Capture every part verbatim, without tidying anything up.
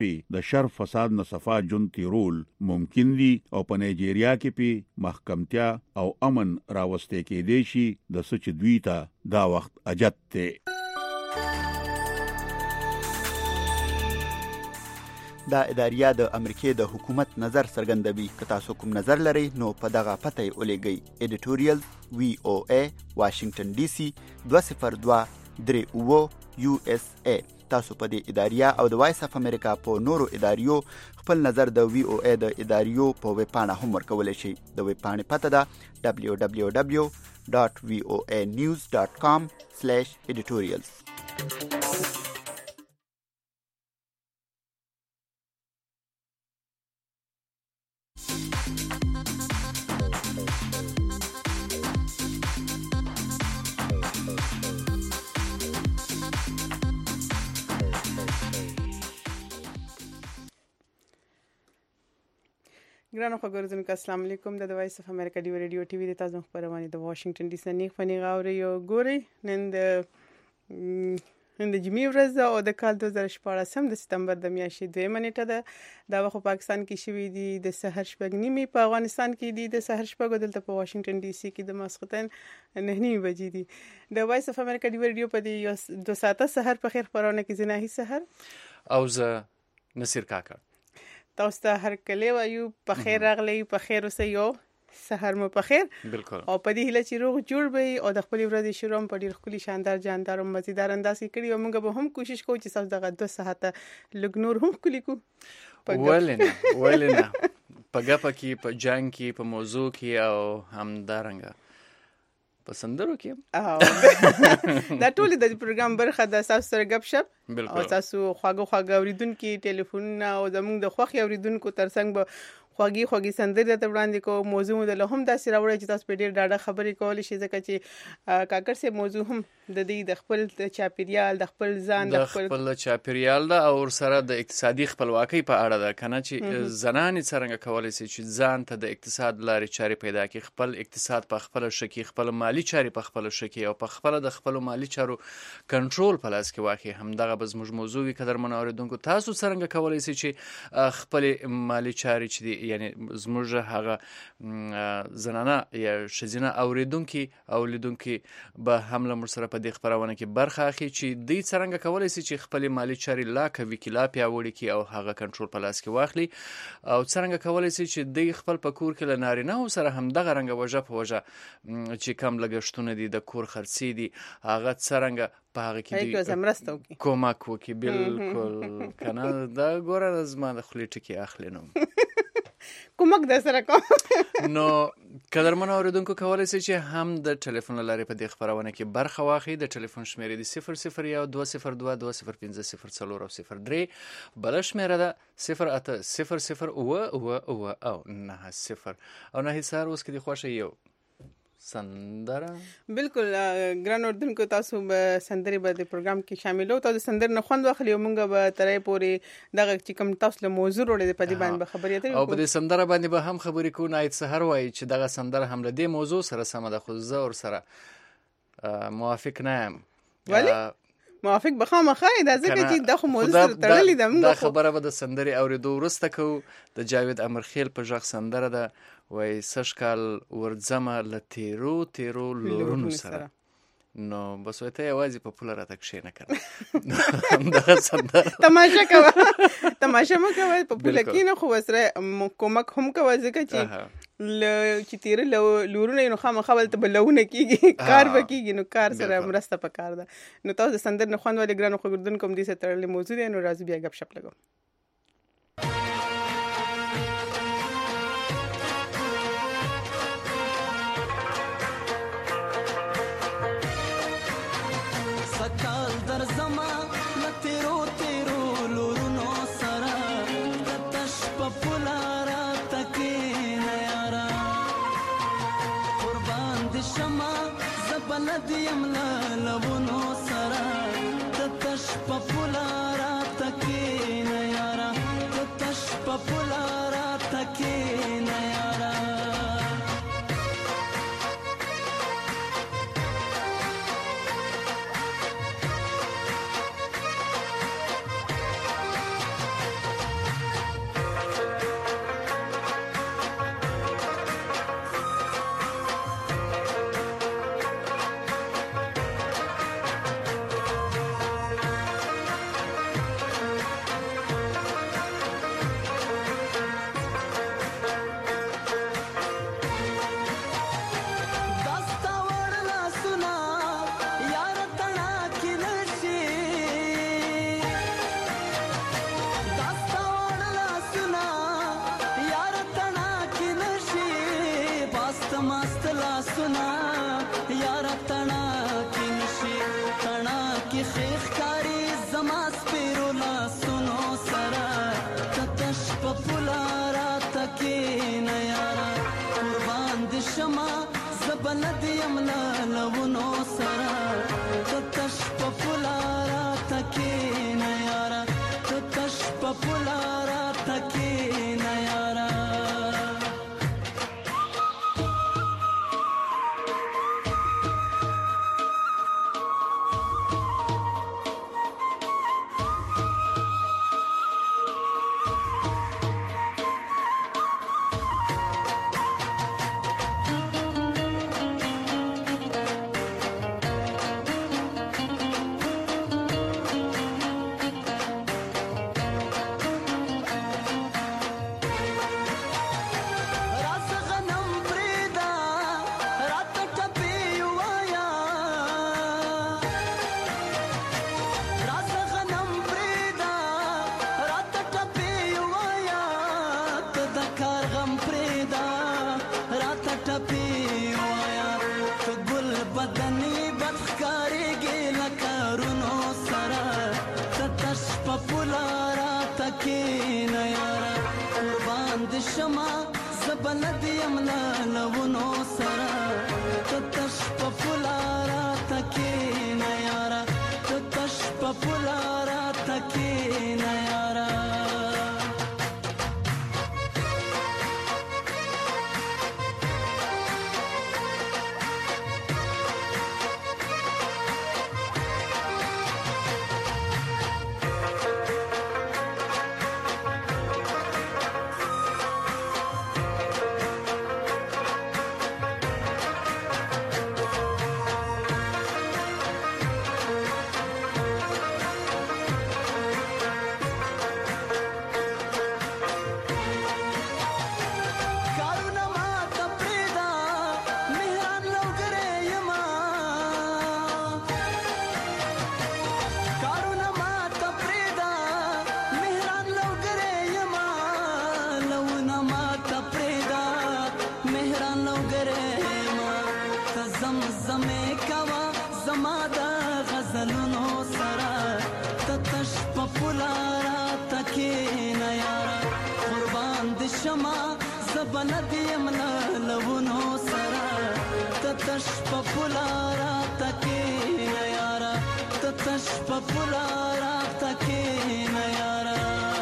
د شر فساد نه صفا جون تیرول ممکن دي او په نایجیریا کې په محکمتیا او امن راوستي کې دي شي د سچ دوی ته دا وخت اجت ته دا اداریه د امریکای د حکومت نظر څرګندوي. که تاسو کوم نظر لرئ نو په دغه پته یې ولېږئ. ایډیټوریال وی او ای واشنگټن ډي سي دوه صفر دوه درې اوه یو اس ای. تاسو په دې اداریه او د وایس اف امریکا په نورو اداریو خپل نظر د وی او ای د اداریو په ویب پاڼه هم ورکولی شئ. د ویب پاڼې پته ده دبلیو دبلیو دبلیو ډاټ وی او ای نیوز ډاټ کام سلیش ایډیټوریالز. ګرانو خبرونه السلام علیکم. د وایس اف امریکا دی ریډیو ټي وي د تاسو خبرونه د واشنگټن ډي سي نه فنی غاوري یو ګوري. نن د نن د جمعې ورځ او د کال دوه زره شپاړس د سپتمبر د میاشتې دویمه نیټه ده. دا وخت پاکستان کې شوې دي د سحر شپږ نیمې، په افغانستان کې دي د سحر شپږ، دلته په واشنگټن ډي سي کې د ماسختن نه نیمې بجې دي. د وایس اف امریکا دی ریډیو په دې دوه ساعته سحر په خیر خبرونه کې زناهي سحر او زه نصیر کاکا تاسو ته هر کله وایو په خیر راغلی، په خیر اوسئ، یو سحر مو په خیر. بالکل. او په دې هیله چې روغ جوړ وي او د خپل ورځې شروع په ډیر خولي شاندار جاندار او مزیدار انداز کې کړی. او موږ به هم کوشش کوو چې تاسو دغه دوه ساعته لږ نور هم خولي کو. ولنه ولنه په ګپه کې، په جنگ کې، په موضوع کې او همدارنګه په سندرو کې. دا ټول د پروګرام برخه د تاسو سره غب شپ. بالکل. او تاسو خواږه خواږه اوریدونکو ټلیفون او زموږ د خوخي اوریدونکو ترڅنګ به خواږي خواږي سندرې ته وړاندې کوو. موضوع مو د هم داسې راوړی چې تاسو په ډیر ډاډه خبرې کولای شئ، ځکه چې کاکر سه موضوع هم د دې د خپل چاپیریال، د خپل ځان، د خپل چاپیریال دا او سره د اقتصادي خپلواکۍ په اړه ده. کنه چې زنانې څنګه کولای شي چې ځان ته د اقتصاد لارې چارې پیدا کړي، خپل اقتصاد په خپل شکی، خپل مالی چارې په خپل شکی او په خپل د خپل مالی چارو کنټرول په لاس کې واخلي. همدغه به زموږ موضوع وي. قدرمن اوریدونکو، تاسو څنګه کولای شئ چې خپل مالی چارې چې یعنی زموږ هغه زنانه یا شزینه اوریدونکو او لیدونکو به هم له مر سره په دې خبرونه کې برخه اخلي چې دوی څنګه کولای شي چې خپل مالی چارې لا کوي کې لا پیاوړي کې او هغه کنټرول په لاس کې واخلي، او څنګه کولای شي چې دوی خپل په کور کې لنارینه او سره هم دغه رنګ وجه په وجه چې کم لګښتونه دي د کور خرڅې دي هغه څنګه په هغه کې دی زمرسته وکي کومک وکي. بالکل. کنه دا ګوره زما د خلی ټکی اخلي نو کومک د سره کوم. نو قدرمن اوریدونکو کولای شي چې هم د ټلیفون لارې په دې خبرونه کې برخه واخلي. د ټلیفون شمیرې د صفر صفر یو دوه صفر دوه دوه صفر پنځه صفر څلور او صفر درې، بل شمیره ده صفر اته صفر صفر اوه اوه اوه او نه صفر او نه هیڅ. اوس کې د خوښه یو سندره. بالکل. ګران اوردونکو، تاسو به سندرې به د پروګرام کې شاملو. تاسو سندر نه خوند واخلئ او موږ به ترې پورې دغه چې کوم تاسو له موضوع وروړي په دې باندې خبرې اترې او په دې سندره باندې به هم خبرې کوو. نایت سحر وایي چې دغه سندره هم له دې موضوع سره سم ده، خو زه ور سره موافق نه یم. ولی موافق بخامخه دا ځکه چې د خو موضوع سره تړلې ده. موږ دا خبره به د سندرې اوریدو وروسته کوو. د جاوید امرخیل په ژغ سندره ده، وای سش کال ورځمه له تیرو تیرو لورونو سره. نو بس وته یوازې په پوله راته کښېنه کنه دغه سندره تماشا کوه تماشا مو کوه په پوله کې نه، خو سره کومک هم کوه ځکه چې چې تیر لورونه نو خامخا ولته بلونه کیږي کار وکیږي نو کار سره مرسته پکار ده. نو تاسو د سندر نه خوند ولې ګرانو خبردون کوم دي سره تړلې موضوع دی. نو راځي بیا غب شپ لګو. دیم لبونو سرا تتش پپولارا تکی نیارا تتش پپولارا تکی نیارا لاسونه یاره تڼا کې نشي تڼا کې خیخ کاری زما سپیرو لاسونو سره تتش په پولا راته کښېنه یاره قربان دې شمه زه بلد یم له لونو سره تتش په پولا راته کښېنه یاره تتش په پولا راته کښېنه یاره بلد یم له لونو سره تتش په پولا راته کښېنه یاره تتش په پولا راته کښېنه یاره بلد یم له لونو سره تتش په پولا راته کښېنه یاره تتش په پولا راته کښېنه یاره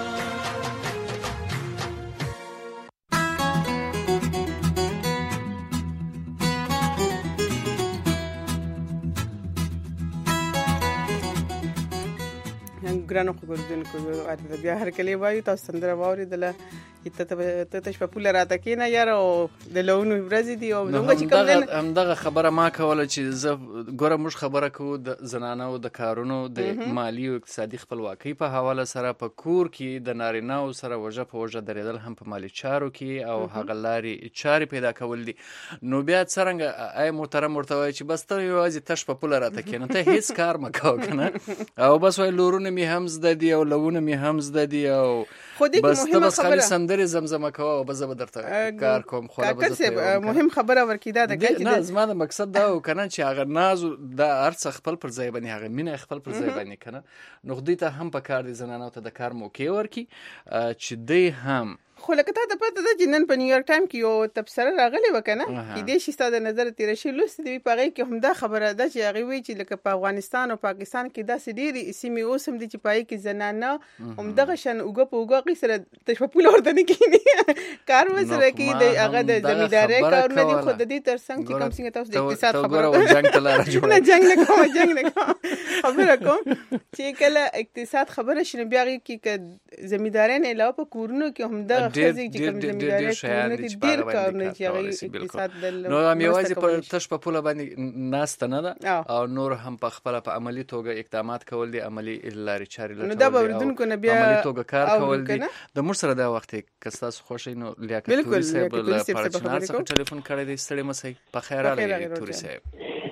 ګرانو خبردونکو بیا هر کله وایو تاسو سندره واورېدله ته تش په پوله راته کښېنه یاره او د لونو ورځې دي او زموږ چې کوم همدغه خبره ما کوله چې زه ګوره موږ خبره کوو د زنانو د کارونو د مالي او اقتصادي خپلواکۍ په حواله سره په کور کې د نارینه‌و سره وژه په وژه درېدل هم په مالي چارو کې او هغه لارې چارې پیدا کول دي نو بیا څرنګه ای محترم ورته وایي چې بس ته یوازې تش په پوله راته کښېنه ته هېڅ کار مه کوه که نه او بس وایي لورونه مې هم زده دي او لوونه مې هم زده دي او بس ته بس خالي سندرې زمزمه کوه او بس زه به درته کار کوم خوله به زه مهم خبره ورکې دا ده نه زما د مقصد دا و که نه چې هغه ناز دا هر څه خپل پر ځای باندې هغه مینه خپل پر ځای باندې که نه نو خدای ته هم په کار دي زنانو ته د کار موقع ورکړي چې دی هم خو لکه تا ته پته ده چې نن په نیویارک ټایم کې یو تبصره راغلی وه که نه کیدای شي ستا د نظر تېره شوي لوستې دي په هغې کې همدا خبره ده چې هغې وایي چې لکه په افغانستان او پاکستان کې داسې ډېرې سیمې اوس هم دي چې په هغې کې زنانه همدغه شان اوږه په اوږه هغې سره تش په پوله ورته نه کښېني کار ورسره کوي د هغه د زمیندارۍ کارونه دي خو د دې تر څنګ چې کوم څنګه تاسو د اقتصاد خبره نه جنګ نه کوم جنګ نه کوم خبره کوم چې کله اقتصاد خبره شي نو بیا هغې کې که زمیندارۍ نه علاوه په کورونو کې همدغه ښځې چې کوم زمیندارۍ کورونه دي ډېر کارونه چې هغې اقتصاد نو هم یوازې په تش په پوله باندې ناسته نه ده او نور هم په خپله په عملي توګه اقدامات کول دي عملي لارې چارې لټول دي نو دا به اورېدونکو نه بیا عملي توګه کار کول دي د موږ سره دا وخت که ستاسو خوښوي نو لیاقت توري صاحب له پاړچنار څخه ټلیفون کړی دی ستړي مه شئ په خیر راغلی توري صاحب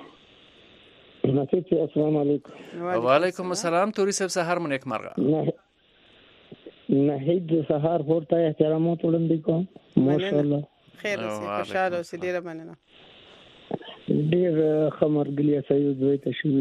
نصیب صاحب السلام علیکم وعلیکم السلام توري صاحب سهار مو نیکمرغه نهید سهار ورته احترامات وړاندې کوم ماشاءالله خیر اوسې خوشاله اوسې ډېره مننه ډېر خمرګلی سایو دوی ته شي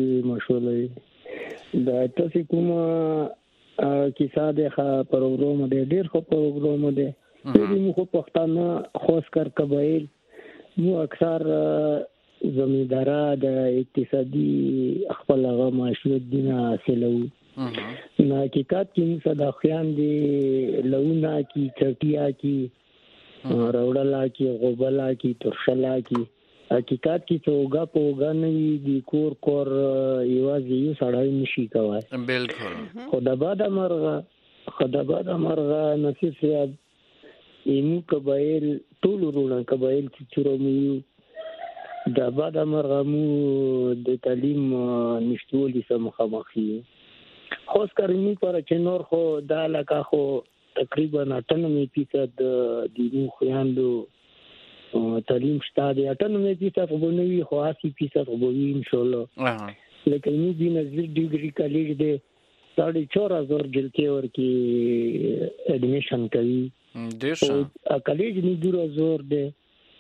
مشولې دا تاسو کومه کیسه ده پروګرام دی ډېر خو پروګرام دی دې مو خو پښتانه خوښ کر قبایل مو اکثر زمیندارا د اقتصادي خپل هغه معاشرت دینه حاصلو نه حقیقت کې موږ د خوان دي لونه کی چټیا کی راوړلا کی غوبلا کی ترشلا کی حقیقت کې څوګه پوګا نه دی کور کور یوازې یو سړی نشي کوي بالکل خدا بعد مرغه خدا بعد مرغه نصیب صاحب اینو قبایل ټول ورونه قبایل چې چورمو دا بعد مرغمو د تعلیم نشټولي سم مخامخي خو سکرنی پر چنور خو دا لکه خو تقریبا اٹھانوے فیصد د دینو خويندو تعلیم شته د اٹھانوے فیصد وبنوي خو اسی فیصد وبوي ان شاء الله لیکن نو د نظر ډیګری کالج د ساڑھے چار ہزار جلکې ورکی اډمیشن کوي ډیر کالج نه دور زور ده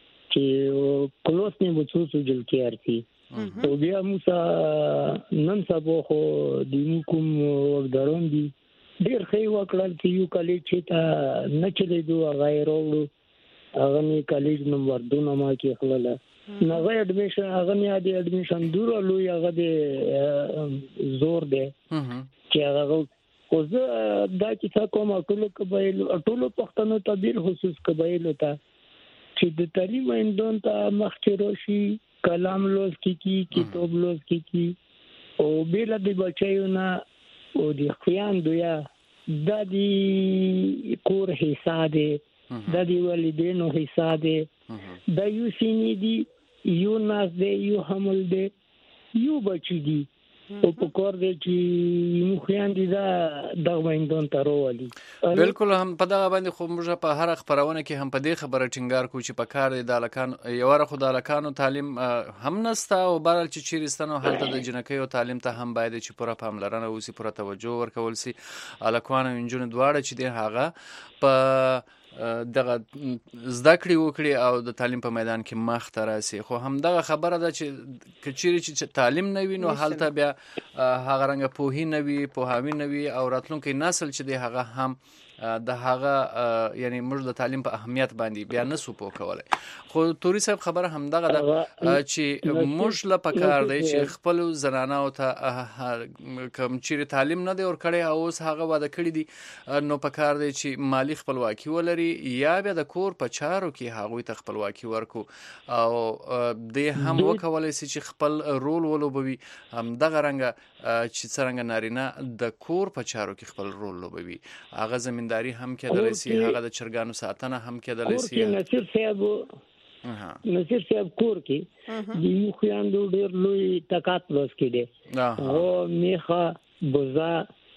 چې کلوس نه وڅو سجل کې ارتي او بیا موسی نن سبا خو د کوم وګدارون دي ډیر خې وکړل چې یو کالج چې تا نه چلې دوه غیرولو هغه نه کالج نمبر دوه ما کې خلل نه غي اډمیشن هغه نه دی اډمیشن دور لوی هغه دی زور دی چې هغه خو زه دا چې کومه ټول قبایل ټول پښتنو تبیر خصوص قبایل ته چې د تعلیم اندون ته مخکې راشي کلام لوز کی کی کتاب لوز کی کی او بیل د بچیو نه او د خویندو یا د دې کور حصہ ده د دې والدینو حصہ ده د یو سینې دی یو ناس دی یو حمل دی یو بچی دی او په کور دی چې مو خویندې دا دغه اندون ته راولي بالکل هم په دغه باندې خو موږ په هر خبرونه کې هم په دې خبره ټینګار کوو چې په کار دی د الکان یو ور خو د الکانو تعلیم هم نسته او بل چې چیرستانو هلته د جنکیو تعلیم ته هم باید چې پوره پاملرنه وسی پوره توجه ورکول سي الکوانو انجونو دواړه چې دی هغه په دغه زده کړې وکړي او د تعلیم په میدان کې مخ ته راسي خو هم دغه خبره ده چې کچېرې چې تعلیم نه وي نو هلته بیا هغه رنګه پوهی نه وي پوهاوی نه وي او راتلونکي نسل چې دی هغه هم د هغه یعنی موږ د تعلیم په اهمیت باندې بیا نسو پوه کولای خو توري صاحب خبره هم دغه ده چې موږ له پکار دی چې خپل زنانه او ته کوم چې تعلیم نه دی ور کړی او اوس هغه واده کړی دي نو پکار دی چې مالی خپلواکي ولري یا بیا د کور په چارو کې هغه ته خپلواکي ورکو او د هم وکولای شي چې خپل رول ولوبوي هم دغه رنګ چې څنګه نارینه د کور په چارو کې خپل رول لوبوي هغه زمینداری هم کېدلی سي هغه د چرګانو ساتنه هم کېدلی سي نصیر صاحب نصیر صاحب کور کې د یو خویندو ډېر لوی طاقت لوس کېده او میخه بوزا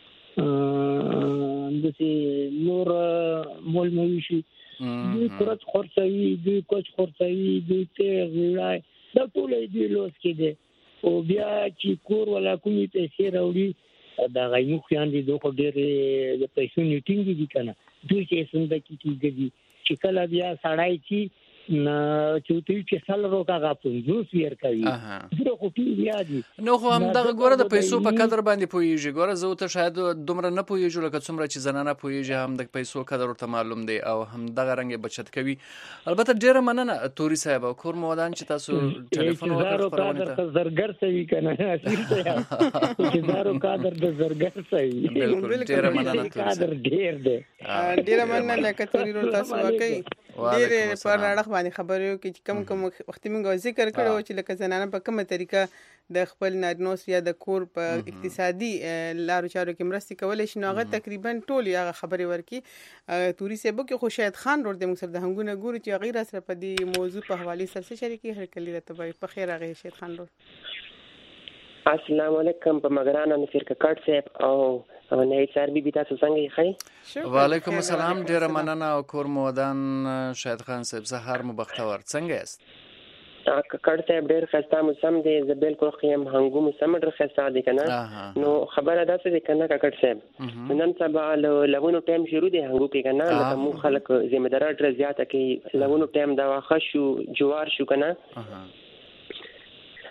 دسي نور مول موشي د کرت خرڅوي د کوچ خرڅوي د ته غړای د ټول دې لوس کېده او بیا چې کور ولا کومي پیسې راوړي دا غيو خياندي دوه ډېر د پیسو نیټینګ دي کنه دوی چې څنګه کیږي چې کله بیا سړای چې نه چوتي چې سال روکا غاپون جوس ویر کوي زه خو ټی بیا دي نو خو هم دغه ګوره د پیسو په قدر باندې پويږي ګوره زه ته شاید دومره نه پويږم لکه څومره چې زنانه پويږي هم د پیسو قدر ورته معلوم دی او هم دغه رنګ بچت کوي البته ډیره مننه توري صاحب کور مودان چې تاسو ټلیفون وکړ خبرونه ته زرګر سوي کنه اصل ته چې زارو قادر د زرګر سوي بالکل ډیره مننه قادر ډیر دی ډیره مننه لکه توري ورو تاسو واکي ډیره پر اړه باندې خبرو کې کم کم وخت موږ ذکر کړو چې لکه زنانه په کومه طریقه د خپل نارینوس یا د کور په اقتصادي لارو چارو کې مرستي کولای شي نو هغه تقریبا ټول هغه خبرې ورکی توري سیبو کې خو شاید خان ور د مصر د هنګونه ګوري چې غیر سره په دې موضوع په حواله سره شریکي هر کلی راته په خیر هغه شاید خان ور السلام علیکم په مګرانه نصیر کټ صاحب او نه سر بي بي تاسو څنګه یې وعلیکم السلام ډیره مننه او کور مودان شاهد خان صاحب سهار مو بختور څنګه یاست کټ صاحب ډیر خسته مو سم دی ز بالکل خیم هنګو مو سم ډیر خسته دی کنه نو خبره ده چې کنه کټ صاحب نن سبا لغونو ټایم شروع دی هنګو کې کنه لکه مو خلک ذمہ دار ډیر زیاته کې لغونو ټایم دا واخ شو جوار شو کنه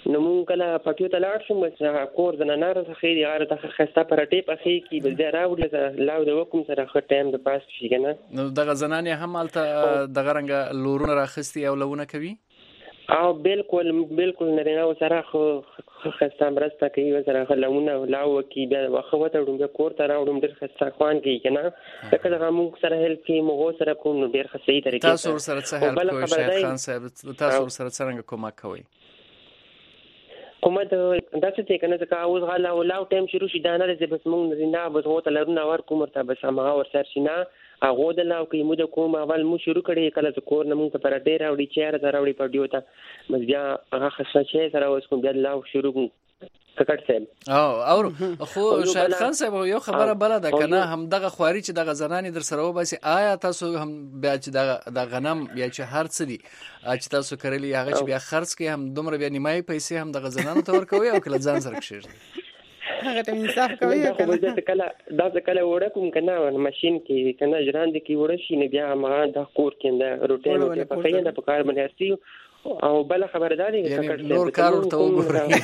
نو مونږ کله پټیو ته لاړ شو بس کور زنانه راڅخه دی هغه د خسته پرټې پخې کی بل ځای راوړل لاو د وکم سره خټ ټایم د پاس شي کنه. نو دغه زنانې هم الته دغه رنګ لورونه راخستي او لونه کوي او بالکل بالکل نرینه سره خو خسته مرسته کوي سره لونه لاو کی بیا واخوته ډوم کور ته راوړم ډېر خسته خوان کی کنه لکه دا موږ سره هیلپ کی موږ سره کوم ډېر خسته طریقې تاسو سره څه هیلپ کوئ شیخ خان صاحب تاسو سره څنګه کومک کوئ کومه دا څه ته کنه ځکه اوس غلا ولاو ټایم شروع شي دا نه چې بس مونږ نه بس هو ته لرونه ور کوم ته بس هغه ور سر شي نه هغه د لاو کې مو د کوم اول مو شروع کړي کله چې کور نه مونږ ته پر ډیر راوړي چیر ته راوړي پر دیو ته بس بیا هغه خاصه شي سره اوس کوم بیا لاو شروع ککټ صاحب او او خو شاید خان صاحب یو خبره بل ده کنه هم دغه خواري چې دغه زنانې در سره وباسي آیا تاسو هم بیا چې دغه د غنم بیا چې هر څه دي چې تاسو کړلی هغه چې بیا خرڅ کې هم دومره بیا نیمای پیسې هم دغه زنانو ته ورکوي او کله ځان سره کښېږي هغه ته انصاف کوي کنه دا کله دا کله وړه کوم کنه ماشين کې کنه ژران دي کې وړه شي نه بیا ما د کور کې د روټین په خیانه په کار باندې ارسي او بل خبرداري ککړ نور کار ورته وګورئ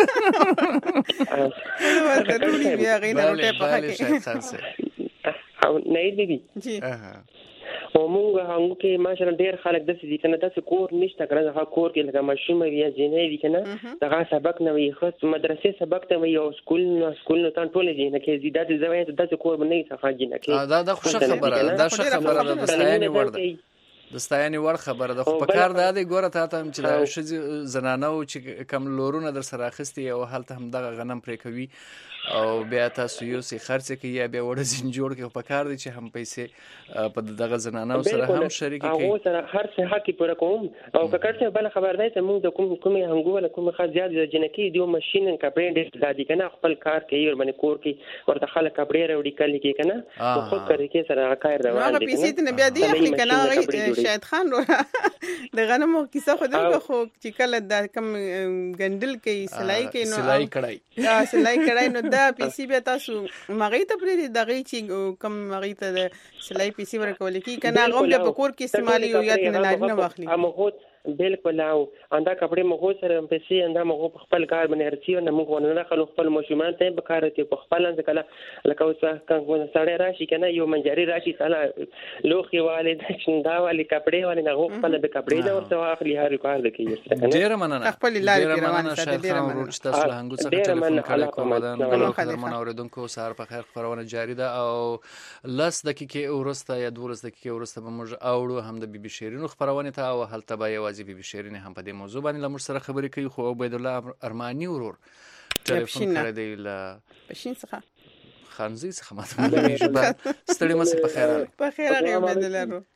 ورته ټولي بیا غینه روټه په کې او نه دی جی او مونږ هغه کې ماشاءالله ډېر خلک د دې کنه تاسو کور نشته کړه هغه کور کې لکه ماشومه یا جنې دي کنه دا سبق نه وي خاص مدرسې سبق ته وي او سکول نو سکول نو تان ټول دي نه کې زیاده د زوی ته د کور باندې څخه جنہ کې دا د خوشا خبره دا ښه خبره ده د ستاینې وړ ده د ستاینې وړ خبره ده خو په کار ده د ګوره ته ته چې د شذ زنانه او چې کم لورونه در سره اخستي او حالت هم دغه غنم پرې کوي او بیا تاسو یو سي خرڅ کوي یا بیا وړ زین جوړ کې په کار دي چې هم پیسې په دغه زنانه سره هم شریک کوي او سره هر څه حق پر کوم او ککړ څه بل خبر دی ته موږ د کوم کومه هنګو ولا کومه خاص زیات د جنکی دیو ماشين کپړې ډېر زادي کنه خپل کار کوي ور باندې کور کې ورته خلک کپړې وروړي کلی کې کنه خو خود کوي کې سره کار روان دي پیسې ته بیا دی اخلي کنه شاید خان د غنمو کیسه خو دغه خو چې کله د کم ګندل کې سلای کې نو سلای کړای دا سلای کړای نو دا پیسې بیا تاسو مغې ته پرې دغه چې کم مغې ته د سلای پیسې ورکول کی کنه هغه د پکور کې استعمالي او یا نه نه واخلي امغه بالکل او اندا کپڑے مغو سره پیسې اندا مغو خپل کار باندې ارسي او موږ ونه خلک خپل مشومان ته به کار ته خپل ان کله لکه اوس څنګه سړی راشي کنه یو منجري راشي سالا لوخي والد دا والي کپڑے والي نه خپل د کپڑے دا ورته اخلي هر کار د کوي ډیر مننه خپل لارې روانه ساتي ډیر مننه چې تاسو له هنګو څخه ټلیفون کړی کوم ودان بلو خدمت اوریدونکو سهار په خیر خبرونه جاری ده او لس دقیقې ورسته یا دولس دقیقې ورسته به موږ اوړو هم د بي بي شیرینو خبرونه ته او هلته به یوازې بي بي شیرین هم په دې موضوع باندې لمر سره خبرې کوي خو عبید الله ارمانی ورور ټلیفون کړی دی ل بشین څخه خانزي څخه ماته مې ستړي مې په خیر په خیر هغه عبید الله ورور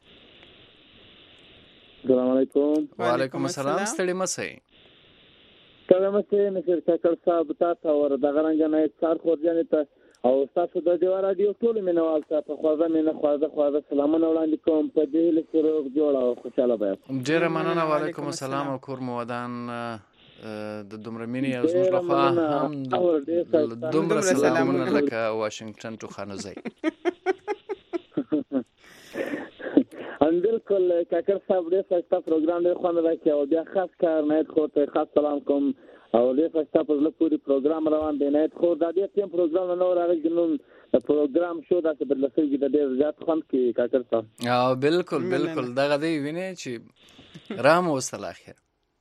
السلام علیکم وعلیکم السلام ستړي مې سي ستړي مې سي نشر څکل صاحب تاسو ور دغه رنګ نه کار خورځنه ته او تاسو د دیو رادیو ټول مینوال تاسو خوازه مینه خوازه خوازه سلامونه وړاندې کوم په دې لسره جوړه او خوشاله به ډیر مننه وعلیکم السلام او کور مودان د دومره مینه او زموږ لخوا هم دومره سلامونه لکه واشنگټن تو خانوزي ان بالکل کاکر صاحب دې څه پروګرام دی خو نه راکې او بیا خاص کار نه خو ته خاص سلام کوم او دې څه په لپاره پروګرام روان دی نه خو دا دې تیم پروګرام نه راغلی نو د پروګرام شو دا چې بدلسل د ډېر زیات خوند کې کاکر صاحب او بالکل بالکل دا غدي ویني چې رام وصل اخر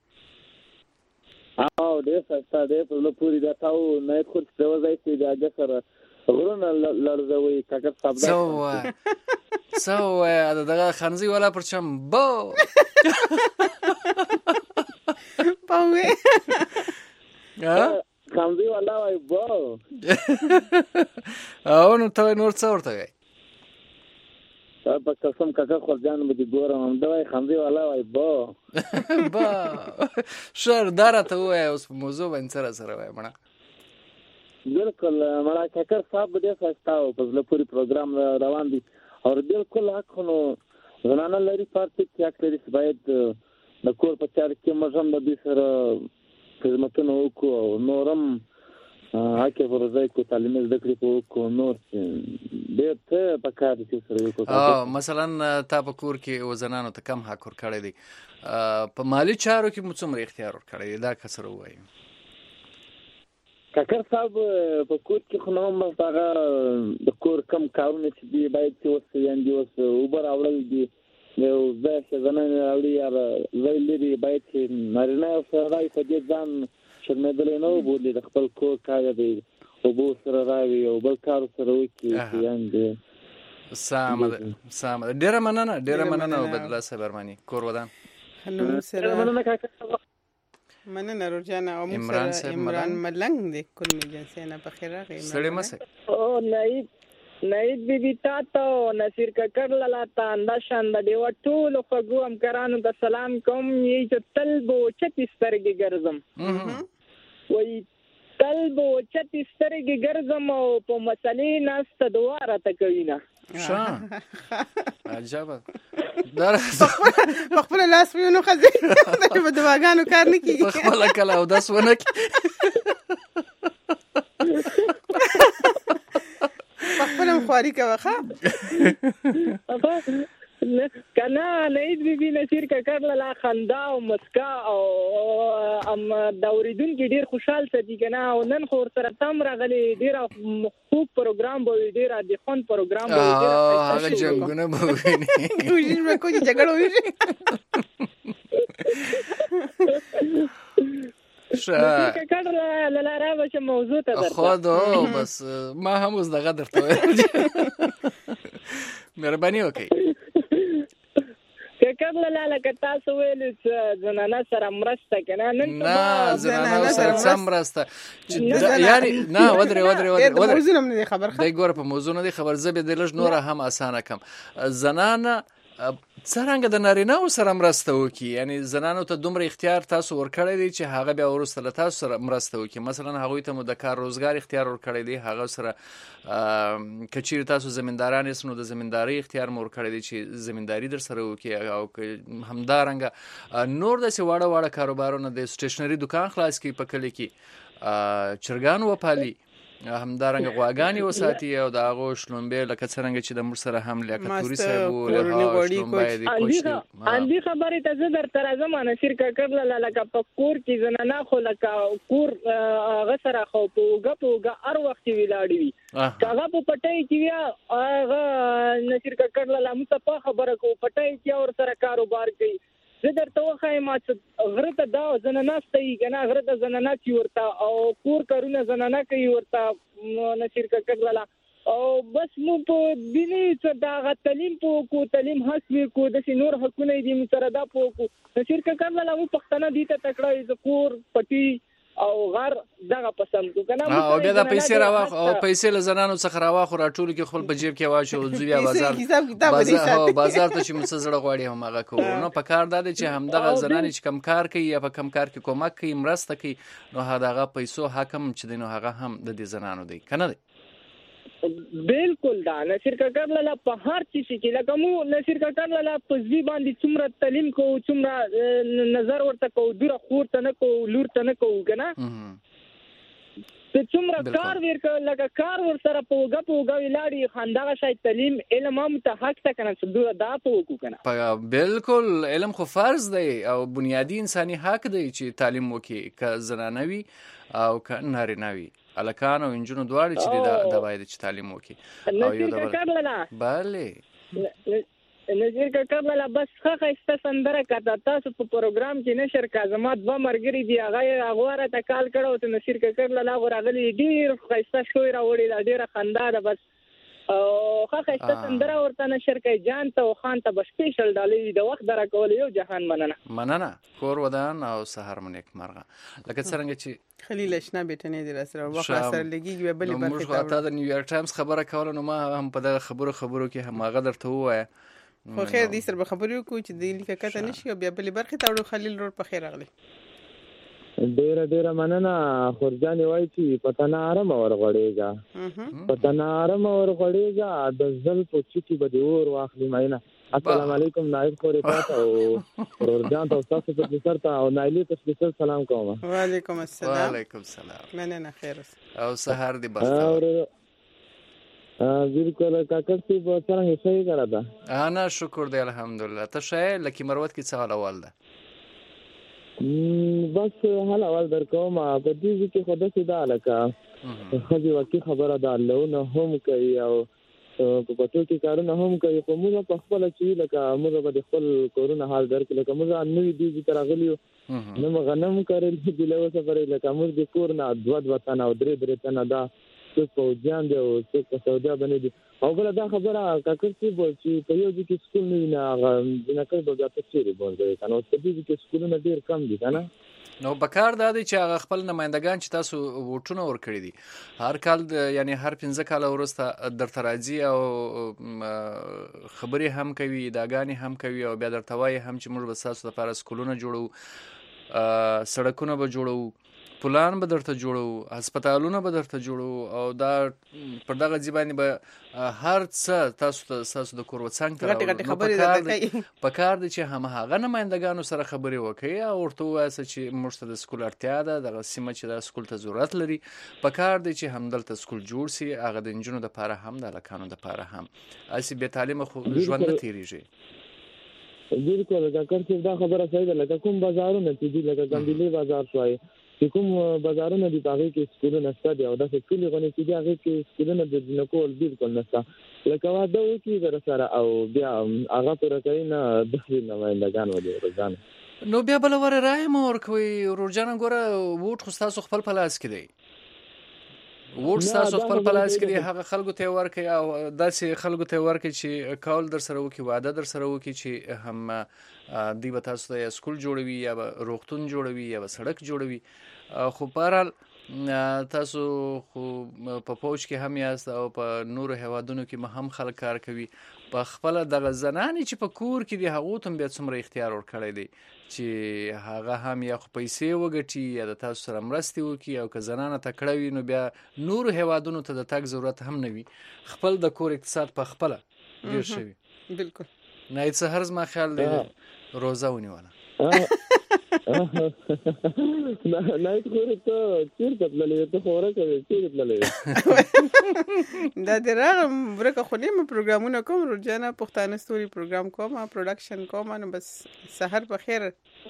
او دې څه دې په لپاره دا تاو نه خو څه وځي چې دا جسر غرونه لړزوي کاکر صاحب دا سو سو دا خنزي ولا پرچم بو پاوې خنزي ولا وای بو او نو ته نور څه ورته وای په قسم کاکا خورجان به دې ګورم هم دا وای خنزي ولا وای بو با شر دارته وای اوس په موضوع باندې سره سره وای مړه بالکل مړه کاکر صاحب دې ښاستاو په لپاره پروګرام روان دي او بالکل حق نو زنانه لري پارتي کې اکثر باید د کور په چار کې مزم د دې سره خدمتونه وکړو نورم هکه ورځي کو تعلیم زده کړې کو نور ډېر ته په کار کې سره وکړو اه مثلا تا په کور کې وزنانو ته کم حق ور کړی دي په مالی چارو کې مڅومره اختیار ور کړی دا کسر وایي کاکر صاحب په کور کې خو نو هم هغه د کور کم کارونه چې دی باید چې اوس یاندې اوس اوبه راوړل دي یو ځای چې زنانې راوړي یا ځای لري باید چې نارینه او سړی په دې ځان شرمېدلی نه وبولي د خپل کور کار دی اوبو سره راوي او بل کار سره وکړي یاندې سامه ده سامه ده ډېره مننه ډېره مننه عبیدالله صاحب ارماني کور ودان مننه کاکا مننه روجانا او عمران سره عمران ملنګ دی کلمې جنسي نه په خیر راغی سړی مسه او نایب نایب بیبي تاسو نصیر ککر لاله تا انداشان د دیو ټول خو همکارانو ته سلام کوم یی چې تلبو چتی سترګې ګرځم وای تلبو چتی سترګې ګرځم او په مسلې ناست دواره تکوینه شا عجب در خپل لاس وینو خزي د دواګانو کار نه کیږي خپل کله او داس ونه کی خپل خواري کوي ښه کنا نید بی بی نصیر ککر لاله خندا او مسکا او ام دوریدون کې ډیر خوشحال سدي کنا او نن خور سره تم راغلي ډیر خوب پروګرام به ډیر د خون پروګرام به ډیر هغه جنگونه به ویني وژن به کوی جګړه وږي شا ککر لاله راو چې موضوع ته درته خو دا بس ما هم اوس دغه درته مهرباني وکړئ ککر لاله کتا سو ویل زنانه سره مرسته کنه نن نه زنانه سره مرسته یعنی نه ودرې ودرې ودرې موضوع نه دی خبر خبر دی ګوره په موضوع نه دی خبر زبې د لږ نور هم اسانه کم زنانه څنګه د نارینه سره مرسته وکي یعنی زنانو ته دومره اختیار تاسو ورکړی دی چې هغه بیا ورسته له تاسو سره مرسته وکي مثلا هغه ته مو د کار روزګار اختیار ورکړی دی هغه سره کچیر تاسو زمینداران اسنو د زمینداری اختیار مو ورکړی دی چې زمینداری در سره وکي او همدارنګه نور د سی واړه واړه کاروبارونه د سټیشنری دکان خلاص کی په کلی کې چرګان و پالي همدارنګه غواګانی وساتي او د هغه شلومبې لکه څنګه چې د مر سره هم لیاقتوري صاحب له شلومبې د کوچ اندي خبرې ته زه در تر زمانه شرکت کړل لکه په کور کې زنانه خو لکه کور غسره خو په غپوګه هر وخت ویلاړی وي هغه په پټای کې بیا هغه شرکت کړل لامه په خبره کو پټای کې اور سره کاروبار کوي زه درته وایم چې غره ته دا زنانه ستې کنه غره ته زنانه چې ورته او کور کارونه زنانه کوي ورته نشیر کړل او بس مو په دیني څه دا تعلیم په کو تعلیم حاصل کو د نور حقونه دي سره دا په کو نشیر کړل مو پښتنه دي ته تکړه ز کور پټي او غر دغه پسند کو کنه او بیا د پیسې راوخ او پیسې له زنانو څخه راوخ راټول کې خپل په جیب کې واچو ځویا بازار بازار بازار ته چې مسزړه غواړي هم هغه کو نو په کار دا چې هم دغه زنانې چې کم کار کوي یا په کم کار کې کومک کوي مرسته کوي نو هغه پیسو حکم چې دینو هغه هم د دې زنانو دی کنه دی بالکل دا نصیر ککر لاله په هر چی کې لکه مو نصیر ککر لاله په ځی باندې څومره تعلیم کو څومره نظر ورته کو دوره خور ته نه کو لور ته نه کو کنه ته څومره کار ورکړه لکه کار ور سره په غپو غوي لاړی خندغه شای تعلیم علم هم ته حق ته کنه دوره دا په وکړه کنه بالکل علم خو فرض دی او بنیادی انساني حق دی چې تعلیم وکي ک زنانوي او ک نارینوي الکان او انجونو دواړي چې د باید چې تعلیم وکي او یو د bale نظیر ککر لاله بس ښه ښه سندره کاته تاسو په پروګرام کې نشر کازمات دوه مرګري دی هغه هغه ته کال کړو ته نصیر ککر لاله غوړغلي ډیر ښه شوی راوړي دا ډیره خندا ده بس او ښه ښه سندره ورته نشر کوي جان ته او خان ته سپیشل ډالې د وخت درا کول یو جهان مننه مننه کور ودان او سحر منیک مرغه لکه څنګه چې خلیل اشنا بیٹنه دی سره وخت سره لګیږي بلې برخه ته موږ ته د نیویارک ټایمز خبره کوله نو ما هم په دغه خبرو خبرو کې هم هغه درته وایي خو خیر دې سره خبرې وکړو چې د لیکه کته نشي او بیا بلې برخه ته وړو خلیل رور په خیر راغلی ډیر ډیر مننه خورجان وای چې پتن آرام اور غړېګا پتن آرام اور غړېګا د زل په چټي بده اور واخلي ماینا السلام علیکم نائب خورې پاتو خورجان تاسو ته په سر ته او نایلی تاسو سلام کوم وعلیکم السلام وعلیکم السلام مننه خیر او سحر دی بس بالکل کاکر سی په څنګه صحیح کړه دا انا شکر دی الحمدلله ته شه لکه مروت کی څه حال ده بس حال اول درکوم په دې کې خود څه دا لکه خځې واقعي خبره ده لونه هم کوي او په پټو کې کارونه هم کوي خو موږ په خپل چې لکه موږ به خپل کورونه حال درک لکه موږ نوې دي چې ترغلیو نو موږ غنم کړل چې له سفر لکه موږ د کور نه دوه دوه تنه او درې درې تنه دا څه په ځان دی او څه په سعودي باندې دي او بل دا خبره کاکر چې بول چې په یو ځکه سکول نه نه نه کوي دا څه چیرې بول کنه او په دې کې سکولونه ډیر کم دي کنه نو بکار دا دی چې هغه خپل نمائندگان چې تاسو ووټونه ورکړي دي هر کال یعنی هر پنځه کال وروسته درته راځي او خبرې هم کوي اداګانې هم کوي او بیا درته وایي هم چې موږ به ستاسو لپاره سکولونه جوړو سړکونه به جوړو پلان به درته جوړو هسپتالونه به درته جوړو او دا پر دغه ځبانې به هر څه تاسو ته تاسو د کور وڅنګ ته راوړي په کار دي چې هم هغه نمائندگانو سره خبرې وکړي او ورته وایي چې موږ ته د سکول اړتیا ده دغه سیمه چې د سکول ته ضرورت لري په کار دي چې هم دلته سکول جوړ سي هغه د انجونو د پاره هم د لکانو د پاره هم اسی به تعلیم خو ژوند نه تیریږي بالکل دا کار دا خبره صحیح ده لکه کوم بازارونه چې دي لکه ګندلې بازار شوی چې کوم بازارونه دي هغه کې سکولونه نشته دی او دا څه کلی غونې چې دی هغه کې سکولونه د نکول بالکل نشته لکه واده وکي در سره او بیا هغه پر کوي نه د نمائندگان ولې ورځان نو بیا بل ور راي مور کوي ورجان ګوره ووټ خو تاسو خپل پلاس کې دی ووټ تاسو خپل پلاس کې دی هغه خلکو ته ورکي او داسې خلکو ته ورکي چې کول در سره وکي واده در سره وکي چې هم دی به تاسو ته سکول جوړوي یا روغتون جوړوي یا سړک جوړوي خو بهرحال تاسو خو په فوج کې هم یاست او په نورو هوادونو کې هم خلک کار کوي په خپل دغه زنانې چې په کور کې دی هغه ته بیا څومره اختیار ورکړی دی چې هغه هم یا خو پیسې وګټي یا د تاسو سره مرستې وکړي او که زنانه تکړه وي نو بیا نورو هوادونو ته د تګ ضرورت هم نه وي خپل د کور اقتصاد په خپله ډېر شوي بالکل نه هیڅ هر زما خیال دی روزه ونیوله نه نه خو ته چیرته بللې ته خوره کوي چیرته بللې دا دراغه برکه خو نیم پروګرامونه کوم روزانه پښتانه ستوري پروګرام کوم پروډکشن کوم نو بس سحر په خیر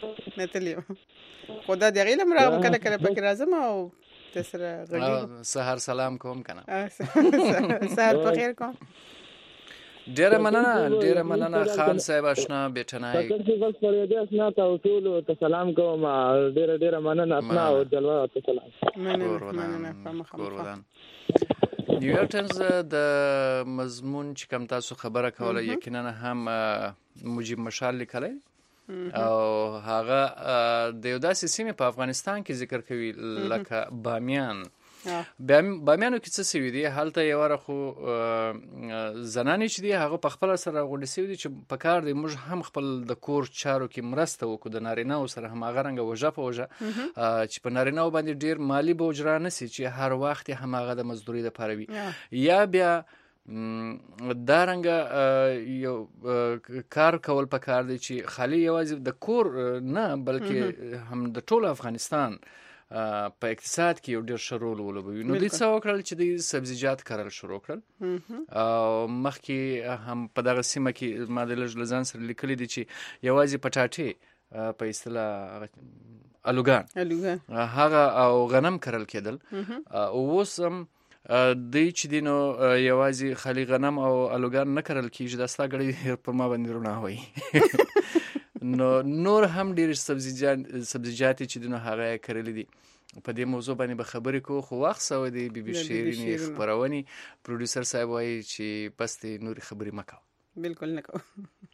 نتلې خدا دې غیلم راغم کله کله پکې راځم او تسره غږی سحر سلام کوم کنه سحر په خیر کوم ډیره مننه ډیره مننه خان صاحب آشنا بیٹنای کله بس پرېږه آشنا ته ټول ته سلام کوم ډیره ډیره مننه آشنا او جلوه ته سلام مننه مننه قربان نیویارک ټایمز د مضمون چې کوم تاسو خبره کوله یقینا هم مجيب مشال لیکلی او هغه د یو داسې سیمې په افغانستان کې ذکر کوي لکه بامیان بامیانو کې څه سوي دي هلته یو رخو زنانې چې دي هغه په خپل سره غونډې سوي دي چې په کار دی موږ هم خپل د کور چارو کې مرسته وکړو د نارینه‌و سره هم هغه رنګه وژه په وژه چې په نارینه‌و باندې ډیر مالی بوج را نه سي چې هر وخت هم هغه د مزدوري لپاره وي یا بیا دا رنګه یو کار کول په کار دی چې خالي یوازې د کور نه بلکې هم د ټول افغانستان په اقتصاد کې یو ډېر ښه رول ولوبوي نو دوی څه وکړل چې دوی سبزیجات کرل شروع کړل او مخکې هم په دغه سیمه کې ما د لږ له ځان سره لیکلي دي چې یوازې پټاټې په اصطلاح الوګان هغه او غنم کرل کېدل او اوس هم دوی چې دي نو یوازې خالي غنم او الوګان نه کرل کېږي دا ستا ګړی په ما باندې رونه وایي نو نور هم ډیر سبزیجات سبزیجات چې دنه هغه کړل دي په دې موضوع باندې به خبرې کو خو وخت سو دی بي بي شيرینی خبرونی پروډوسر صاحب وایي چې پس ته نوري خبرې مکو بالکل نه کو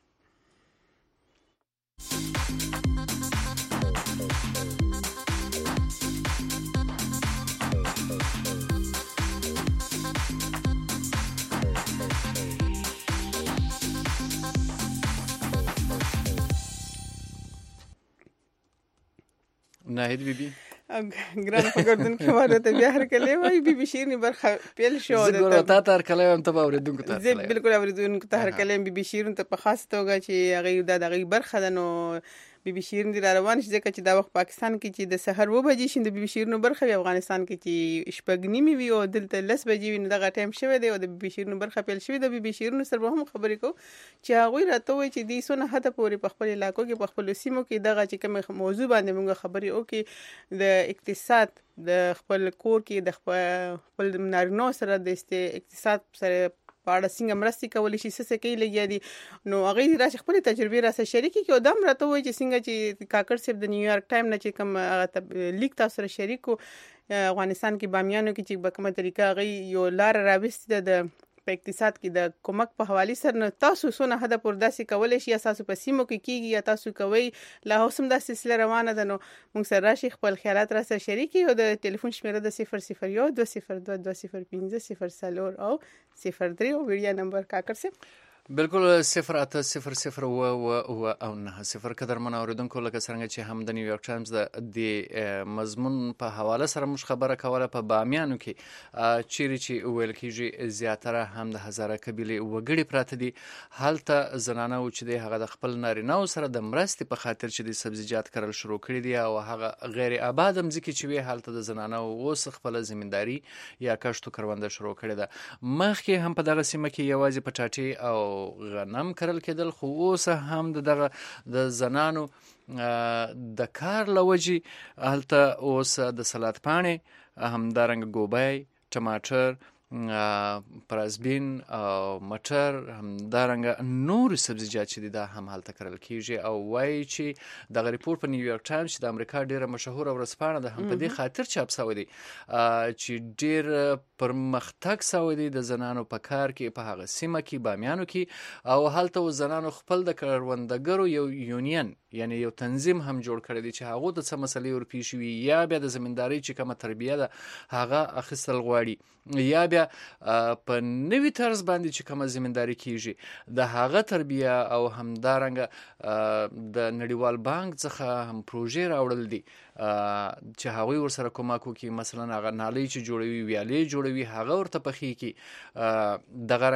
ناهید بی بی ګران په ګردن کې واره ته بیا هر کله وای بي بي شيرني برخه پیل شو ده زه ګورم تا تر کله هم ته اوریدونکو ته زه بالکل اوریدونکو ته هر کله بي بي شيرن ته په خاص توګه چې هغه د دغه برخه ده نو بي بي شیرین دی روان شي ځکه چې دا وخت پاکستان کې چې د سحر و بجې شي د بي بي شیرینو برخه وي افغانستان کې چې شپږ نیمې وي او دلته لس بجې وي نو دغه ټایم شوی دی او د بي بي شیرینو برخه پیل شوی د بي بي شیرینو سره هم خبرې کوو چې هغوی راته وایي چې دوی څونه حده پورې په خپل علاقو کې په خپلو سیمو کې دغه چې کومه موضوع باندې موږ خبرې وکړو د اقتصاد د خپل کور کې د خپل نارینو سره د اقتصاد سره په اړه څنګه مرستې کولی شي څه څه کوي لګیا دي نو هغوی راشي خپلې تجربې راسره شریکې کړي او دا هم راته وایي چې څنګه چې کاکړ صاحب د نیویارک ټایم نه چې کوم هغه لیک تاسو سره شریک کړو افغانستان کې بامیانو کې چې په کومه طریقه هغوی یو لاره راوستې ده د په اقتصاد کې د کومک په حواله سره نو تاسو څونه حد پر داسې کولای شي تاسو په سیمو کې کیږي یا تاسو کوي لا اوسم د سلسله روانه ده نو موږ سره راشي خپل خیالات را سره شریکي او د ټلیفون شمیره د صفر صفر یو دوه صفر دوه دوه صفر پنځه صفر څلور او صفر درې او ویډیو نمبر کاکر سه بالکل صفر اته صفر صفر و و و او نه صفر قدر من اوریدونکو لکه څنګه چې هم د نیویارک ټایمز د مضمون په حواله سره مش خبره کوله په بامیانو کې چیرې چې ویل کېږي زیاتره هم د هزاره قبیلې وګړي پراته دي هلته زنانه و چې د هغه د خپل نارینه سره د مرستې په خاطر چې د سبزیجات کرل شروع کړي دي او هغه غیر آباد مځکه چې وی هلته د زنانه اوس خپل زمینداری یا کښتو کرونده شروع کړي ده مخکې هم په دغه سیمه کې یوازې پټاټي او غنم کرل کېدل خو اوس هم دغه د زنانو د کار لوجي هلته اوس د سلاد پاڼې همدارنګه ګوبی ټماټر پرازبین او مټر همدارنګه نور سبزیجات چې دا هم هلته کرل کیږي او وایي چې دغه ریپورت په نیویارک ټایمز چې د امریکا ډیره مشهوره ورځپاڼه ده هم په دې خاطر چاپ شوی دی چې ډیر پرمختګ شوی دی د زنانو په کار کې په هغه سیمه کې بامیانو کې او هلته زنانو خپل د کروندګرو یو یونین یعنی یو تنظیم هم جوړ کړی دی چې هغه د څه مسلې ورپېښ وي یا بیا د زمینداری چې کومه تربیه ده هغه اخیستل غواړي یا بیا په نوی طرز باندې چې کومه زمینداری کیږي د هغه تربیه او همدارنګه د نړیوال بانک څخه هم پروژې راوړل دي چې هغوی ورسره کومک وکړي مثلا هغه نالۍ چې جوړوي ویالې جوړوي هغه ورته پخې کړي دغه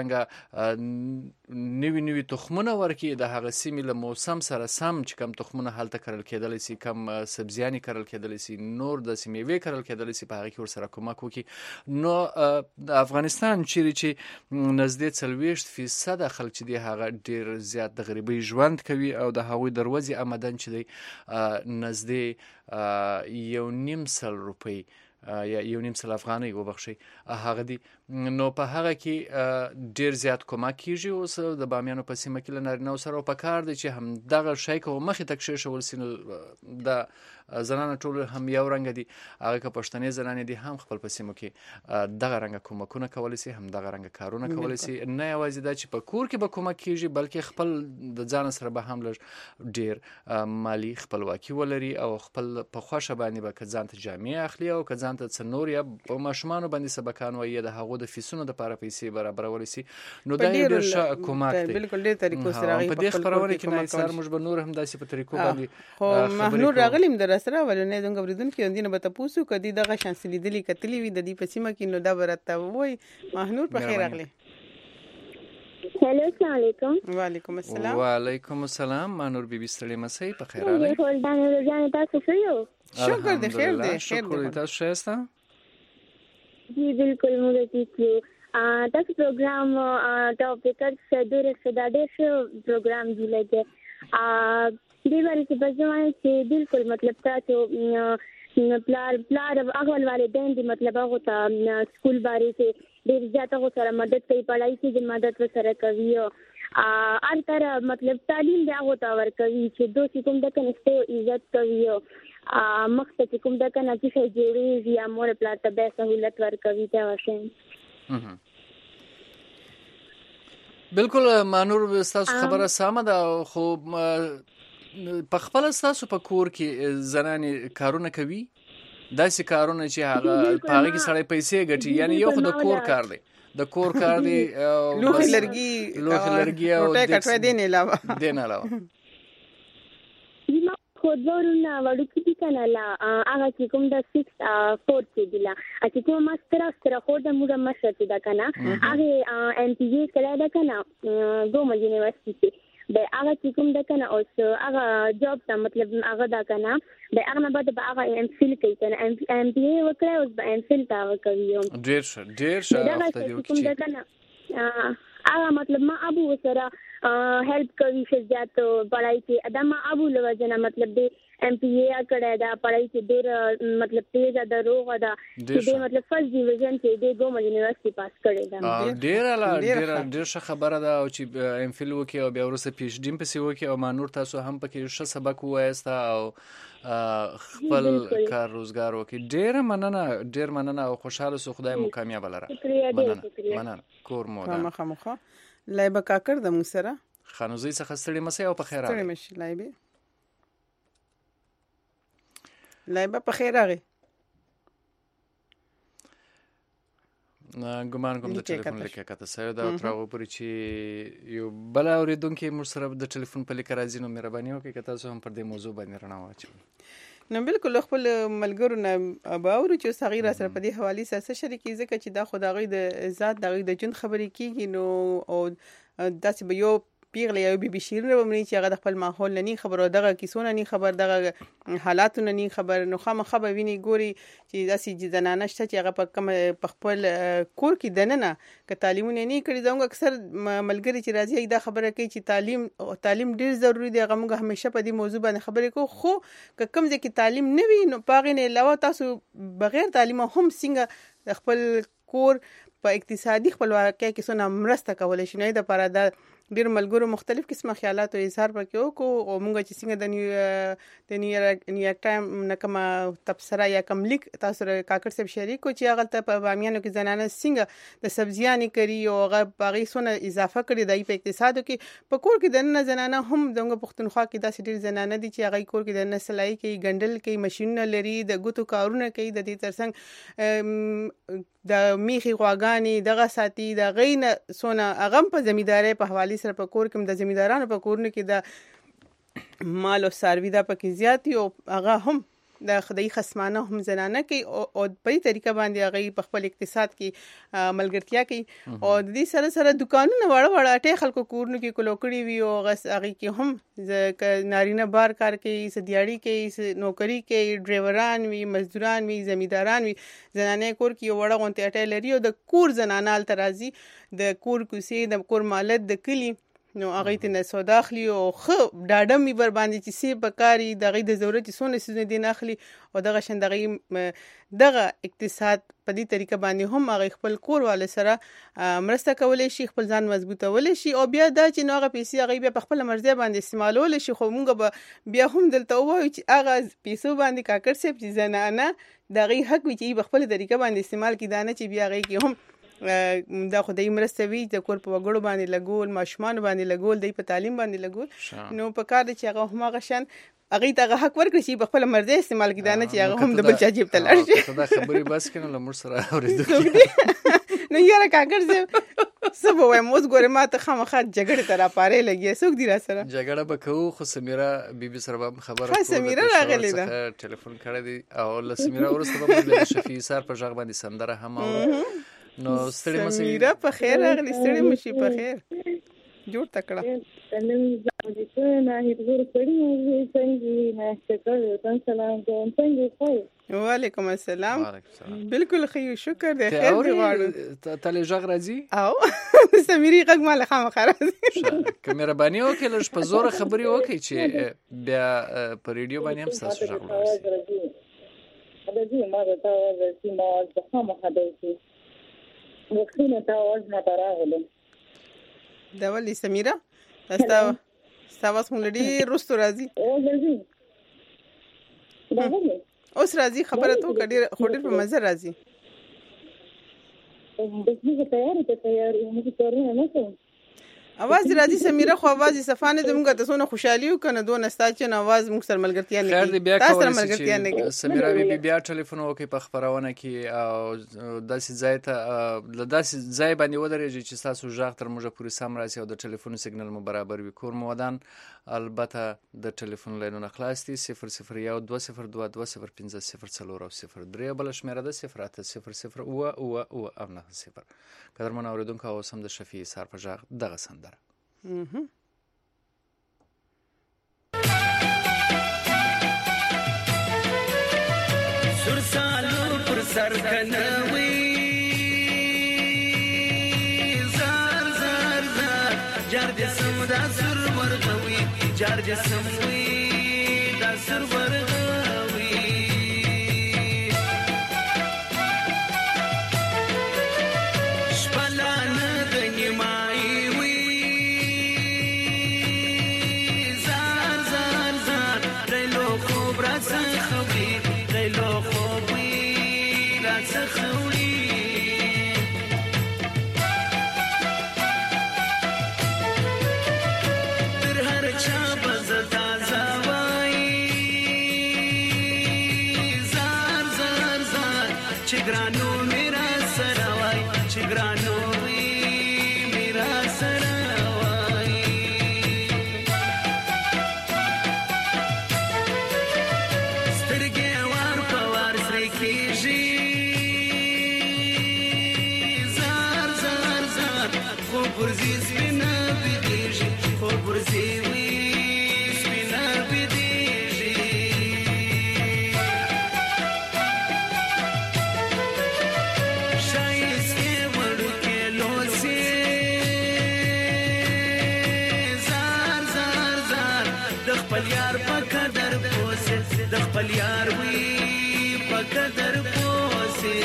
رنګه نوي نوي تخمونه ورکړي د هغه سیمې له موسم سره سم چې کوم تخمونه هلته کرل کېدلی سي کوم سبزیانې کرل کېدلی سي نور د مېوې کرل کېدلی سي په هغه کې ورسره کومک وکړي نو د افغانستان چیرې چې نږدې څلوېښت فیصده خلک چې دي هغه ډېر زیات د غریبۍ ژوند کوي او د هغوی د ورځې آمدن چې دی نږدې یو نیم سل روپۍ یا یو نیم سل افغانۍ وبخښئ هغه دي نو په هغه کې ډیر زیات کومک کیږي اوس د بامیانو په سیمه کې له نارینه‌و سره په کار دی چې هم دغه شی که مخې ته کښېښول سي نو د زنانه ټول هم یو رنګه دي هغه که پښتنې زنانې دي هم خپل په سیمو کې دغه رنګه کومکونه کولی سي هم دغه رنګه کارونه کولی سي نه یوازې دا چې په کور کې به کومک کیږي بلکې خپل د ځان سره به هم لږ ډیر مالی خپلواکي ولري او خپل په خوښه باندې به که ځان ته جامې اخلي او که ځان ته څه نور یا په ماشومانو باندې سبقان وایي د هغو د فیسونو دپاره پیسې برابرولی سي نو دا یو ډېر ښه کومک دی بالکل ډېر طریقو سره هغوی په دې خپرونه کې نایب سهار موږ به نور هم داسې په طریقو باندې خو مهنور راغلی م در سره ولې زموږ اورېدونکي همدې نه به تپوس وکړو که دوی دغه شانس لیدلي کتلي وي د دوی په سیمه کې نو دا به راته ووایي مهنور په خیر راغلی هلو السلام علیکم وعلیکم السلام وعلیکم السلام مهنور بیبي ستړې مه سئ په خیر راغلی ولدانې جانې تاسو ښه یو شکر دی خیر دی شکر دی تاسو ښه یاست جی بالکل موږ ٹھیک یو تاسو پروګرام ټاپک څه ډېر څه دا ډېر ښه پروګرام دی لګي دې باندې چې بځوان چې بالکل مطلب تاسو پلار پلار اول والدین دي مطلب هغه ته سکول باندې چې ډېر زیات هغه سره مدد کوي پڑھائی کې مدد سره کوي ار تر مطلب تعلیم دی هغه ته ورکوي چې دوی کوم د کنيسته عزت کوي مخته کوم د کنه چې جوړي یا مور پلار ته به سہولت ورکوي دا وشي بالکل مانور تاسو خبره سمه ده خو په خپل تاسو په کور کې زنانې کارونه کوي داسې کارونه چې هغه په هغه کې سړی پیسې ګټي یعنی یو خو د کور کار دی د کور کار دی لوخي لرګي لوخي لرګي او د کټوي دین علاوه دین علاوه خو ورونه وړو کې دي کنه لا هغه چې کوم د سکس فور کې دی لا چې کوم ماستر سره خو د موږ مشرته ده کنه هغه ام پی جی کړه ده کنه ګوم یونیورسيټي به هغه چې کوم د کنه اوس هغه جاب ته مطلب هغه دا کنه به هغه نه بعد به هغه ام فیل کوي کنه ام بی ای وکړي اوس به ام فیل تا کوي ډیر ښه ډیر ښه وخت دی کوم د کنه هغه مطلب ما ابو سره हेल्प करी से जातो पढ़ाई के अदमा अबू लवजना मतलब दे एमपीए कड़े दा पढ़ाई के देर मतलब तेज अदा रोग अदा दे मतलब फर्स्ट डिवीजन के दे गो यूनिवर्सिटी पास कड़े दा ډیر لا ډیر ډیر ښه خبره ده او چې ام فیل وکي او بیا ورسره پی ایچ ډی په سی وکي او ما نور تاسو هم پکې ښه سبق وایسته او خپل کار روزګار وکي ډیر مننه ډیر مننه او خوشاله سو خدای مو کامیاب لره مننه مننه کور مو ده مخه لایبه کاکر د مو سره خانوزي څخه ستړي مسي او په خیر راغی ستړي مشي لایبه لایبه په خیر راغی ګمان کوم د ټلیفون لیکه کته سره دا تراو پرې چې یو بل اوریدونکو مر سره د ټلیفون په لیکه راځي نو مهرباني وکړئ کته تاسو هم پر دې موضوع باندې رڼا واچوئ نو بالکل خپل ملګرو نه باور چې صغیره سره په دې حواله سره شریکي ځکه چې دا خدای د ذات د د جون خبرې کیږي نو او داسې به یو پیغله یو بي بي شیرینه ومني چې هغه د خپل ماحول نه خبر او دغه کیسونه نه خبر دغه حالاتونه نه خبر نو خامخا به ویني ګوري چې داسې زنانه شته چې هغه په کوم په خپل کور کې دننه ک تعلیمونه نه کړی زموږ اکثر ملګری چې راځي دا خبره کوي چې تعلیم تعلیم ډیر ضروری دی هغه موږ همیشه په دې موضوع باندې خبرې کوو خو ک کوم ځکه تعلیم نه وي نو پاغې نه علاوه تاسو بغیر تعلیم هم څنګه خپل کور په اقتصادي خپلواکۍ کې څونه مرسته کولای شي نه د لپاره د ډیر ملګرو مختلف قسمه خیالات او اظهار پکې وکړو او موږ چې څنګه د نیو د نیویارک ټایم نکما تبصره یا کوم لیک تاسو سره کاکړ صاحب شریک کو چې هغه ته په بامیانو کې زنانه څنګه د سبزیانې کری او هغه باغی سونه اضافه کړي د په اقتصادو کې په کور کې د نه زنانه هم دغه پښتونخوا کې داسې ډیر زنانه دي چې هغه کور کې د نسلای کې ګندل کې ماشينونه لري د ګوتو کارونه کوي د دې ترڅنګ د میخي غواګانی دغه ساتي د غین سونه اغم په زمیداري په حواله سره په کور کې د زمیدارانو په کورونه کې د مال او ساروی دا پکې زیاتی او هغه هم د خدای خصمانه هم زنانه کوي او په دې طریقه باندې هغه په خپل اقتصاد کې ملګرتیا کوي او د دې سره سره دکانونه وړ وړ اټه خلکو کورونه کې کلوکړي وي او هغه کې هم نارینه بار کار کوي سدیاړي کوي نوکری کوي ډرایوران وي مزدوران وي زمیداران وي زنانه کور کې وړ غونټه اټه لري او د کور زنانه ال ترازی د کور کوسي د کور مالت د کلی نو هغه ته نه سودا اخلي او خو ډاډم می بر باندې چې سی بکاری دغه د ضرورت سونه سونه دین اخلي او دغه شندغه دغه اقتصاد په دې طریقه باندې هم هغه خپل کور والے سره مرسته کولای شي خپل ځان مضبوطول شي او بیا دا چې نو هغه پیسې هغه بیا په خپل مرزه باندې استعمالول شي خو موږ به بیا هم دلته وایو چې هغه پیسو باندې کاکړ سپ چې زنانه دغه حق وي چې په خپل طریقه باندې استعمال کړي دانه چې بیا هغه کې هم دا خدای مرسته وی د کور په وګړو باندې لګول ماشومان باندې لګول د په تعلیم باندې لګول نو په کار دي چې هغه هم هغه شان هغه ته حق ورکړي چې په خپل مرزه استعمال کړي نه چې هغه هم د بل چا جیب ته لاړ شي دا خبرې بس کنه لمر سره اورېدل نو یاره کاکړ زه سبا وایم اوس ګوره ما ته خامخا جګړه تر پاره لګي څوک دی را سره جګړه وکاو خو سمیره بیبي سره خبره کوله سمیره راغلی ده ټلیفون کړی دی او له سمیره ورسته به د شفیع سر په ژغ باندې سندره هم نو ستړي مسې سمیره په خیر راغلی ستړي مشي په خیر جوړ تکړه نن زه چې نه هیڅ کړی نه څنګه نه شکر تاسو سلام کوم څنګه خو وعلیکم السلام بالکل خیو شکر دې خیر دی غواړم تل ژغ راځي او سمیری غږ مال خامخا راځي کیمرا باندې او کله په زور خبري وکي چې بیا په ریډیو باندې هم تاسو ژغ راځي دا دې ما ته چې ما د خامخا دی وختونه تا اوس نه راغله دا ولې سمیره تاسو تاسو موږ لري رستو راځي او راځي دا ولې اوس راځي خبره تو کډیر خډیر په مزه راځي د دې تیار ته تیار موږ کارونه نه کوو اواز راځي سمیره خو اواز صفانه زموږ ته سونه خوشحالي وکنه دوه نستا چې اواز موږ سره ملګرتیا نه کوي تاسو سره ملګرتیا نه کوي سمیره بي بیا ټلیفون وکي په خبرونه کې او داسې ځای ته داسې ځای باندې ودرېږي چې تاسو ژغ تر موږ پورې سم راسي او د ټلیفون سیګنال مو برابر وي کور مودان البته د ټلیفون لاینونه خلاص دي صفر صفر یو دوه صفر دوه دوه صفر پنځه صفر څلور او صفر درې بل شمیره ده صفر اته صفر صفر او او او او نه صفر قدرمن اوریدونکو او سم د شفیع سر په ژغ دغه سندره سرکنوي زار زار زار جار دې سم دا سر ورغوي جار دې سم وي دا سر ورغوي شپلان د نیمای وي زار زار زار دلو خوب را څخوي دلو خوب وي را څخوي ګرانو میرا سره وای چې ګرانو وی میرا سره وای سترګې وار په وار سره کېږي زار زار زار خو ګرځي سپینه بيدېږي خو ګرځي وی سپینه بيدېږي یار په قدر پوسه د خپل یار وی په قدر پوسه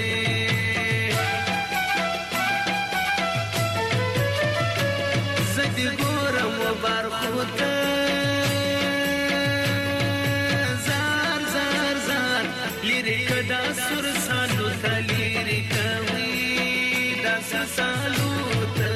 زدي ګورم و بار خود زار زار زار لیریک دا سر سالو ته لیریک وی دا سالو ته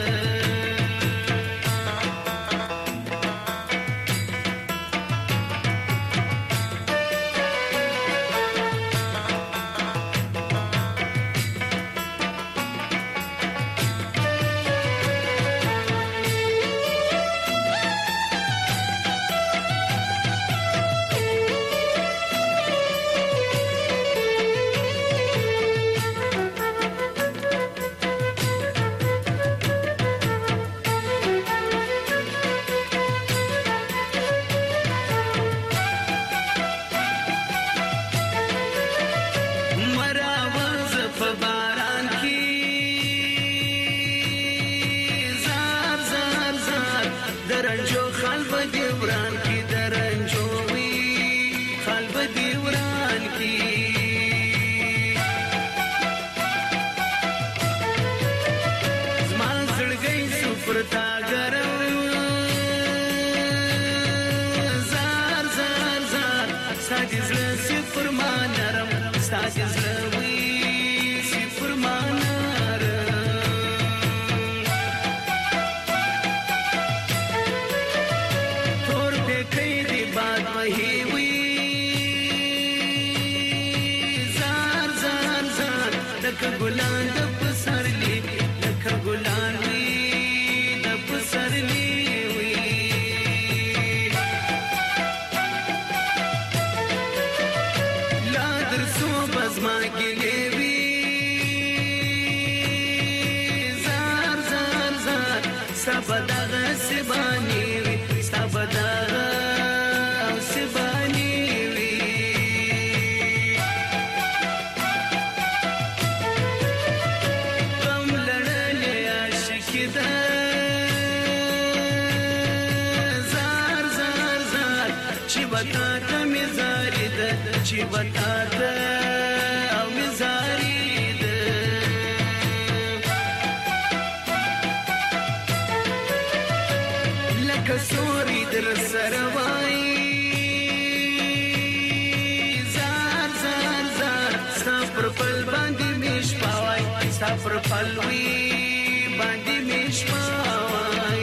چې وتاته او مزاري ده لکه سوري در سره وای زار زار زار ستا پر پل باندې مش پاوای ستا پر پل وی باندې مش پاوای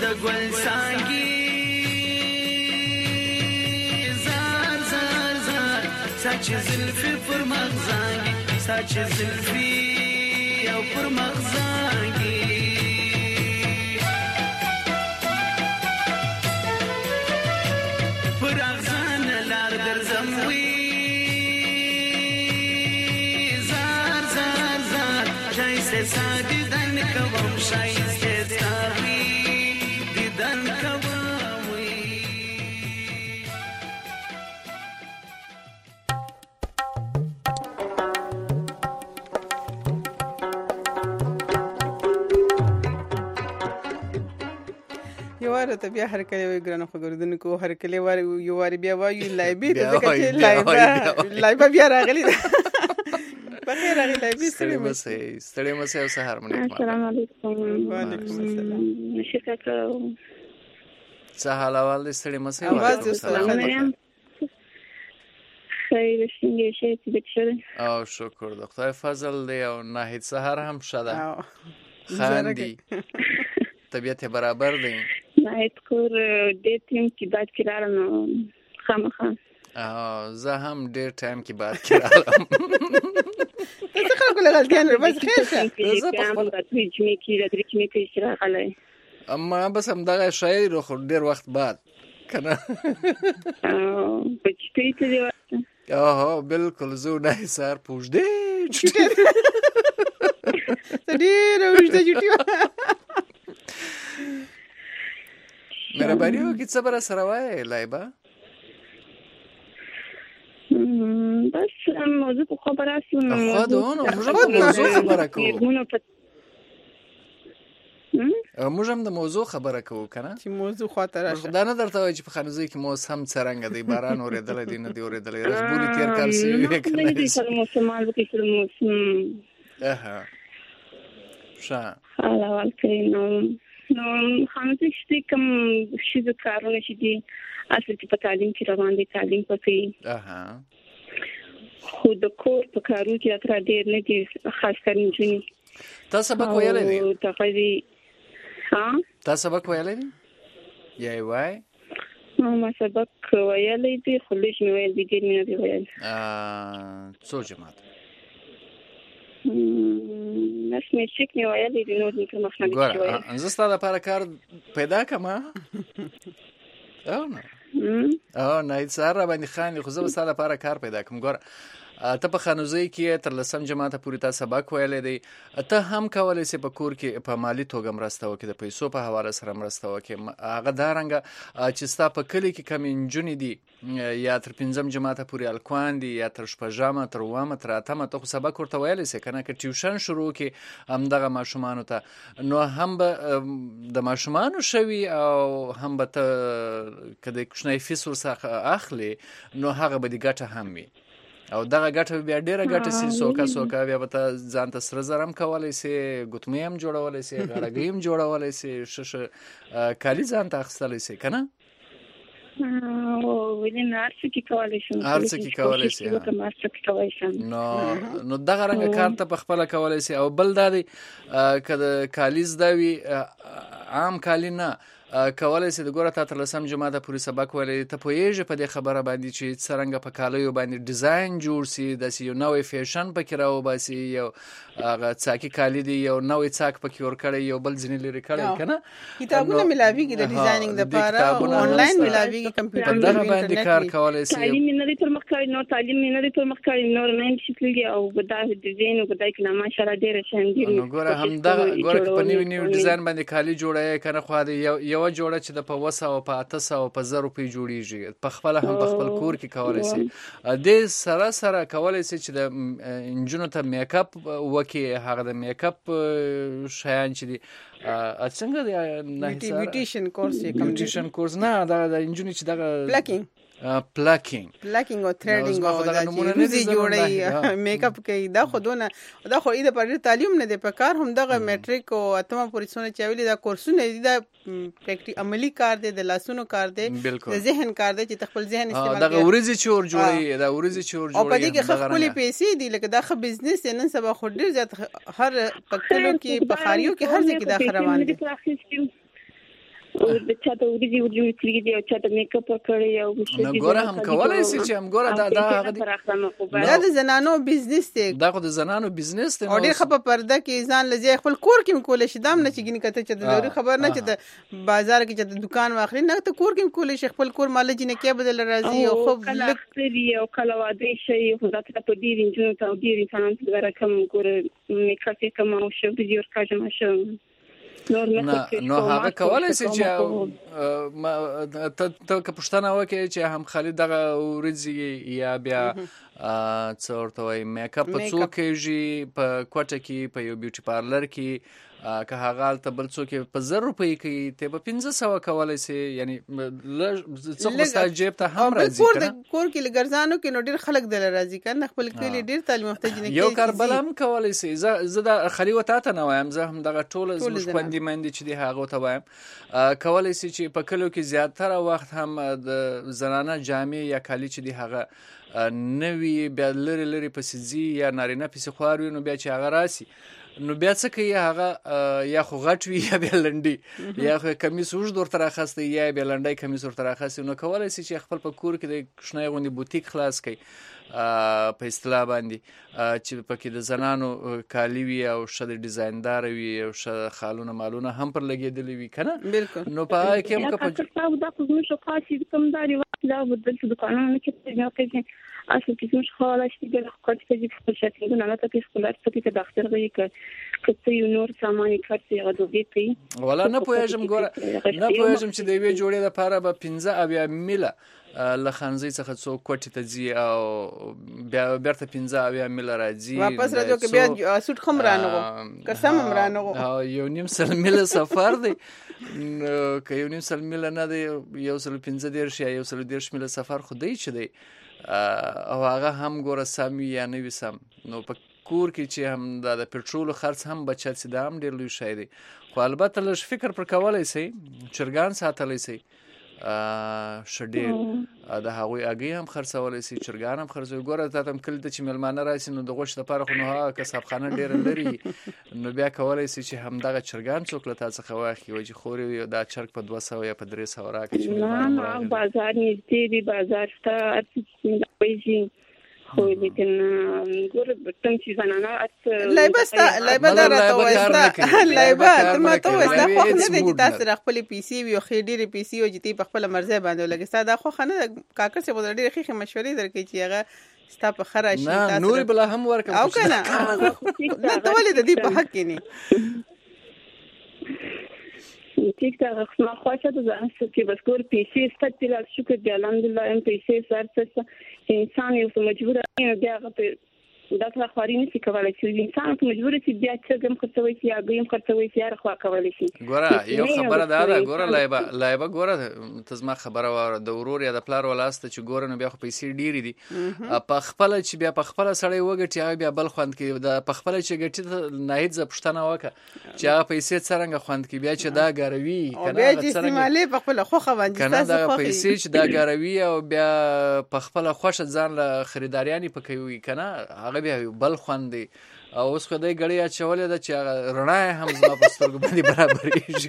ګل څانګې زار زار زار سچ زلفي پر مغزانګي سچ زلفي او پر مغزانګي پر اغزان لار درځم وي زار زار زار شایسته سادي دن کوم شایسته ساري دیدن کوم وي یواره ته بیا هر کله وی ګرانو خبردونکو هر کله واره یو واره بیا وایو لایبي ته ځکه چې لایبا لایبا بیا راغلی بخیر راغلی لایبي ستړي مسه ستړي مسه او سهار مونږ السلام علیکم وعلیکم السلام شکر کوم څه حال اول دې ستړي مسه اواز السلام علیکم خیر څنګه شې دې او شکر د خدای فضل دی او ناهید سهار هم شاده خاندي طبیعت برابر دی نایت کور دې ټیم کې بعد کې راغلم خامخا اه زه هم ډېر ټایم کې بعد کې راغلم څه خلکو له غلطیان بس خیر شه زه په خپل ترجمه کې د ترجمه کې راغلی اما بس هم دغه شاعر خو ډېر وخت بعد کنه په چټي ته دی اه بالکل زه نه سر پوجدې ډېر وښته چټي مهرباني وکړئ څه به راسره وایې لایبا بس موضوع په خبره شو نو موضوع خبره کوو موږ هم د موضوع خبره کوو کنه چې موضوع خاطر راشه دا نه درته وایي چې په خانوزۍ کې موسم څرنګه دی باران اورېدلی دی نه دی اورېدلی رخبوري تېر کال سوي وې که نه اها ښه حال احوال کوي نو نو خانوزۍ چې کوم ښځو کارونه چې دي اصل کې په تعلیم کې روان دي تعلیم پکې اها خو د کور په کارو کې اتر ډېر نه دي خاص کر نجونې تا سبق ویلی دی تقریبا ها تا سبق ویلی دی یا یې وای ما سبق ویلی دی خو لږ مې ویل دي ډېر مې نه دي ویل څو جماعت نس مې شک مې ویلی دی نور مې پر مخ نه دي ګوره زه ستا دپاره کار پیدا کړم او نه او نه سهار را باندې خاندي خو زه به ستا دپاره کار پیدا کړم ګوره ته په خانوزۍ کې تر لسم جماعته پورې تا سبق ویلی دی ته هم کولی سې په کور کې په مالي توګه مرسته وکړې د پیسو په حواله سره مرسته وکړې هغه دا رنګه چې ستا په کلي کې کمې نجونې دي یا تر پنځم جماعته پورې هلکوان دي یا تر شپږمه تر اوومه تر اتمه ته خو سبق ورته ویلی سې که نه که ټیوشن شروع کړې همدغه ماشومانو ته نو هم به د ماشومانو شوي او هم به ته که د کوچنی فیس ورڅخه اخلې نو هغه به دې ګټه هم وي او دغه ګټه بیا ډیره ګټه سي سوکا سوکا بیا به ته ځان ته سره زرم کولی سي ګوتمې هم جوړولی سي غاړګۍ هم جوړولی سي ښه کالي ځان ته اخیستلی سي که نه هر څه کې کولی شم هر څه کې کولی سي نو نو دغه رنګه کار ته په خپله کولی سي او بل دا دی که د کالي زده وي عام کالي نه کولای سي د ګوره تا تر لسم جماعته پورې سبق ویلی ته پوهېږې په دې خبره باندې چې څرنګه په کالیو باندې ډیزاین جوړ سي داسې یو نوی فیشن پکې راوباسي یو هغه څاکي کالي دي یو نوی څاک پکې ورکړی یو بل ځینې لرې کړی که نه کتابونه ملاویږي د ډیزاینینګ دپاره آنلاین ملاویږي کمپیوټر په دغه باندې کار کولی سي تعلیم یې نه دی پرمخ کړی نور تعلیم یې نه دی پرمخ کړی نور نه یې شکلي او دا ډیزاین او دا کې ماشاءالله ډېره شاندي نو ګوره همدغه ګوره که په نوي نوي ډیزاین باندې کالي جوړوې که نه خو یوه جوړه چې د په اوه سوه په اته سوه په زر روپۍ جوړېږي په خپله هم په خپل کور کې کولی سي دې سره سره کولی سي چې د نجونو ته میک اپ وکړي هغه د میک اپ شیان چې دي څنګه دی بیوټیشن کورس بیوټیشن کورس نه دغه د نجونې چې دغه پلکینګ پلکینګ پلکینګ او تھریډینګ او دا چې روزي جوړي میک اپ کوي دا خودونه دا خو اې د پر تعلیم نه دی په کار هم دغه میټریک او اتمه پورې سونه چاویل دا کورسونه دي دا پریکټي عملی کار دی د لاسونو کار دی د ذهن کار دی چې خپل ذهن استعمال دا ورزي چور جوړي دا ورزي چور جوړي او په دې کې خپل پیسې دي لکه دا خ بزنس نن سبا خو ډیر زیات هر پکلو کې په خاریو کې هر ځای کې دا روان دي او د چا ته ورځي ورځي کېږي دی او چا ته میک اپ کړی او نو ګوره هم کولای شي چې هم ګوره دا دا هغه دا د زنانو بزنس دی دا خو د زنانو بزنس دی او ډېر خپه پرده کې ځان لږه خپل کور کې کولای شي دام نه چې ګینه کته چې د ضروري خبر نه چې د بازار کې چې د دکان واخلي نه ته کور کې کولای شي خپل کور مال جنې کې بدل راځي او خو لکري او کله واده شي خو دا ته په دې انجن ته او دې انسان ته راکم ګوره میک اپ کوم او شو د یو کاجم شو نو هغه کولای شي چې ته ته پښتنه وکړي چې هم خالد دغه ورځي یا بیا څو ورته وای میک اپ څو کېږي په کوټه کې په یو بیوټي پارلر کې که هغه ته بل څوک په زر روپۍ کې ته په پنځه سوه کولای شي یعنی څو مستا جیب ته هم راځي کنه کور کې لګرځانو کې نو ډیر خلک دل راځي کنه خپل کلی ډیر تعلیم محتاج نه یو کار بل هم کولای شي زه د خلی وتا ته نه وایم زه هم دغه ټول زموږ خوندې مندي چې دی هغه ته وایم کولای شي چې په کلو کې زیاتره وخت هم د زنانه جامې یا کالی چې دی هغه نوی بیا لری لری پسې یا نارینه پسې خواري نو بیا چې هغه راسي نو بیا څه کوي هغه یا خو غټ وي یا بیا لنډي یا خو کمیس اوږد ورته راخسته یا بیا لنډی کمیس ورته راخسته نو کولای شي چې خپل په کور کې د کوچنۍ غوندې بوتیک خلاص کړي په اصطلاح باندې چې پکې د زنانو کالی وي او ښه د ډیزایندار وي او ښه خالونه مالونه هم پر لګېدلي وي که نه نو په هغه کې هم که په دا خو زموږ خاص کومداري وخت لا دلته دوکانونه کې اصل کې زموږ خاله چې د خپل کې خپل شکلونه نه تکي خپل ارتکي ته داخل غوي ک کته یو نور سامان کارت یو دوی پی ولا نه پوهېږم ګوره نه پوهېږم چې د یوې جوړې لپاره به پنځه اویا میله له خانزۍ څخه څو کوټې ته ځي او بیا بیرته پنځه اویا میله راځي واپس راځو که بیا سوټ خم رانغو قسم هم رانغو یو نیم سل میله سفر دی که یو نیم سل میله نه دی یو سل پنځه دېرش یا یو سل دېرش میله سفر خو دی چې دی او هغه هم ګوره سم وي یا نه وي سم نو په کور کې چې هم دا د پټرولو خرڅ هم بچت سي دا هم ډېر لوی شی دی خو البته لږ فکر پر کولی سئ چرګان ساتلی سئ ښه ډېر د هغوی هګۍ هم خرڅولی سي چرګان هم خرڅوي ګوره تا ته هم کلي ته چې میلمانه راسي نو د غوښې دپاره خو نو هغه کسابخانه ډېره لرې نو بیا کولی سي چې همدغه چرګان څوک له تا څخه واخلي وایي چې خورې دا چرګ په دوه سوه یا په درې سوه راکړه چې نه بازار نږدې دی بازار شته هر څه وایي خو لیکن ګوره تم چې زنانه لایبه ستا لایبه دا راته وایسته لایبه ته ما ته وایسته خوښ نه دی چې تاسو سره خپلې پیسې وي او ښې ډېرې پیسې وي چې ته په خپله مرضۍ باندې ولګې ستا دا خوښه نه ده کاکړ صاحب خو ډېرې ښې ښې مشورې درکوي چې هغه ستا په ښه راشي نه نورې بله هم ورکړم او که نه نه ته ولې د دې په حق کې نه ٹھیک ته ما خواشه د ځان څخه بس ګور پیسې ستاسو له شکر دی الحمدلله ام پیسې سر څه انسان یو مجبور دی بیا په دا څه خوري نشي کولای چې انسان په مجبور شي بیا چې ګم خرڅوي شي یا ګم خرڅوي شي هر خوا کولای شي ګوره یو خبره ده دا ګوره لایبه لایبه ګوره ته زما خبره واره د ورور یا د پلار ولاسته چې ګوره نو بیا خو پیسې ډېرې دي په خپله چې بیا په خپله سړی وګټي هغه بیا بل خوند کوي د په خپله چې ګټي ناهید زه پوښتنه وکړه چې هغه پیسې څرنګه خوند کوي بیا چې دا ګاروي که نه هغه څرنګه په خپله خوښه باندې که نه دغه پیسې چې دا ګاروي او بیا په خپله خوښه ځان له خریداریانې په کوي که نه هغه بیا بل خوند دی او اوس خو دی ګړۍ اچولې ده چې هغه رڼا یې هم زما په سترګو باندې برابرېږي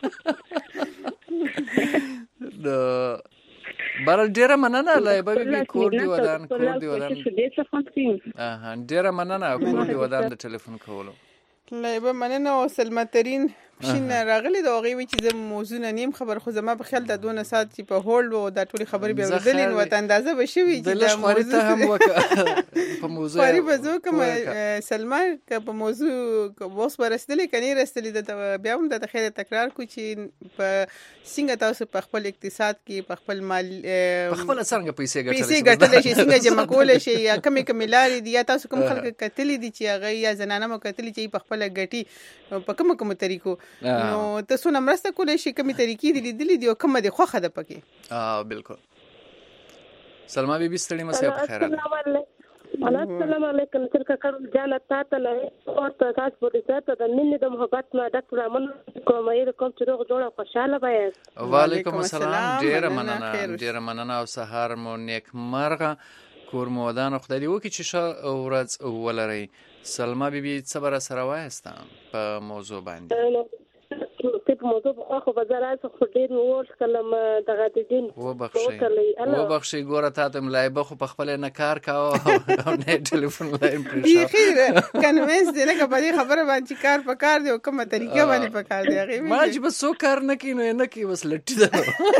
نو بهرحال ډېره مننه لایبه بیبي کور دې ودان کور دې ودان ډېره مننه کور دې ودان د ټلیفون کولو لایبه مننه او سلمه ترین شین راغلی دا هغې وی چې زه موضوع نه نیم خبر خو زما په خیال دا دونه ساعت چې په هولډ و دا ټولې خبرې بیا اورېدلې نو ورته اندازه به شوي چې دا موضوع په موضوع خواري به زه وکړم سلمه که په موضوع اوس به رسېدلې که نه یې رسېدلې ده بیا هم دا د خیر تکرار کړو چې په څنګه تاسو په خپل اقتصاد کې په خپل مال په خپله څرنګه پیسې ګټلی شي څنګه جمع کولی شي یا کمې کمې لارې دي یا تاسو کوم خلک کتلي دي چې هغه یا زنانه مو کتلي چې په خپله ګټي په کومو کومو طریقو نو ته څونه مرسته کولی شي کومې طریقې دي لیدلې دي او کومه دې خوښه ده پکې بالکل سلمه بیبي ستړې مه سئ په خیر السلام علیکم ترکا کړل جاله تاسو له او تاسو په دې ته د مینې د محبت نه ډکه من کوم یې کوم چې روغ جوړه خوشاله وای وعلیکم السلام ډیره مننه ډیره مننه او سهار مو نیک مرغه کور مو ودان خدای دې وکړي چې ښه ورځ ولرئ سلمه بیبي څه به راسره وایسته په موضوع باندې ته په موضوع په خو بازار څخه ډېر ور کلم دغه د دین و بخښي و بخښي ګوره تاسو ملایبه خو په خپل نه کار کاوه او نه ټلیفون لاین پرې شو خیر کنوینس دې نه په دې خبره باندې کار په کار دی او کومه طریقه باندې په کار دی هغه ما چې بس سو کار نه کینو نه کی بس لټی ده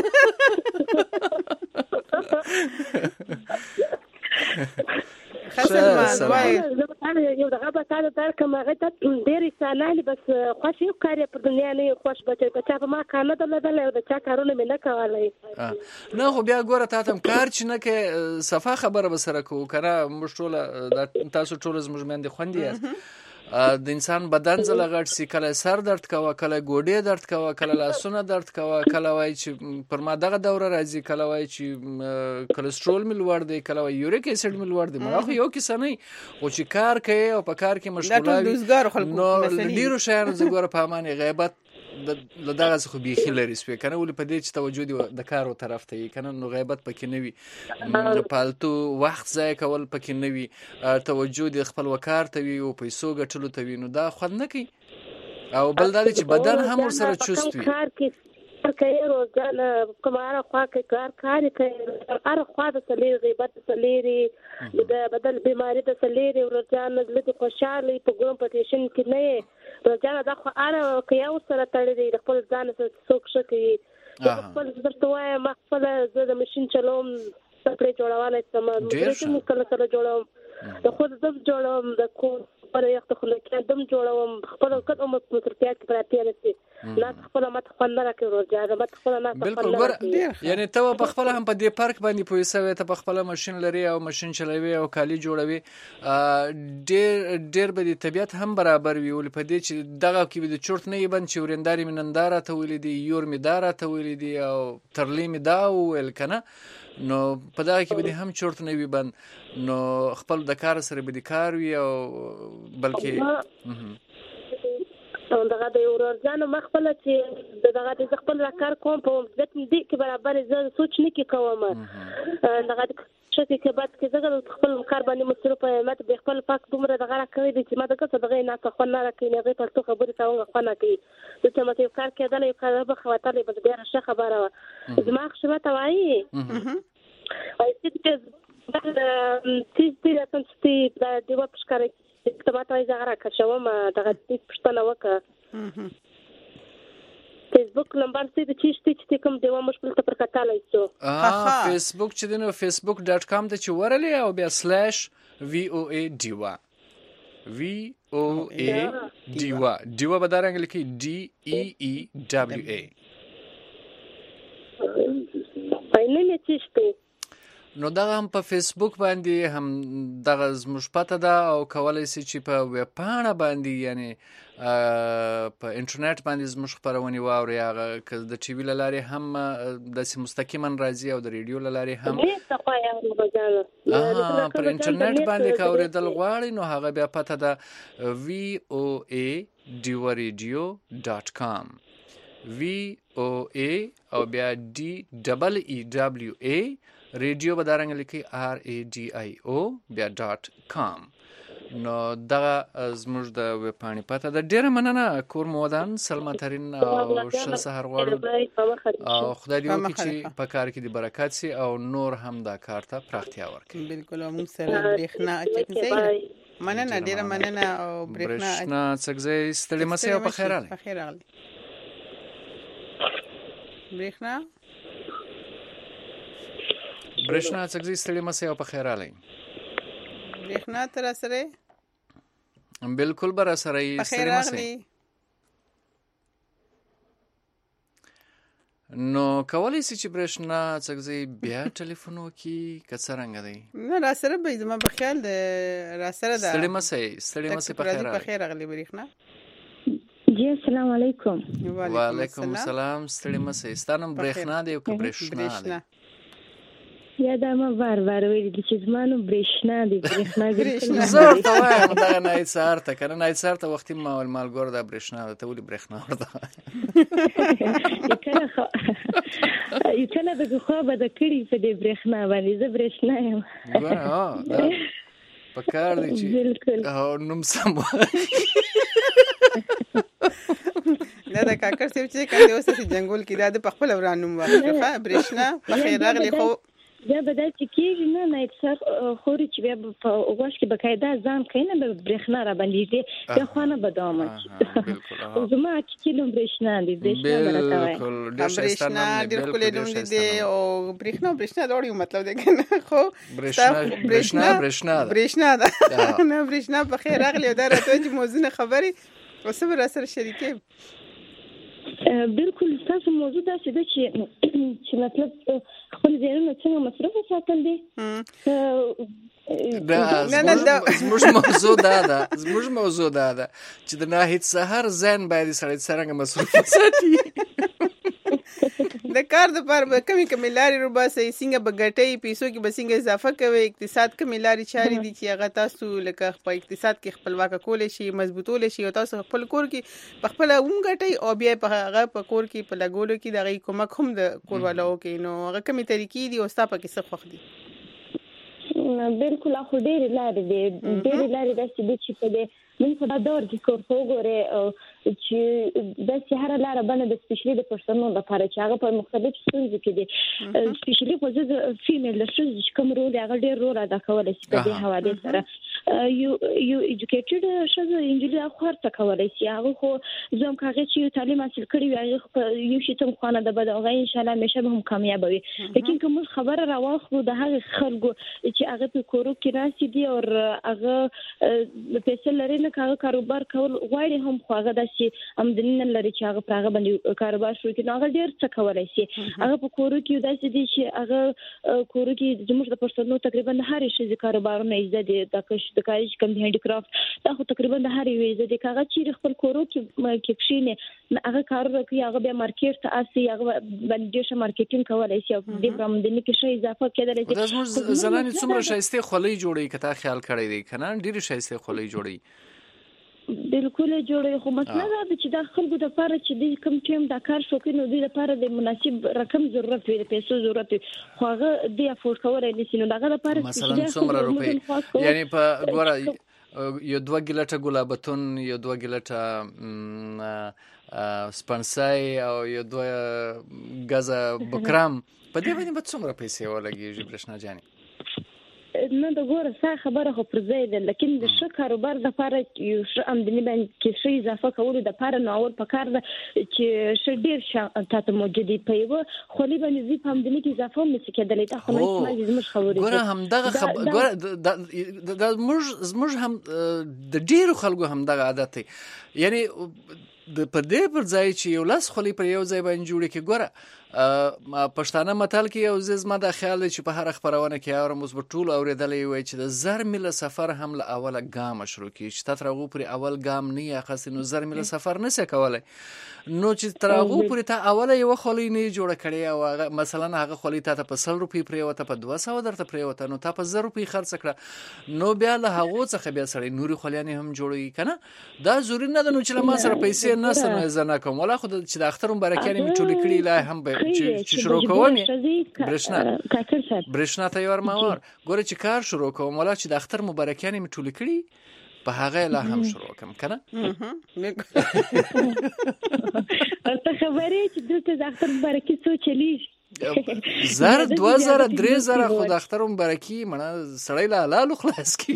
خسرمان وای یو دغه په کار تر کومه هغه ته ډېر سالانه بس خوښ یو کار په دنیا نه خوښ بچي بچا په ما کار نه درلودل او د چا کارونه مې نه کولای نه خو بیا ګوره تاسو کار چې نه کې صفه خبره به سره کو کنه موږ ټول تاسو ټول زموږ مېندې خوندې یاست د انسان بدن زله غټ سي کله سر درد کوه کله ګوډې درد کوه کله لاسونه درد کوه کله وای چې پر ما دغه دوره راځي کله وای چې کولېسترول مې لوړ دی کله وای یوریک اسید مې لوړ دی مړه خو یو کیسه نه او چې کار کوي او په کار کې مشغوله وي نو ډیرو شیانو زګوره په امانه غیبت د دغه څه خو بيخي لري سپې کنه ولې په دې چې توجه دی د کارو طرف ته کنه نو غیبت پکې نه وي پالتو وخت ځای کول پکې نه وي توجه دی خپل وکړ ته وي او پیسو ګټلو ته وي نو دا خود نه کوي او بل دا چې بدن هم سره چست وي کوي روزانه کومه خوا کې کار کار کوي هر خوا د سلیر غیبت سلیری د بدل بیماری د سلیری روزانه د خوشاله په ګوم پټیشن کې نه روزانه دا خو اره کې یو سره تړلې د خپل ځان سره څوک شي خپل درته وایم ما خپل د ماشين چلوم سپری جوړواله سم د کله سره جوړوم د خود د جوړوم د کو پر یو ته خلک دم جوړوم خپل کډه مو مترتیا کې پراته نشي لا خپل مت خپل نه راکې ورځه مت خپل نه بالکل ګور یعنی ته په خپل هم په دې پارک باندې پویسوي ته په خپل ماشين لري او ماشين چلوي او کالی جوړوي ډېر ډېر به د طبيعت هم برابر وي ول په دې چې دغه کې د چورت نه یبن چې ورنداري مننداره ته ویل دي یور میداره ته ویل دي او ترلی میدا ول کنه نو په دا کې به هم چورت نه وي بند نو خپل د کار سره به د کار وي او بلکې او دغه د ورځانو مخبل چې دغه د خپل کار کوم په ځت دې کې برابر زه سوچ نه کې کوم دغه شته کې بعد کې زه خپل کار باندې مصروف یم مت به خپل پاک دومره دغه راکوي چې ما دغه څه دغه نه څه نه راکوي نه په څه خبرې تاوه خو نه کوي د څه مته کار کېدل یو کار به خواتلې بس ډیره ښه خبره زما خبره ته وایي وایي چې د تیز تیز اسنستي د دیو په ښکارې تماته یې زغرا کښوم دغه دې پښتنه وکړه فیسبوک نمبر سي د چیشتي چې کوم دیو مشکل ته پرکاتلای شو اه فیسبوک چې دنو facebook dot com ته چې ورلې او بیا سلاش voa diwa voa diwa diwa به دا رنګ لیکي d e e w a پاینه نه چیشتي نو دا هم په فیسبوک باندې هم دغه زموږ پته ده او کولای شي چې په ویب پاڼه باندې یعنی په انټرنیټ باندې زموږ خبرونه واوري هغه د ټي وي لاري هم د مستقیما راځي او د ریډیو لاري هم اه په انټرنیټ باندې کاوریدل غواړي نو هغه بیا پته ده voa diwa radio dot com voa او بیا d double e w a ریډیو به دارنګ لیکي r a d i o بیا ډاټ کام نو دا زموږ د ویب پاڼې پته ده ډیره مننه کور مودان سلمہ ترين او ښه سحر غواړو او خدای دې وکړي چې په کار کې دې برکات سي او نور هم دا کار ته پراختیا ورکړي بالکل موږ سره برېښنا چکځي مننه ډیره مننه او برېښنا چکځي ستړي مسه او په خیر راغلی په خیر راغلی برېښنا برېښنا څنګه ستړي مسه او په خیر راغلی برېښنا تر سره بالکل بر سره یې ستړي مسه نو کولای شي چې برېښنا څنګه بیا ټلیفون وکي کڅرنګ دی نه را سره به زما په خیال د را سره ده ستړي مسه ستړي مسه په خیر په خیر راغلی برېښنا جی السلام علیکم وعلیکم السلام ستړي مسه ستانم برېښنا دی او برېښنا دی یا دا ما بار بار ویل چې زمانو برېښنا دی برېښنا برېښنا زه ته وایم دا نه ایثار ته کنه نه ایثار ته وختي ما ول مالګور دا برېښنا ته ولي برېښنا ورته یکله د خو به د کړي په دې برېښنا باندې زه برېښنا یم ګوره ها دا پکار دی چې بالکل او نوم سم دا د کاکړ صاحب چې کنده اوس په جنگل کې د خپل ورانوم واخله برېښنا په خیر راغلی خو بیا به دا چې کېږي نه نه اکثر خوري چې بیا په اوغاش کې بقاعده ځان کوي نه به برېښنا را باندې بیا خو نه به دوام شي زما کې نو برېښنا دی برېښنا راته وایي برېښنا ډېر ښکلی نوم دی او برېښنا برېښنا دواړه یو مطلب دی که نه خو برېښنا برېښنا ده برېښنا ده نه برېښنا په خیر راغلی او دا راته وایي چې موضوعونه خبرې او څه به راسره شریکوي بالکل تاسو موضوع داسې ده چې چې مطلب خپل ذهنونه څنګه مصرف وساتل دي زموږ موضوع دا ده زموږ موضوع دا ده چې د ناهید سهار ذهن باید سړی څرنګه مصرف وساتي د کار د پاره به کمی کمی لارې روباسي څنګه به ګټي پیسو کې به څنګه اضافه کوي اقتصاد کمی لارې چاري دي چې هغه تاسو لکه په اقتصاد کې خپلواک کول شي مضبوطول شي او تاسو خپل کور کې په خپل اون ګټي او بیا په هغه په کور کې په لګولو کې دغه کومک هم د کوروالو کې نو هغه کمی طریقې دي او تاسو په کې څه خوښ دي بالکل اخو ډېر لارې دي ډېر لارې داسې دي چې په دې من په دا دور کې کور وګوره چې د سهار لاره باندې د سپیشلی د پرسونو لپاره چې هغه په مختلف ستونزو کې دي سپیشلی په ځکه فیمیل د شوز چې کوم رول هغه ډېر رول ادا کولای شي په دې حواله سره یو یو ایجوکیټډ شوز انجلي اخو ورته کولای شي هغه خو زم کاغه چې تعلیم حاصل کړی وي هغه یو شی ته خانه د بده هغه ان شاء الله همیشه به هم کامیاب وي لیکن کوم خبره راوخلو د هغه خلکو چې هغه په کورو کې راسي دي او هغه د پیسې لري کاغه کاروبار کول غواړي هم خو هغه داسې آمدنی نه لري چې هغه پراغه باندې کاروبار شروع کړي نو هغه ډېر څه کولای شي هغه په کورو کې داسې دي چې هغه کورو کې زموږ د پښتنو تقریبا هر شي کاروبارونه یې زده دي د کښ د کاج کم هینډ کرافټ دا خو تقریبا د هر یو زده هغه چې خپل کورو کې کې کښینه هغه کار کوي هغه به مارکیټ ته اسي هغه باندې شه مارکیټینګ کولای شي او د آمدنی کې شي اضافه کېدلی شي دا زموږ زنانه څومره شایسته خولۍ جوړي کته خیال کړی دی کنه ډېر شایسته خولۍ جوړي بالکل جوړې خو مسله دا ده چې د خلکو د لپاره چې د کوم ټیم د کار شوکې نو د لپاره د مناسب رقم ضرورت وي د پیسو ضرورت وي خو هغه د افورد کولای نشي نو دغه لپاره مثلا څومره روپۍ یعنی په ګوره یو دوه ګلټه ګلابتون یو دوه ګلټه سپنسای او یو دوه غزه بکرام په دې باندې به څومره پیسې ولګي برېښنا جاني نه د ګوره سا خبره خو پر ځای ده لیکن د ښه کاروبار دپاره یو ښه آمدني باندې کې ښه اضافه کولو دپاره نو اول پکار ده چې ښه ډېر تا ته موجود وي په یوه خولۍ باندې زی په آمدني کې اضافه هم نشي کېدلی دا خو نه زموږ خبرې ګوره همدغه ګوره دا زموږ هم د ډېرو خلکو همدغه عادت دی یعنی د پر دې پر ځای چې یو لاس خولۍ پر یو ځای باندې جوړې کې ګوره پښتانه متل کې یو ځز ما د خیال چې په هر خبرونه کې اورم اوس ټول اوریدلې وي چې د زر میله سفر هم له اوله ګام شروع کی چې تاسو پر اول ګام نه یا خاص نو زر میله سفر نه سې کولای نو چې ترغو پر ته اوله یو خولۍ نه جوړه کړي او مثلا هغه خولۍ ته په سل روپۍ پریوته په دوه سوه درته پریوته نو ته په زر روپۍ خرڅ کړه نو بیا له هغه څخه بیا سړی نوري خولانې هم جوړوي کنه دا ضروري نه ده نو چې ما سره پیسې نه سم زنه کوم ولا خو چې د اختر مبارکانه می ټول کړي لا هم چې شروع کوم برېښنا برېښنا ته یور ماور ګوره چې کار شروع کوم ولا چې د اختر مبارکانه می ټول کړي په هغه لا هم شروع کوم کنه ته خبرې چې دلته د اختر مبارکي څو چلی زر دوه زره درې زره خو د اختر مبارکي مړه سړی لا حلال خلاص کی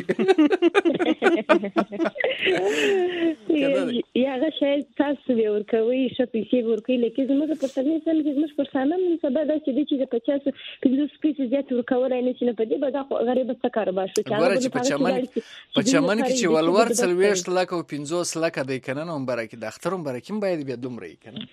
یا هغه شاید تاسو به ورکوي شپې ورکوي لکه زموږ په تنه سم کې زموږ پر سامان من سبا دا چې د چې په پچاس پنځوس پیسې زیات ورکولای نه شي نه په دې به دا غریب څه کاروبار شو چې په چمن په چمن کې چې ولور څلويشت لک او پنځوس لک د کنه مبارکي د اختر مبارکي باید بیا دومره کنه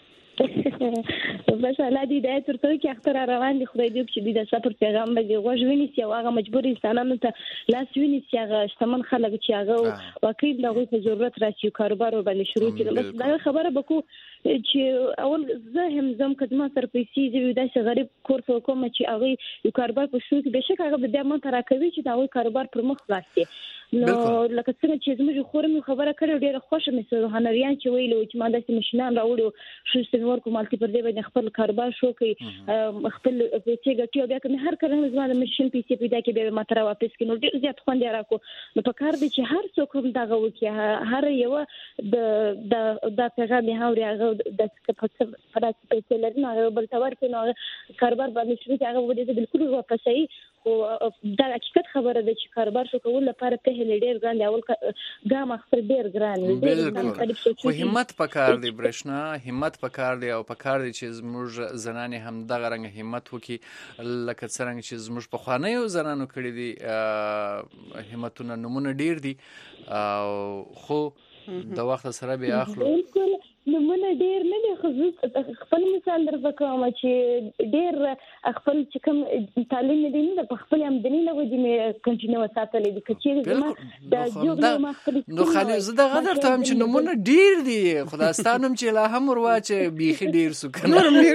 بس الله دې د تر څو کې اختر روان دي خدای دې چې د سفر پیغام به غوښ ویني چې هغه مجبور انسانانو ته لاس ویني چې هغه شتمن خلک چې هغه واقعي دغه په ضرورت راشي کاروبار باندې شروع کړي بس دا خبره بکو چې اول زه هم زم کدما تر پیسې دې داسې غریب کور ته کوم چې هغه یو کاروبار په شروع کې به شک هغه به د مون تر کوي چې دا وي کاروبار پر مخ ولاړ نو لکه څنګه چې زموږ خورم خبره کړې ډېره خوښه مې سره هنریان چې ویلو چې ما داسې ماشینان راوړو شو سنور کوم مالتي پر دې باندې خپل کاروبار شو کوي خپل پیسې ګټي او بیا کوم هر کله زما د ماشين پیسې پیدا کې به ما تر واپس کینو ډېر زیات خوند راکو نو په کار دي چې هر څوک هم دغه وکي هر یو د د د پیغام هاوري هغه د څه فرصت پیسې لري نو بل تور کې نو کاروبار باندې شروع هغه ودې بالکل واپسې او دا حقیقت خبره ده چې کاروبار شو کول لپاره په هلي ډیر ګران دی اول ګام خپل ډیر ګران دی خو همت پکار دی برښنا همت پکار دی او پکار دی چې زموږ زنانې هم دغه رنګ همت وکي لکه څنګه چې زموږ په خوانیو زنانو کړی دي همتونه نمونه ډیر دي او خو د وخت سره بیا اخلو نمونه ډیر نه دي خو خپل مثال درته کوم چې ډیر خپل چې کوم تعلیم دي نه په خپل آمدنی نه ودی مې کنټینیو ساتلې دي چې د جوړ ما خپل نو خالي زه د غدر ته هم چې نمونه ډیر دي خداستانم چې لا هم ورواچ بيخي ډیر سکنه نورم ډیر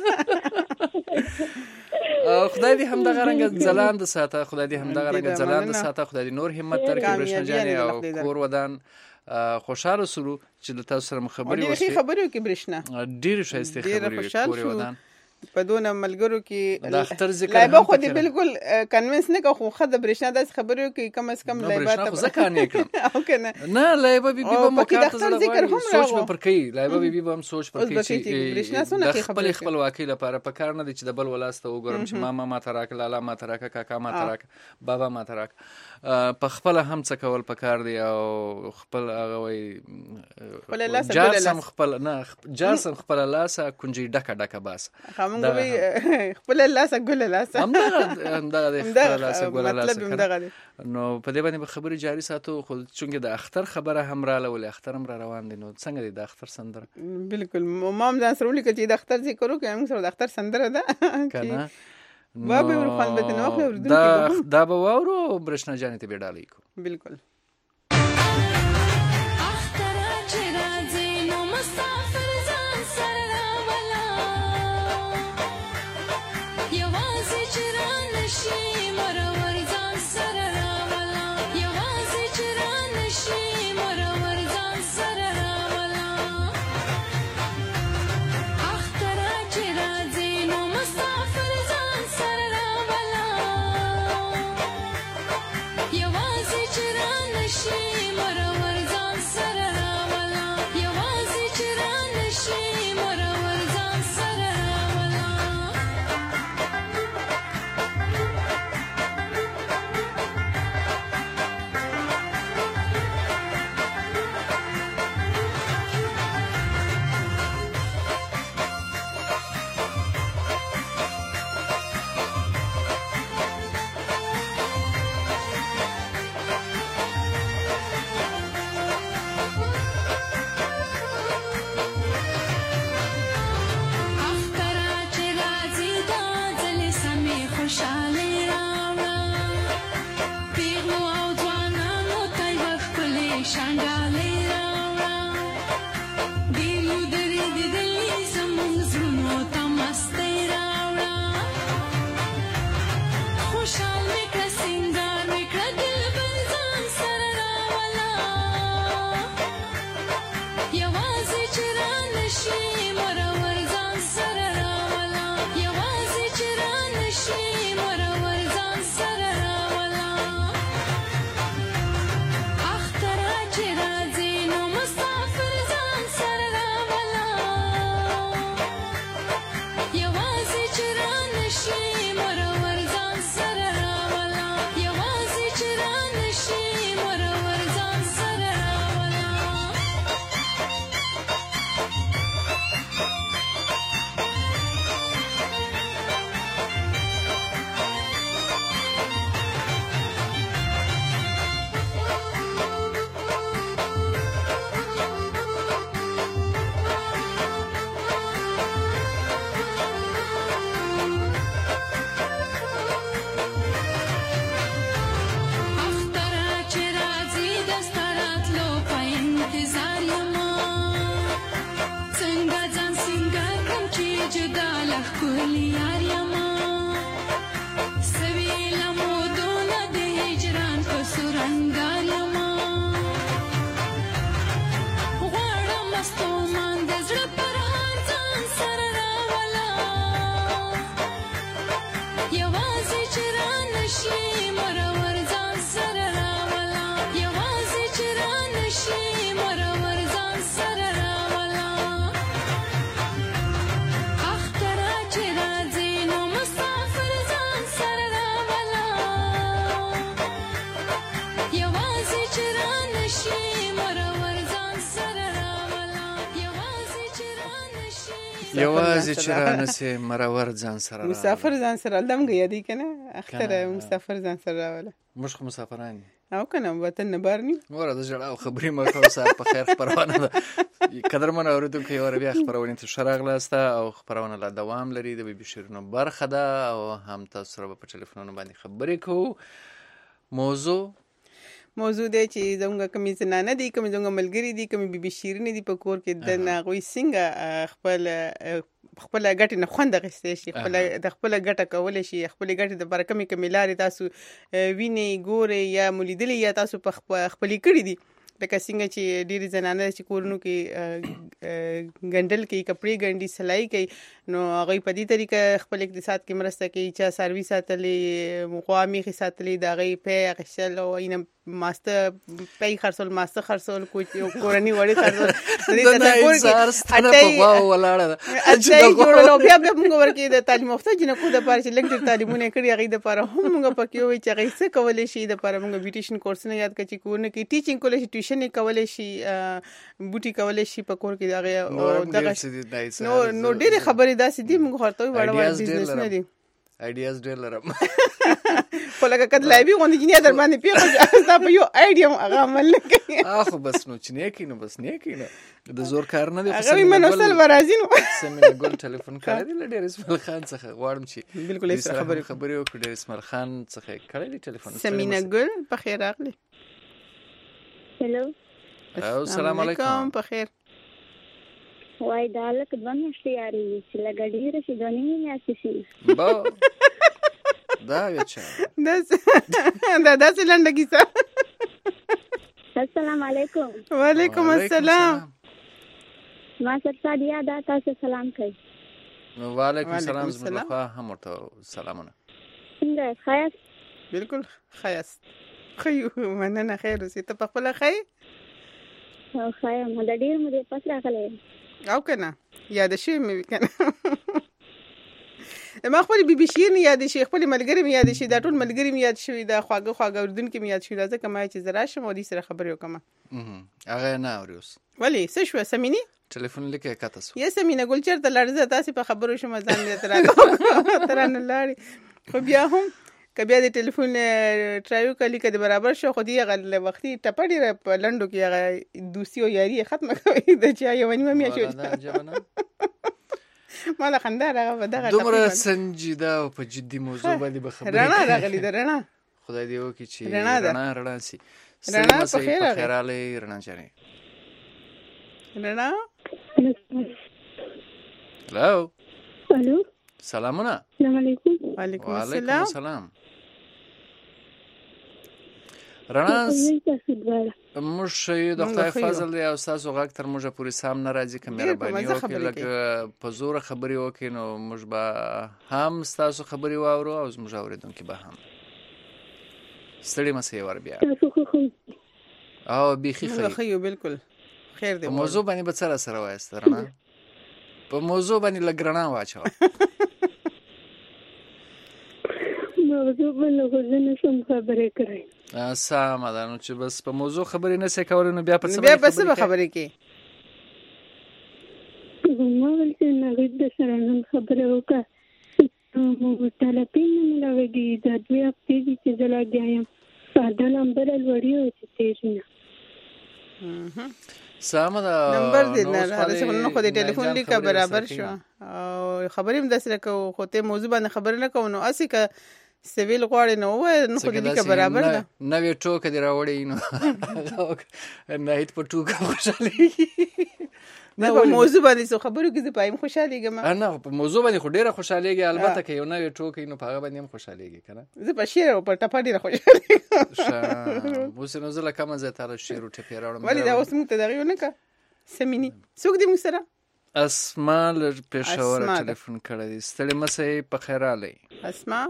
خدای دې هم دغه رنګ ځلاند ساته خدای دې هم دغه رنګ ځلاند ساته خدای دې نور همت درکړي برښنا جانې او کور ودان خوشاله سلو چې د تاسو سره خبرې وشي خبرې وکړي برښنا ډیر ښایسته خبرې وکړي کور ودان په دونه ملګرو کې د اختر ذکر لایبه خو دې بالکل کنوینس نه کوم خو د برښنا د خبرو کې کم از کم لایبه ته خو ځکه نه کړم او کنه نه لایبه بي بي به مکاتب ذکر هم سوچ په پر کوي لایبه بي بي به هم سوچ پر کوي چې د خپل خپلواکي لپاره په کار نه دي چې د بل ولاسته وګورم چې ماما ما تراک لالا ما تراک کاکا ما تراک بابا ما تراک په خپل هم څه کول په کار دی او خپل هغه وي خپل لاس جارسم خپل نه جارسم خپل لاس کنجي ډکه ډکه باس خامنګوي خپل لاس ګل لاس هم دا هم دا خپل لاس ګل لاس مطلب هم دغه نو په دې باندې خبرې جاری ساتو خو چونګې د اختر خبره هم را لولې اختر هم را روان دي نو څنګه دی د اختر سندره بالکل مام ځان سره لیکي چې د اختر ذکر وکړم موږ سره د اختر سندره ده کنه بابا ور خوان به نو خو دا دا به وورو برښنا جانې ته بیډالې کو بالکل Ach, یوازې چې رانسې مرور ځان سره مسافر ځان سره دمګه یادې کنه اختر مسافر ځان سره راوله موږ خو مسافران او کنه وطن نه بارني ور د جړاو خبرې ما کوم سار په خیر خبرونه ده قدرمن اوریدونکو یو بیا خبرونه ته شراغلاسته او خبرونه لا دوام لري د بي بي شیرینو برخه ده او هم تاسو سره په ټلیفون باندې خبرې کوو موضوع موضوع دی چې زموږ کمی زنانه دي کمی زموږ ملګری دي کمی بي بي شیرینې دي په کور کې د ناغوي څنګه خپل خپل ګټه نه خوند غستې شي خپل د خپل ګټه کول شي خپل ګټه د برکمې کملاري تاسو ویني ګوري یا ملیدلې یا تاسو په خپل کړی دي لکه څنګه چې ډېری زنانه چې کورونو کې ګندل کې کپړې ګنډي سلای کوي نو هغه په دې طریقه خپل اقتصاد کې مرسته کوي چې سرویس ساتلې مقامي خساتلې د هغه په غشل او اینه ماسته پای خرڅول ماسته خرڅول کوی کورنی وړي خرڅول دې ته کور کې اته واو ولاړه اته جوړلو بیا به موږ ورکې د تعلیم مفته جن کو د پاره چې لګ د تعلیمونه کړی هغه د پاره هم موږ پکې وي چې هغه څه کولای شي د پاره موږ بیوټیشن کورسونه یاد کړي کورونه کې ټیچینګ کولای شي ټیوشن کولای شي بوټي کولای شي په کور کې دغه دغه نو نو ډېر خبرې داسې دي موږ ورته وړو بزنس نه دي ایډیاز ډېر لرم په لکه کله لایبي غونډه جنیا در باندې پیښه تاسو په یو ایډیا هغه عمل نه کوي اخو بس نو چې نه کینو بس نه کینو د زور کار نه دی هغه منو سل ورازینو سمینه ګل ټلیفون کړی دی ډېر اسماعیل خان څخه غواړم چې بالکل یې خبرې خبرې وکړې ډېر اسماعیل خان څخه کړی دی ټلیفون سمینه ګل په خیر راغلی هلو السلام علیکم په خیر وای دالک باندې شتياري چې لګړې رشي دونی نه اساسي با دا وچا دا دا داسې لنډه کیسه السلام علیکم وعلیکم السلام ما سرسادیا دا تاسو سلام کوي وعلیکم السلام زموږ هم ورته سلامونه څنګه خیر بالکل خیر خیو مننه خیر اوسې ته په خپل خیر او خیر مو د ډیر مو د پس راغلی او کنه یاد شي مې کنه ما خپل بي بي شیر نه یاد شي خپل ملګری مې یاد شي دا ټول ملګری مې یاد شوی دا خواږه خواږه اردن کې مې یاد شوی دا ځکه ما چې زرا شم او دې سره خبرې وکم هغه نه اوريوس ولی څه شو سمینی ټلیفون لیکه کاته سو یې سمینه ګل چرته لړزه تاسو په خبرو شم ځان دې تر ترانه لاري خو بیا هم کبیا د ټلیفون ټرایو کلی کده برابر شو خو دی غل وختي ټپړی په لندو کې هغه دوستي او یاري ختمه کوي د چا یو نیمه میا شو مال خندار هغه دغه دومره سنجیده او په جدي موضوع باندې به خبرې رڼا راغلی د رڼا خدای دې وکړي چې رڼا رڼا سي رڼا په خیر علي رڼا چره رڼا هلو الو سلامونه السلام علیکم وعلیکم السلام السلام رڼا موږ شي د خدای فضل دی او تاسو غږ تر موږ پوری سام ناراضي کمره باندې وکړي لکه په زور خبري وکړي نو موږ به هم تاسو خبري واورو او موږ اوریدونکو به هم ستړي مسې ور بیا او بيخي خیر خیر بالکل خیر دی موضوع باندې به سره سره وایست رڼا په موضوع باندې لګرنا واچو موضوع باندې غوښنه سم خبرې کوي سم ده نو چې بس په موضوع خبرې نه سې کولای نو بیا په څه بیا په څه خبرې کې ما ولې نه غوډه سره نن خبرې وکړه مو طالبین نه لګي دا دوی هفته دي چې زلاګایم ساده نمبر لوړیو چې تیز نه سم ده نمبر دې نه راځي نو خو دې ټلیفون لیکه برابر شو او خبرې هم داسره کو خو ته موضوع باندې خبر نه کو نو اسی که سیویل غواړي نو وای نو خو دې لیکه برابر ده نوې ټوک دی راوړی نو نه هیڅ په ټوک خوشاله نه په موضوع باندې څه خبرو کې زه پایم خوشالېږم نه په موضوع باندې خو ډیره خوشالېږي البته کې یو نوې ټوک نو په هغه باندې هم خوشالېږي کنه زه په شعر او په ټپه ډیره خوشالېږم اوس نو زه لکه مزه تر شعر او ټپه راوړم ولی دا اوس موږ ته دغه نه کا سمینی څوک دې موږ سره اسماء له پېښور ټلیفون کړی دی ستړي مسې په خیر علي اسماء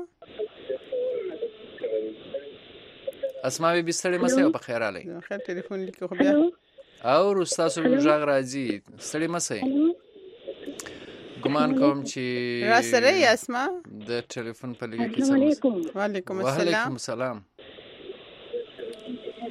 اسماء به ستړي مسې په خیر علي خیر ټلیفون لیکو خو بیا او رستاسو ژغ راځي ستړي مسې ګمان کوم چې را سره یې اسماء د ټلیفون په لګي کې السلام علیکم وعلیکم السلام وعلیکم السلام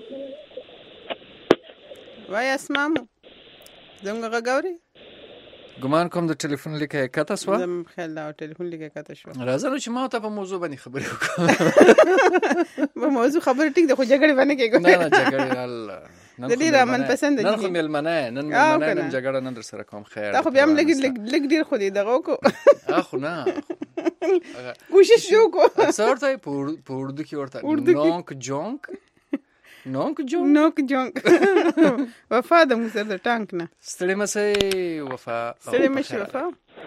وای اسماء زموږ غاوري ګمان کوم د ټلیفون لیکه کته سو زم خیال دا ټلیفون لیکه کته شو راځه نو چې ما ته په موضوع باندې خبرې وکړم په موضوع خبرې ټیک د خو جګړې باندې کې نه نه جګړې الله د دې را من پسند دي نن خو ملمنه نن ملمنه نن جګړه نن در سره کوم خیر دا خو بیا هم لګ لګ ډیر خو دې دغه کو اخو نه کوشش وکړو څورته په اردو کې ورته نونک جونک نونک جونک نونک جونک وفا د موسی د ټانک نه ستړي مسه وفا ستړي مشه وفا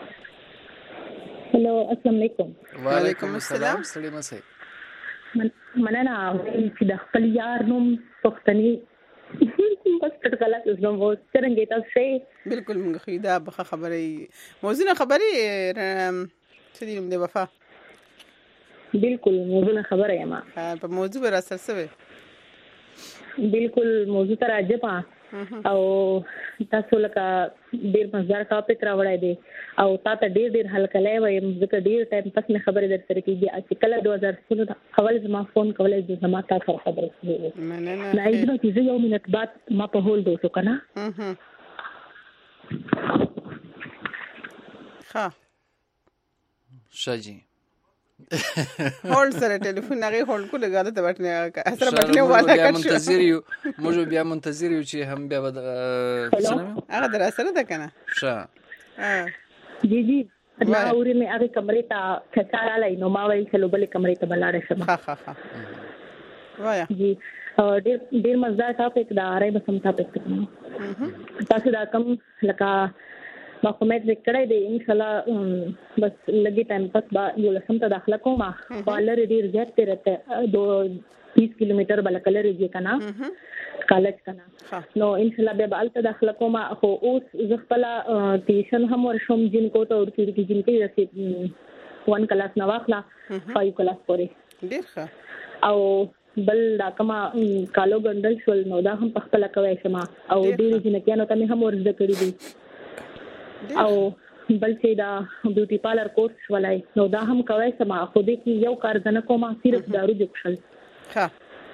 هلو السلام علیکم وعلیکم السلام ستړي مسه مننه چې د خپل یار نوم پښتني بس ټکلا زما و څنګه تاسو بالکل موږ خو دا به خبرې موضوع خبرې څه دي د وفا بالکل موضوع خبره یم په موضوع را سره سوي بالکل موضوع تر راځه او تاسو لکه ډیر مزدار ټاپک راوړای دی او تاسو ډیر ډیر حل کولای وایم ځکه ډیر ټایم پس نه خبرې درته کیږي چې کله دوه هزار څلور اول زما فون کولای د زما تاسو خبرې کوي نه نه نه ایدو چې یو منټ بعد ما په هول دوسو کنه ها شاجي هول سره ټلیفون هغه هول کو لګاله ته بټنه اثر بټنه والا کښ منتظر یو موږ بیا منتظر یو چې هم بیا هغه در اثر ده کنه ښه جی جی دا اوري مې هغه کمرې ته چچاره لای نو ما وایي چې لوبلې کمرې ته بلاړې شم ها ها ها وایا جی ډیر ډیر مزدار ټاپک دا راي بسم ټاپک تاسو دا کوم لکه ما کومه ذکرای دی ان شاء الله بس لګي ټایم پس با یو لسم ته داخله کوم بالر ډیر زیات تیرته دو तीस किलोमीटर بل کلر یې کنه کالج کنه نو ان شاء الله به بالته داخله کوم خو اوس زغپلا ټیشن هم ورشم جن کو ته ورته کې جن کې رسې وان کلاس نو واخلا فایو کلاس پورې ډیر ښه او بل دا کما کالو ګندل شول نو دا هم په خپل کوي شمه او ډیر جن کې نو ته هم ورزده کړی دي او بل چې دا بیوټي پارلر کورس ولای نو دا هم کوي سما خو دې کې یو کار زنه کومه صرف دارو جوړل ها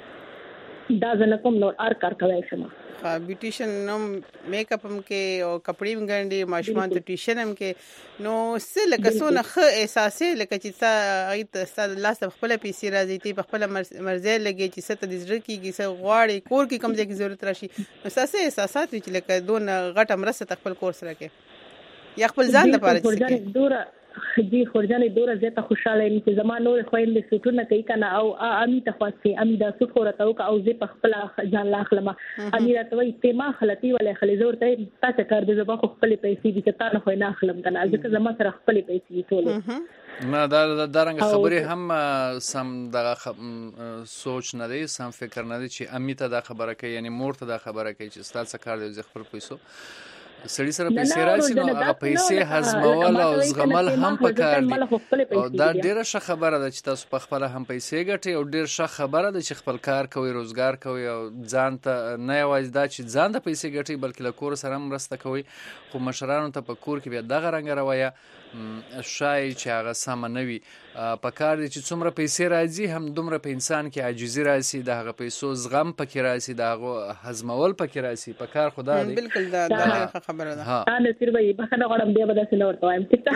دا زنه کوم نو ار کار کوي سما ها بیوټیشن نو میک اپ هم کې او کپڑے هم ګنډي ماشومان ته ټیشن هم کې نو سل کسونه خ احساسې لکه چې تا ایت ستاسو لاس خپل پیسې راځي تی خپل مرزه لګي چې ست د زړه کېږي څه غواړي کور کې کم ځای کې ضرورت راشي نو تاسو احساسات چې لکه دون غټه مرسته خپل کورس راکې یا خپل ځان لپاره چې دوره جی خورجانې دوره زیاته خوشاله یم چې زما نور خويندې سټونه کوي کنه او امي ته خاصي امي دا څه خورته او او زه په خپل ځان لاخلم امي راته وي ته ما خلتي ولا خلې زور ته تاسو کار دې زما خپل پیسې دي چې تا نه خو نه اخلم کنه ځکه زما سره خپل پیسې ټول نه دا درنګ خبرې هم سم دغه سوچ نه دی سم فکر نه دی چې امي ته دا خبره کوي یعنی مور ته دا خبره کوي چې ستاسو کار دې خپل پیسو سړی سره پیسې راشي نو هغه پیسې هضمول او زغمل هم پکار دي او دا ډیره ښه خبره ده چې تاسو په خپل هم پیسې ګټئ او ډیر ښه خبره ده چې خپل کار کوي روزګار کوي او ځان ته نه یوازې دا چې ځان ته پیسې ګټئ بلکې له کور سره هم مرسته کوي خو مشرانو ته په کور کې بیا دغه رنګ رویه شای چې هغه سم نه وي په کار دي چې څومره پیسې راځي هم دومره په انسان کې عاجزي راسي د هغه پیسو زغم پکې راسي د هغه هضمول پکې راسي په کار خدا دی بالکل دا دا خبره ده ها نه سر به بخنه غړم دی به داسې نه ورته وایم ټیک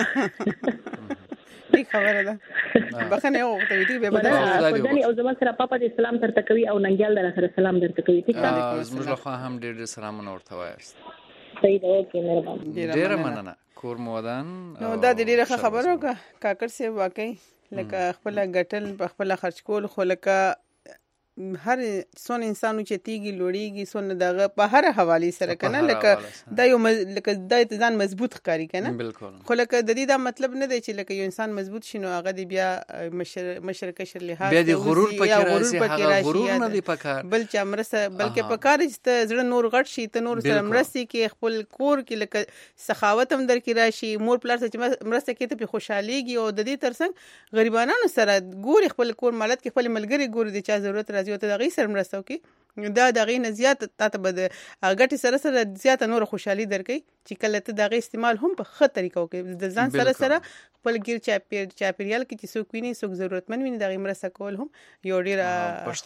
دې خبره ده بخنه یو ته ویټي به بدل او زما سره پاپا دې سلام درته کوي او ننګیال در سره سلام درته کوي ټیک ده زموږ له خوا هم ډېر ډېر سلامونه ورته وایست صحیح ده اوکې مهرباني ډېر مننه کور مودان نو دا ډیره ښه خبره وکړه کاکړ سی واقعي لکه خپل غټل خپل خرج کول خو لکه هر څون انسانو چې تیږي لوړیږي څون دغه په هر حواله سره کنه لکه دا یو لکه د ځان مضبوط ښکاری کنه بالکل خو لکه د دې دا مطلب نه دی چې لکه یو انسان مضبوط شي نو هغه دی بیا مشر مشر کشر لحاظ بیا د غرور پکې راځي هغه غرور نه دی پکار بل چې امرسه بلکې پکار چې زړه نور غټ شي ته نور سره مرسي کې خپل کور کې لکه سخاوت هم در کې راشي مور پلار چې مرسته کې ته په خوشحاليږي او د دې ترڅنګ غریبانو سره ګور خپل کور مالت کې خپل ملګری ګور دي چې ضرورت راځي ته دغه سر مرسته وکي دا دغه نه زیات تاسو به غټي سره سره زیات نور خوشحالي درکې چې کله ته دغه استعمال هم په خطر طریقو کې د ځان سره سره خپل ګیر چاپیر چاپیریال کې چې څوک ویني څوک ضرورتمن ویني دغه مرسته کول هم یو ډیر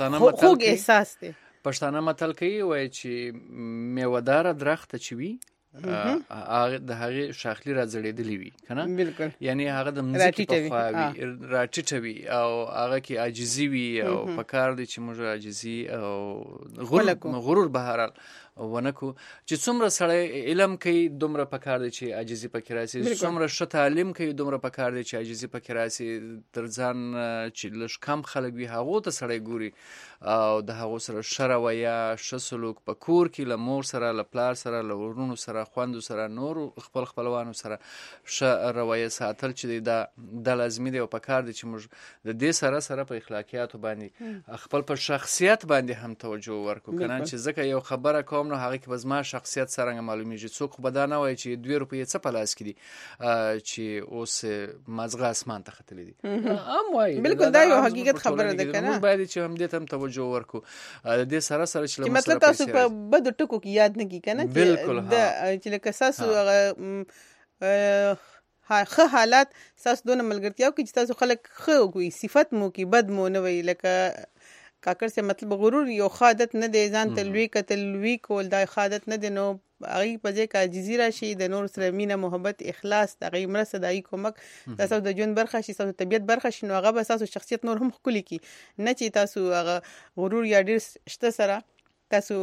خوږ احساس دی پښتانه متل کوي وای چې میوهدار درخت چې وي هغه د هغه شاخلي را زړېدلې وي کنه بالکل یعنی هغه د مزکی په خواوي راټیټوي او هغه کې عاجزي وي او پکار دي چې موږ عاجزي او غرور غرور بهرال ونکو چې څومره سړی علم کوي دومره پکار دی چې عاجزي پکې راسي څومره ښه تعلیم کوي دومره پکار دی چې عاجزي پکې راسي تر ځان چې لږ کم خلک وي هغو ته سړی ګوري او د هغو سره ښه رویه ښه سلوک په کور کې له مور سره له پلار سره له ورونو سره خویندو سره نورو خپل خپلوانو سره ښه رویه ساتل چې دا د لازمي دی او پکار دی چې موږ د دې سره سره په اخلاقیاتو باندې خپل په شخصیت باندې هم توجه ورکړو کنه چې ځکه یو خبره کوم نو هغه کې بس ما شخصیت سره معلومیږي څوک خو به دا نه وایي چې دوه روپۍ څه په لاس کې دي چې اوس مازغه اسمان ته ختلې دي هم وایي بالکل دا یو حقیقت خبره ده کنه موږ باید چې هم دې ته هم توجه ورکړو د دې سره سره چې مطلب تاسو په بد ټکو کې یاد نه کی کنه چې لکه تاسو هغه ښه حالات تاسو دونه ملګرتیاو کې چې تاسو خلک ښه کوي صفت مو کې بد مو نه وي لکه کاکر سے مطلب غرور یو خادت نه دی ځان ته لوی کتل لوی کول دا خادت نه دی نو هغه په ځای کا جزیره شي د نور سره مینه محبت اخلاص د هغه مرسته دای کومک تاسو د جون برخه شي تاسو طبيعت برخه شي نو هغه به تاسو شخصیت نور هم خولي کی نه چې تاسو هغه غرور یا ډیر شته سره تاسو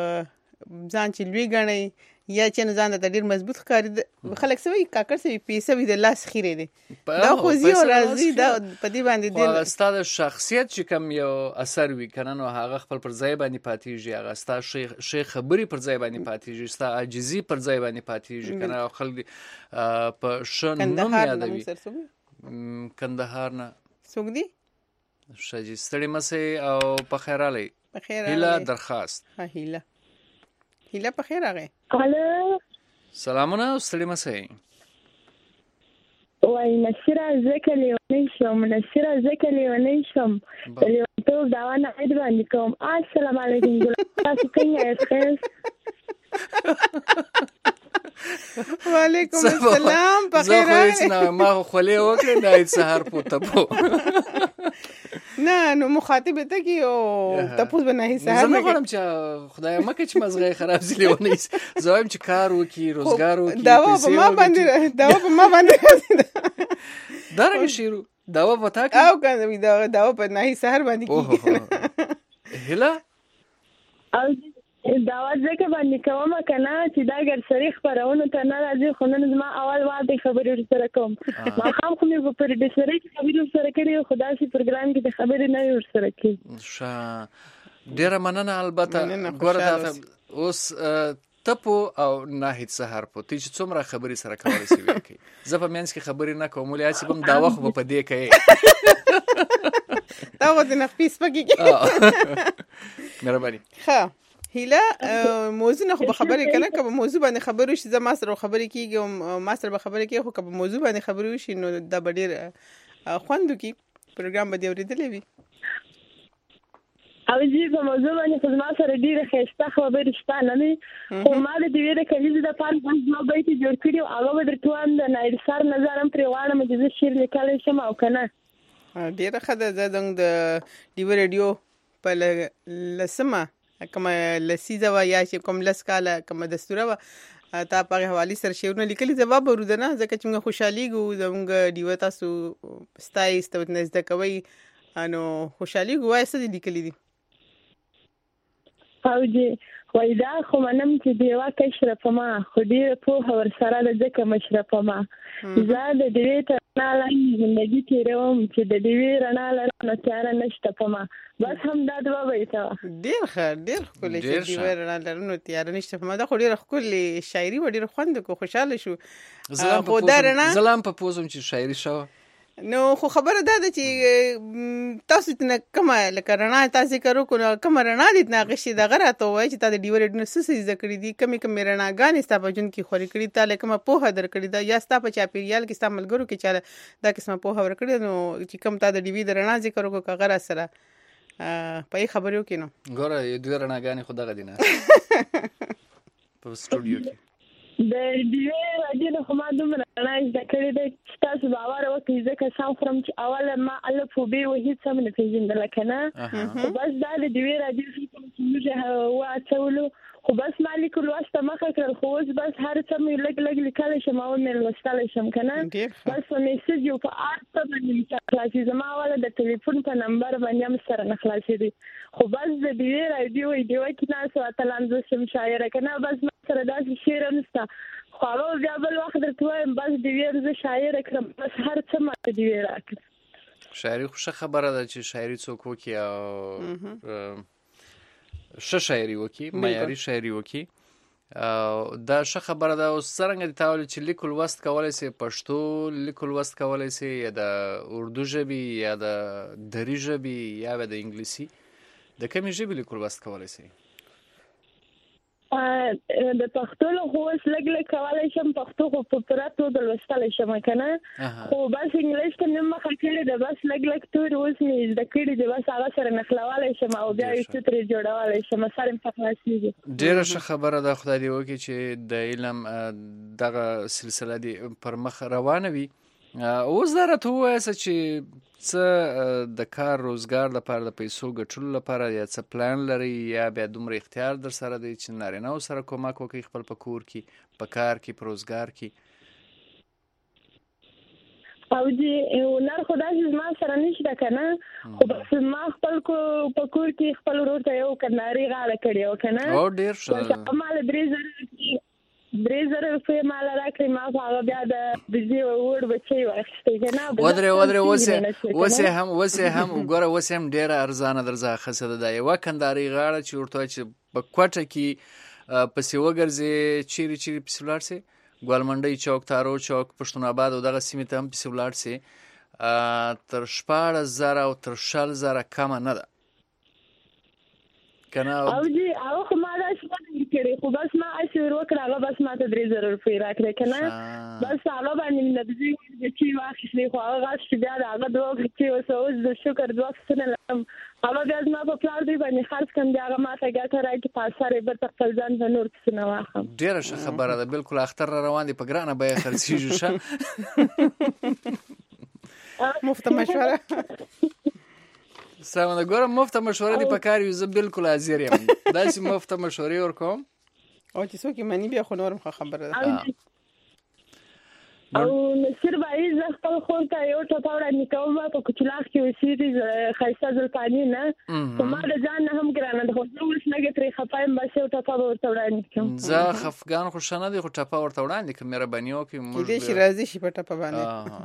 ځان چې لوی غنئ یا چې ځان ته ډیر مضبوط ښکاري خلک سوي کاکر سوي پیسې وي د لاس خیره دي دا خو زی او راضي دا په دې باندې دی ستاسو شخصیت چې کوم یو اثر وي کنه نو هغه خپل پر ځای باندې پاتېږي هغه ستاسو شي خبري پر ځای باندې پاتېږي ستاسو عاجزي پر ځای باندې پاتېږي کنه خلک په شن نوم یادوي کندهار نه څوک دي شاجي ستړي مسه او په خیراله په خیراله هیله درخواست ها هیله هیله په خیر راغی الو سلامونه ستړي مسه وای نشره زکه لیونی شم نشره زکه لیونی شم لیونتوب داوانه اید باندې کوم السلام علیکم تاسو څنګه یاست وعلیکم السلام په خیر راغی زه ما خولې وکړې د سحر پوته پو نه نو مخاطب ته کی او تاسو به نه سحر نه غواړم چې خدای مکه چې مزغه خراب زلی ونی زویم چې کار وکي روزګار وکي داوا په ما باندې داوا په ما باندې درګه شیرو داوا وتا کی او کنه دا داوا په نه سحر باندې کی هلا او داوا ځکه باندې کوم کنه چې دا ګر سری خبرونه ته نه راځي خو نن زما اول واده خبرې سره کوم ما هم خو مې په دې سره خبرې سره کړې خدا سي پروګرام کې خبرې نه ور سره کې ښه ډیره مننه البته ګوره اوس تپو او ناهید سحر په تی چې څومره خبرې سره کولای شي وکي زه په مینس کې خبرې نه کوم ولې چې کوم دا وخت په دې کوي دا وته نه پیس پکې مهرباني ښه هیله موضوع نه خو به خبرې کنه که به موضوع باندې خبرې وشي زه ما سره خبرې کیږي او ما سره به خبرې کیږي خو که به موضوع باندې خبرې وشي نو دا به ډېر خوند وکړي پروګرام به دې اورېدلی وي او جی په موضوع باندې خو زما سره ډېرې ښایسته خبرې شته نه وي خو ما د ډېرې د کلیزې دپاره زما بیت جوړ کړي او هغه به درته وایم د نایل سر نظر هم پرې غواړم چې زه شعر لیکلی شم او که نه ډېره ښه ده زه زموږ د ډیوه ریډیو په لسمه کومه لسیزه وه یا چې کوم لس کاله کومه دستوره وه تا په هغې حوالې سره شعرونه لیکلي ځواب ورو ده نه ځکه چې موږ خوشحالېږو زموږ ډیوه تاسو ستایي ستاسو زده کوئ نو خوشحالېږو وایه څه دې لیکلي دي او جی وای دا خو منم چې دیوا کې شرف ما خو ډیره پوهه ورسره ده ځکه مشرف ما زه د دې ته نه لاندې زندگی تیروم چې د دې رڼا لرنه تیاره نشته په ما بس هم دا دوا وایته ډیر ښه ډیر ښکلی چې دې رڼا لرنه تیاره نشته په ما دا خو ډیره ښکلې شاعري و ډیره خوند کو خوشاله شو خو دا رڼا زلام په پوزم چې شاعري شو نو خو خبره ده چې تاسو ته کومه لکه رڼا تاسو کارو کو کومه رڼا دې نه غشي د غره ته وای چې تاسو ډیور ډنه سس ذکر دي کمی کمی رڼاګانې ستا په جون کې خوري کړی تا لکه ما په هدر کړی دا یا ستا په چاپیریال کې ستا ملګرو کې چاله دا قسمه په هور کړی نو چې کم تا د ډیوی د رڼا ذکر کو غره سره په خبرو کې نو ګوره یو دوه رڼاګانې خو دغه دینه په سټوډیو کې د دې راځي نو ما دومره نه زده کړې ده چې تاسو باور وکړئ ځکه سم خورم چې اوله ما الف و ب و هیڅ هم نه پېژندله که نه خو بس دا د دې راځي چې موږ واڅولو خو بس ما لیکلو لوست ته مخه کړل خو اوس بس هر څه مې لږ لږ لیکلی شم او مې لوستلی شم که نه بس په میسج یو په آرټ ته باندې مې خلاصي زما والا د ټلیفون په نمبر باندې هم سره نه خلاصېدي خو بس د ډیوې راډیو ډیوه کې ناست اتلان زه شم شاعره که نه بس ما سره داسې شعر هم شته خو هغه بیا بل وخت درته وایم بس ډیوې زه شاعره کړم بس هر څه ماته ډیوې راکړه شاعري خو ښه خبره ده چې شاعري څوک وکړي او ښه شاعري وکړي معیاري شاعري وکړي دا ښه خبره ده. اوس څرنګه دې تا ویل چې لیک لوست کولی سي پښتو لیک لوست کولی سي یا د اردو ژبې یا د دري ژبې یا د انګلیسي د کومې ژبې لیک لوست کولی سي؟ د پښتو له خو اوس لږ لږ کولی شم پښتو خو په پوره توګه لوستلی شم که نه خو بس انګلیش ته مې مخه کړې ده بس لږ لږ تورې اوس مې زده کړي دي بس هغه سره نښلولی شم او بیا یې څه ترې جوړولی شم سر مې په خلاصېږي. ډېره ښه خبره ده خدای دې وکړي چې د علم دغه سلسله دې پر مخ روانه وي. اوس دا راته ووایه چې څه د کار روزګار لپاره د پیسو ګټلو لپاره یا څه پلان لري یا بیا دومره اختیار در سره دی چې نارینه‌و سره کومک وکړي خپل په کور کې په کار کې په روزګار کې؟ او جی هنر خو داسې زما سره نشته که نه خو بس ما خپل په کور کې خپل ورور ته یو کنداري غاړه کړې وه که نه او ډېر ښه ما له درې زره درې زره روپۍ ما له راکړې ما خو هغه بیا د بجې وړ بچی واخیستی که نه ودرې ودرې اوس یې هم اوس یې هم وګوره اوس یې هم ډېره ارزانه درځه اخیستې ده دا یوه کندارۍ غاړه چې ورته وایي چې په کوټه کې پسې وګرځې چیرې چیرې پسې ولاړ سې ګوالمنډۍ چوک تارو چوک پښتون آباد او دغه سیمې ته هم پسې ولاړ سې تر شپاړس زره او تر شل زره کمه نه ده که نه او جی هغه خو ما داسې نه دی کړی خو بس ما هسې ور وکړه هغه بس ما ته درې زره روپۍ راکړې که نه بس هغه باندې مې د بجې بچي واخیستې خو هغه غاښ چې بیا د هغه دوه بچې اوس اوس د شکر دوه پسونه لرم هغه بیا زما په پلار دوی باندې خرڅ کړم بیا هغه ما ته ګټه راکړي په اثر یې بېرته خپل ځان ته نور پسونه واخلم. ډېره ښه خبره ده بالکل اختر را روان دی په ګرانه بیه خرڅېږي ښه مفته مشوره سمه ګوره مفته مشوره دې په کار وي زه بالکل حاضر یم داسې مفته مشورې ورکوم او چې څوک یې مني بیا خو نورم ښه خبره ده. او نصیر بھائی زه خپل خور ته یو ټوپه وړاندې کوم په کوچلاخ کې اوسېږي ښایسته زلفاني نه خو ما د ځان نه هم ګرانه ده خو زه اوس لږې ترې خفه یم بس یو ټوپه به ورته وړاندې کړم. زه خفګان خو ښه نه دی خو ټپه ورته وړاندې کړم مهرباني وکړئ کیدای شي راضي شي په ټپه باندې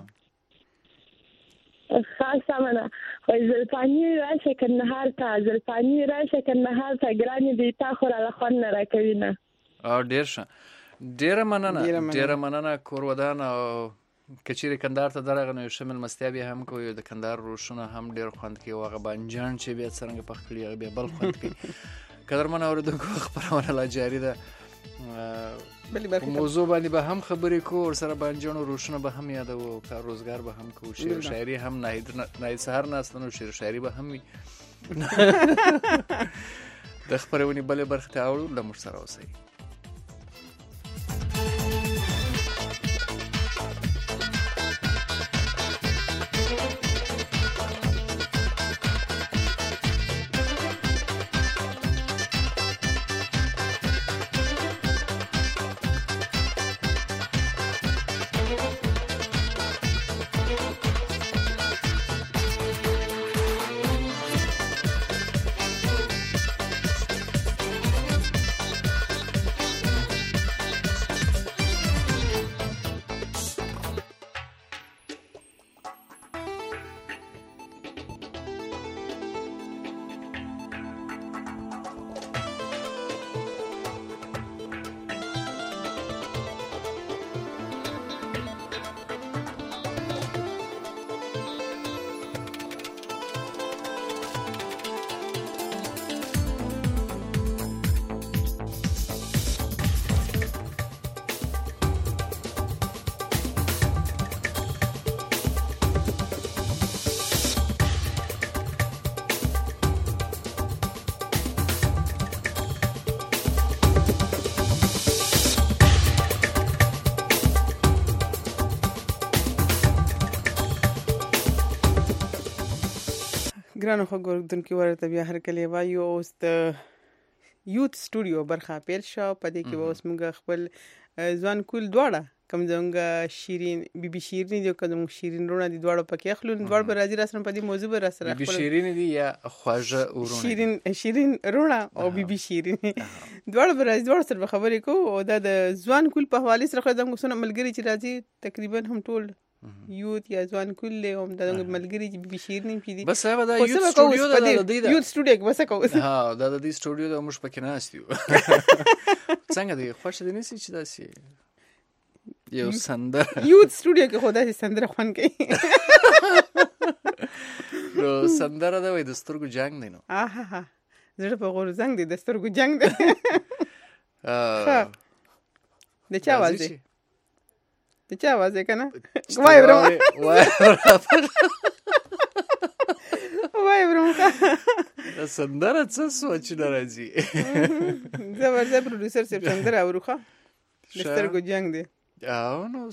خاصه منه خو زلفاني راشه کندهار ته زلفاني راشه کندهار ته ګرانې دی تا خو راله خوند نه راکوي نه. او ډېر ښه ډېره مننه ډېره مننه کور ودان او که چیرې کندهار ته درغلی نو یو ښه مېلمستیا بیا هم کوو د کندهار روشونه هم ډېر خوند کوي او هغه بانجان چې بیا څرنګه پخ کړي هغه بیا بل خوند کوي. قدرمنو اورېدونکو خپرونه لا جاري ده په موضوع باندې به هم خبرې کوو ورسره بانجان او روشونه به هم یادوو کار روزګار به هم کوو شعر شاعري هم ناهید سهار ناستن او شعر شاعري به هم وي. د خپرونې بلې برخې ته اوړو له موږ سره اوسئ. ګرانو خو ګوردونکو ورته بیا هر کله وایو اوس د یوت سټوډیو برخه پیل شو. په دې کې اوس موږ خپل ځوان کول دواړه کوم څنګه شیرین بیبي شیرین دی کوم شیرین رونه دي دواړه پکې خلون دواړه به راځي راسره په دې موضوع به راسره بیبي شیرین دی یا خواجه ورونه شیرین شیرین رونه او بیبي شیرین دواړه به راځي دواړه سره خبرې کوو او دا د ځوان کول په حواله سره خو زموږ سره ملګری چې راځي تقریبا هم ټول یوت یا ځوان کول له هم د ملګری چې بیبي شیرین پی دي بس هغه د یوت سټوډیو د دې یوت سټوډیو کې بس کوو ها دا د دې سټوډیو د موږ پکې ناست یو څنګه دی خوښ دي نسی چې داسي یو سندر یوت سټوډیو کې خدای سي سندر خوان کوي نو سندر دا وای د سترګو جنگ دی نو آها ها زړه په غور زنګ دی د سترګو جنگ دی ها د چا आवाज دی د چا आवाज دی کنه وای برو وای وای برو دا سندر څه سوچ نه راځي زبردست پروډوسر سیف سندر اوروخه د سترګو جنگ دی او نو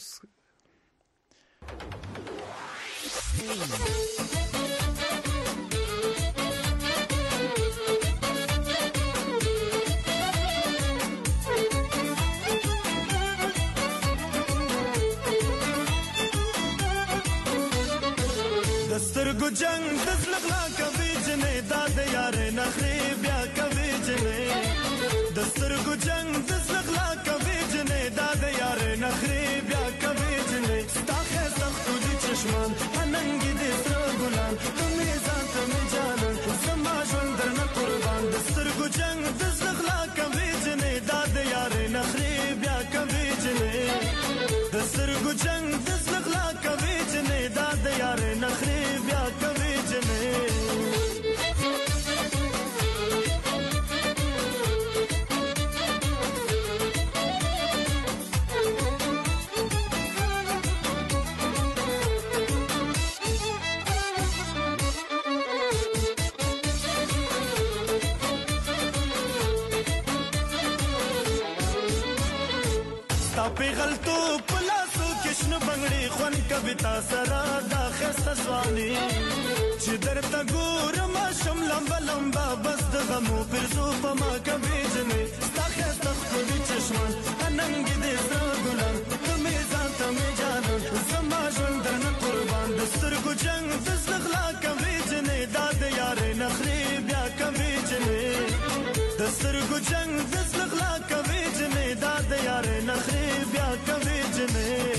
دسترګو جنگ د زلغلا کوي جنې دا د یارې نخري بیا کوي جنې دسترګو جنگ د زلغلا کوي جنې دا د یارې نخري بیا کوي جنې ستاخه سختو دي چشمان اننګ دې سر ګلان تمې ځان تمې جانان زما ژوند درنه قربان دسترګو جنگ د زلغلا کوي جنې دا د یارې نخري بیا کوي جنې دسترګو جنگ د زلغلا کوي جنې دا د یارې نخري بیا کوي جنې پیغلتو پلاسو کشن بنگړي خون کبتا سرا دا خسته ځواني چې درته ګورم شم لمبا لمبا بس د غمو پر زو په ما کوي جنې ستا خسته خوري چشمان اننګ دې زړه ګلان تمې ځان تمې جانان زما ژوند درنه قربان د سترګو جنگ د زغلا کوي جنې دا د یارې نخري بیا کوي جنې د سترګو جنگ د زغلا کوي جنې دا د یارې نخري بیا کوي جنې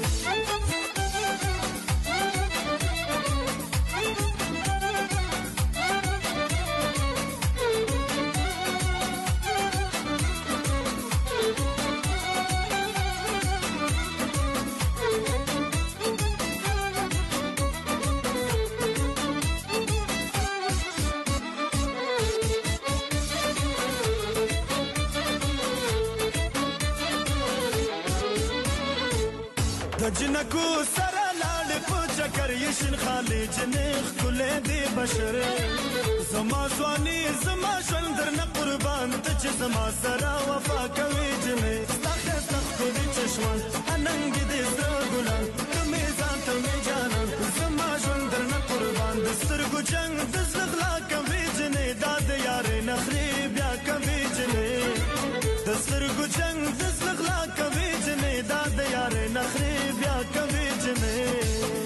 جنکو سره لاړ په چکر یشن خالی جنخ کله دی بشر زما ځواني زما ژوند درنه قربان ته چې زما سره وفا کوي جنې ستاسو ستاسو دې چشمان اننګ دې زړه ګلان تمې ځان تمې جانان زما ژوند درنه قربان د سترګو جنگ د زغلا کوي جنې دا د یارې نخري بیا کوي جنې د سترګو جنگ د زغلا کوي جنې دا د یارې نخري بیا کوي جنې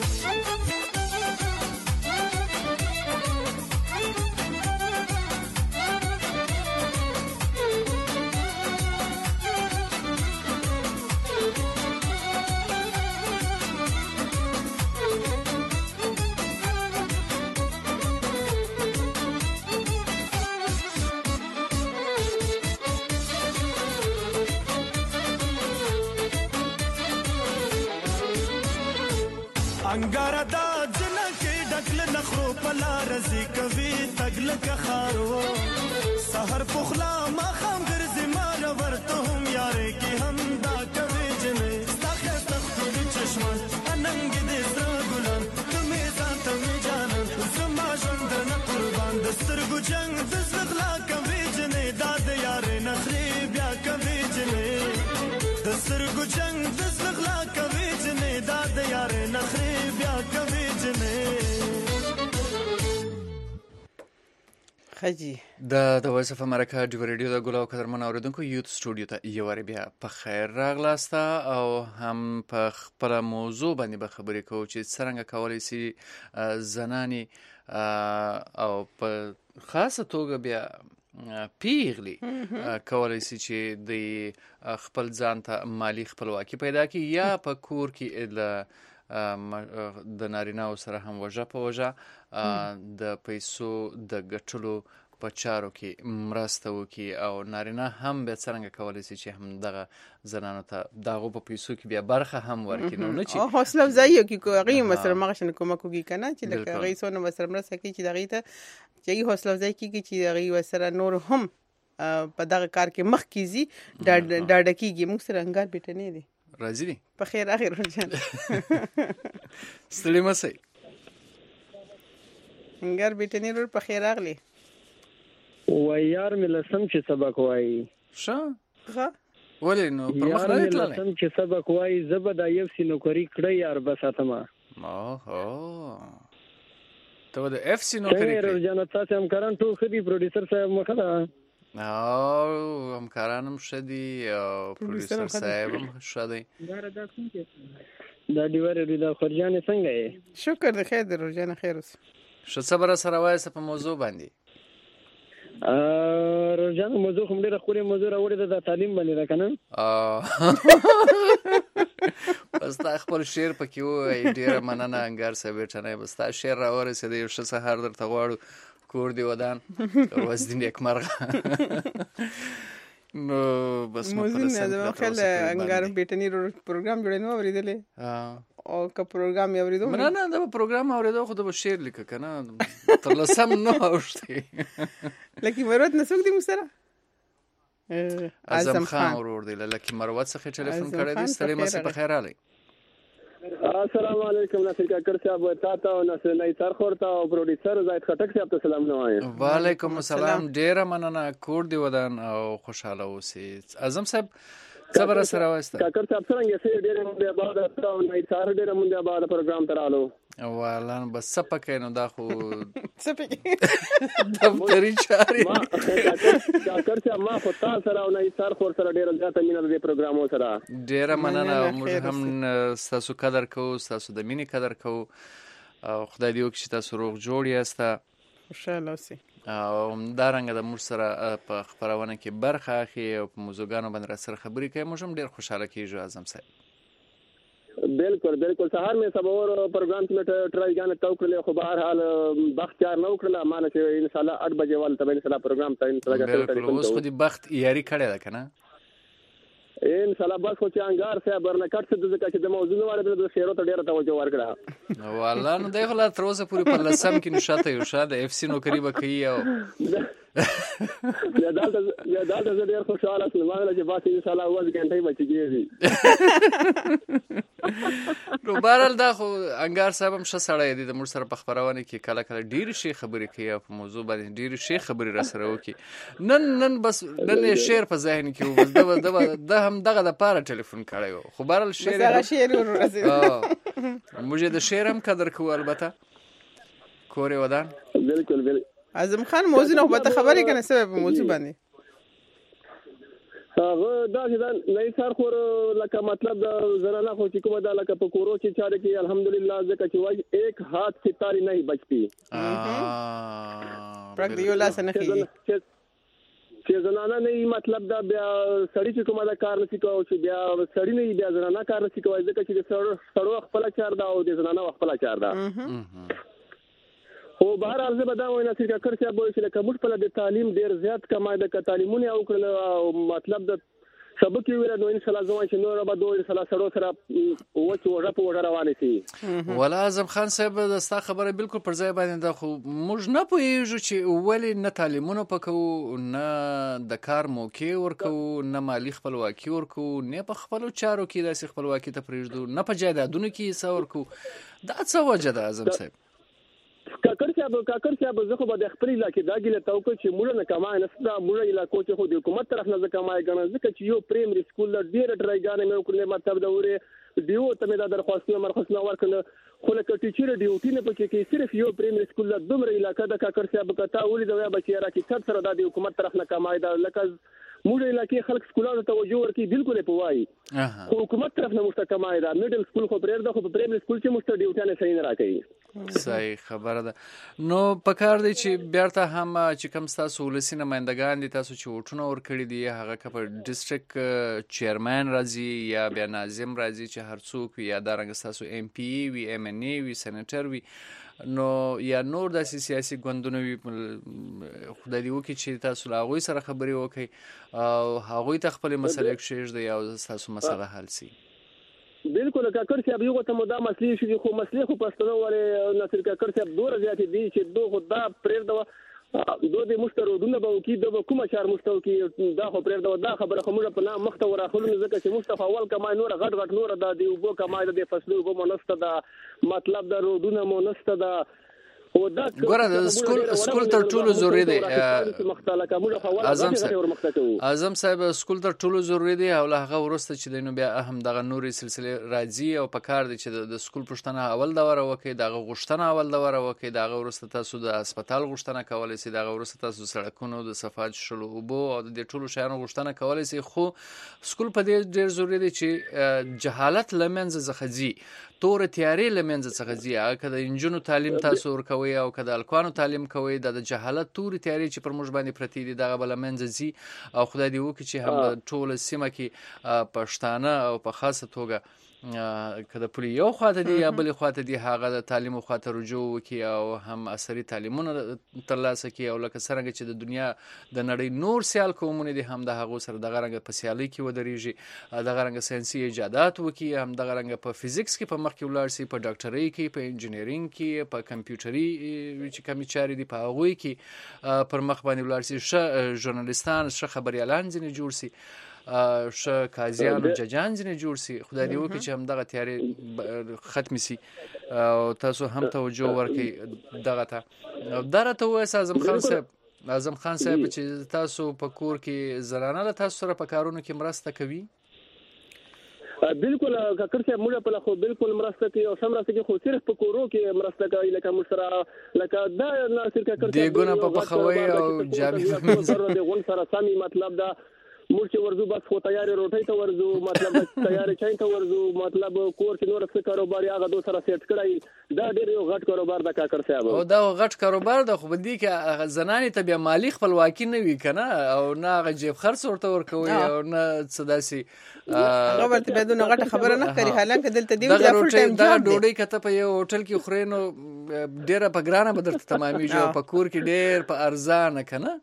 انګار دا جنکه ډکل نخرو پلا رزي کوي تګل کخارو سحر پخلا ما خام ګرځي مال ورته هم یارې کې هم دا کوي جنې ستاخه تخت چشمان اننګ دې زړه ګلان تمې ځان تمې جانان زما ژوند نه قربان د سترګو جنگ د زغلا کوي جنې دا د یارې نخري بیا کوي جنې د سترګو جنگ د زغلا کوي جنې دا د یارې نخري بیا کوي جنې خجی د د وایس اف امریکا د ریډیو د ګلو قدرمن اوریدونکو یوت سټوډیو ته یو ور بیا په خیر راغلاسته او هم په خپل موضوع باندې به خبرې کوو چې څنګه کولای شي زنانی او په خاصه توګه بیا پیغلی کولای شي چې د خپل ځان ته مالی خپلواکي پیدا کړي یا په کور کې د د نارینه سره هم وجه په وجه د پیسو د ګټلو په چارو کې مرسته وکړي او نارینه هم به څنګه کولای شي چې هم دغه زنانو ته دغه په پیسو کې بیا برخه هم ورکړي نو نه چې حوصله افزایی وکړي کو هغه مثلا مغه شنه کومه کوي کنه چې لکه هغه سونه مثلا مرسته کوي چې دغه ته چې حوصله افزایی کوي چې هغه وسره نور هم په دغه کار کې مخ کیږي ډاډ کیږي موږ سره انګار بیت نه دي راځي دي په خیر اخر ورجن ستړي مسئ انګار بیت نه ور په خیر اغلی و یار مې لسم چې سبق وایي ښه ښه ولې نو پر مخ نه تللی لسم چې سبق وایي زه به د یو سی نوکري کړی یار به ساتمه اوهو ته د اف سی نوکري کړی رجانه تاسو هم کاران ټول ښه دي پروډوسر صاحب مخه ده او همکاران هم ښه دي او پروډوسر صاحب هم ښه دی دا ډیوار دی دا خرجان څنګه یې شکر د خیر د رجانه خیر اوس ښه صبر سره وایسه په موضوع باندې رجان موضوع هم ډیره خوري موضوع راوړې د تعلیم باندې ده کنه بس تا خپل شعر پکې وای ډیره مننه انګار صاحب ټنه بس تا شعر راورسېد یو ښه سهار درته غواړو کور دی ودان ورځ دې نیک مرغه نو بس موضوع نه ده خل انګار بیٹنی پروګرام جوړ نه اوریدلې او که پروګرام یې اوریدو نه نه دا پروګرام اوریدو خو د شعر لیک کنه تر لسم نه اوشتي لکه مروت نسوک دی مستره اعظم خان ورور دی لکه مروت څخه ټلیفون کړی دی ستړي مسي په خیر علي السلام علیکم ناصر کاکر صاحب تاسو او ناصر نایثار خورتا او پروډوسر زاید خټک صاحب ته سلام نه وایم وعلیکم السلام ډیره مننه کور دی ودان او خوشاله اوسئ اعظم صاحب صبر سره واسطه کاکر صاحب څنګه سي ډیره مونږه بعد او نایثار ډیره مونږه بعد پروګرام ترالو والله بس سپکې نو دا خو سپکې دفتری چاري کاکر صاحب ما خو تاسو سره او نایثار خور سره ډیره زیاته مینه د پروګرامو سره ډیره مننه موږ هم تاسو قدر کوو تاسو د مینې قدر کوو او خدای دې وکړي چې تاسو روغ جوړ یاست خوشاله اوسئ او دا رنګه د موږ سره په خبرونه کې برخه اخلي او په موضوعګانو باندې را سره خبرې کوي موږ هم ډیر خوشاله کیږو اعظم صاحب بالکل بالکل سهار مې سبور پروګرام کې ټرای غانه تو کړل خو بهر حال بخت چار نو کړل مانه چې ان شاء الله اټ بجې ول ته ان شاء الله پروګرام ته ان شاء الله بالکل اوس خو دې بخت یاري کړی ده کنه ان شاء الله بس خو چې انګار صاحب ورنه کټ څه د چې د موضوع نه وړاندې د شیرو ته ډیره توجه ورکړه والله نو دغه لا تر اوسه پوری په لسم کې نشاته یو شاده اف سی نو قریبه کوي او یا دا یا دا د ډیر خوشاله اسمه چې باسي ان شاء الله اول غنټه بچیږي نو بهرحال دا خو انګار صاحب هم ښه سړی دی د موږ سره په خبرونه کې کله کله ډیر شي خبرې کوي او په موضوع باندې ډیر شي خبرې را سره وکړي نن نن بس نن شعر په ذهن کې و بس د هم دغه د پاره ټلیفون کړی و خو بهرحال شعر دغه شعر ورسېد موږ د شعر هم قدر کوو البته کورې ودان بالکل بالکل اعظم خان موضوع نه په خبرې کنه سبب موضوع باندې هغه دا چې نه سر خور لکه مطلب زنانه خو چې کومه دا لکه په کورو چې چاره کې الحمدلله ځکه چې وای ایک هاتھ سے تاری نہیں بچتی پرګ دیو لاس نه کیږي چې زنانه نه مطلب دا بیا سړی چې کومه دا کار نشي کوي چې بیا سړی نه بیا زنانه کار نشي کوي ځکه چې سړو خپل چار دا او د زنانه خپل چار دا خو بهر حال زه به دا وایم چې کاکر صاحب وایي چې کوم په د تعلیم ډیر زیات کمای د تعلیمونه او کړل مطلب د سبق یې ویل نو ان شاء الله زما چې نور به دوه ان شاء الله سره سره و چې وړه په وړه روانه شي ولا اعظم خان صاحب دا ستا خبره بالکل پر ځای باندې دا خو موږ نه پوهیږو چې ولې نه تعلیمونه پکو نه د کار موقع ورکو نه مالی خپلواکي ورکو نه په خپل چارو کې داسې خپلواکي ته پرېږدو نه په جایدادونو کې حصه ورکو دا څه وجه ده اعظم صاحب کاکر صاحب کاکر صاحب زه خو به د خپل علاقې دا ګیله توکو چې موږ نه کمای نه ستاسو موږ علاقو چې خو د حکومت طرف نه کمای غواړم ځکه چې یو پرایمري سکول ډیر ډرایګانې مې وکړلې مطلب دا وره دیو ته مې دا درخواستونه مرخصونه ورکړل خو لکه ټیچر ډیوټي نه پکې کې صرف یو پرایمري سکول د دومره علاقې د کاکر صاحب کته ولې دا بچی راکې کټ سره د حکومت طرف نه کمای دا لکه موږ علاقې خلک سکولونو ته توجه ورکړي بالکل په وایي خو حکومت طرف نه مستقمای دا میډل سکول خو پرېر دا خو په پرایمري سکول چې مست ډیوټي نه صحیح نه راکړي صحیح خبره ده نو پکار دی چې بیرته هم چې کوم تاسو ولسی نمائندگان دي تاسو چې وټونه ور کړی دي هغه کپ ډیسټریکټ چیرمن راځي یا بیا ناظم راځي چې هر څوک یا دارنګ تاسو ایم پی وی ایم ان ای وی سېنیټر وی نو یا نور د سیاسي ګوندونو وی خدای دی وکي چې تاسو لا غوي سره خبري وکي او هغه ته خپل مسلې کښې دی او تاسو مسله حل سي بالکل کاکر صاحب یو ته مدا مسلې شي خو مسلې خو پښتنو ولې نصر کاکر صاحب دوه زیات دي چې دوه خدا پرېر دا دوه د مشترودونه به وکي د کومه شهر مستو کې دا خو پرېر دا دا خبره خو موږ په نام مخته وراخلو ځکه چې مصطفی اول کمای نور غټ غټ نور د دی وبو کمای د فصلو وبو منسته دا مطلب د رودونه منسته دا ګوره د سکول سکول تر ټولو ضروري دی اعظم صاحب اعظم صاحب سکول تر ټولو ضروري دی او له هغه ورسته چې دینو بیا اهم دغه نوري سلسله راځي او په کار دي چې د سکول پښتنه اول دا وره وکي دغه غشتنه اول دا وره وکي دغه ورسته تاسو د هسپتال غشتنه کولای سي دغه ورسته تاسو سړکونو د صفات شلو وبو او د ټولو شیانو غشتنه کولای سي خو سکول په دې ډیر ضروري دی چې جهالت لمنځه زخزي تور تیارې لمنځه څخه ځي هغه کده انجونو تعلیم تاسو ورکوي او کده الکوانو تعلیم کوي د جهالت تور تیارې چې پر موږ باندې پرتی دي دغه بل لمنځه ځي او خدای دی وکړي چې هم ټول سیمه کې پښتانه او په خاصه توګه کده پولی یو خواته دی یا بل خواته دی هغه د تعلیم خواته رجوع وکي او هم اثري تعلیمونه ترلاسه کوي او لکه څنګه چې د دنیا د نړۍ نور سیال کومونه دي هم د هغه سره دغه رنګ په سیالي کې ودرېږي دغه رنګ ساينسي ایجادات وکي هم دغه رنګ په فزیکس کې په مخ کې ولاړ سي په ډاکټرۍ کې په انجینرینګ کې په کمپیوټري چې کوم چاري دي په هغه کې پر مخ باندې ولاړ سي ش ژورنالیستان ش خبريالان ځنې جوړ سي ش کازیان او ججان ځنې جوړ سي خدای دې وکړي چې هم دغه تیارې ختم سي او تاسو هم توجه ورکړئ دغه ته درته وایي اعظم خان صاحب اعظم خان صاحب چې تاسو په کور کې زنانه له تاسو سره په کارونو کې مرسته کوي بالکل کاکر صاحب موږ په لخوا بالکل مرسته کوي او سم مرسته کوي خو صرف په کورو کې مرسته کوي لکه مشره لکه دا ناصر کاکر صاحب دګونه په بخوي او جامع د غون سره سمي مطلب دا موږ چې ورزو بس خو تیاری روټي ته ورزو مطلب تیاری چای ته ورزو مطلب کور کې نور څه کاروبار هغه دوه سره سیټ کړای دا ډېر یو غټ کاروبار د کاکر صاحب او دا غټ کاروبار د خو بدی کې زنانې ته بیا مالی خپلواکي نه وی کنه او نه هغه جیب خرڅ ورته ورکوي او نه صداسي هغه ورته بدون غټه خبره نه کوي حالانکه دلته دی د فول ټایم دا ډوډۍ کته په یو هوټل کې خورینو ډېر په ګرانه بدرته تمامي جو په کور کې ډېر په ارزانه کنه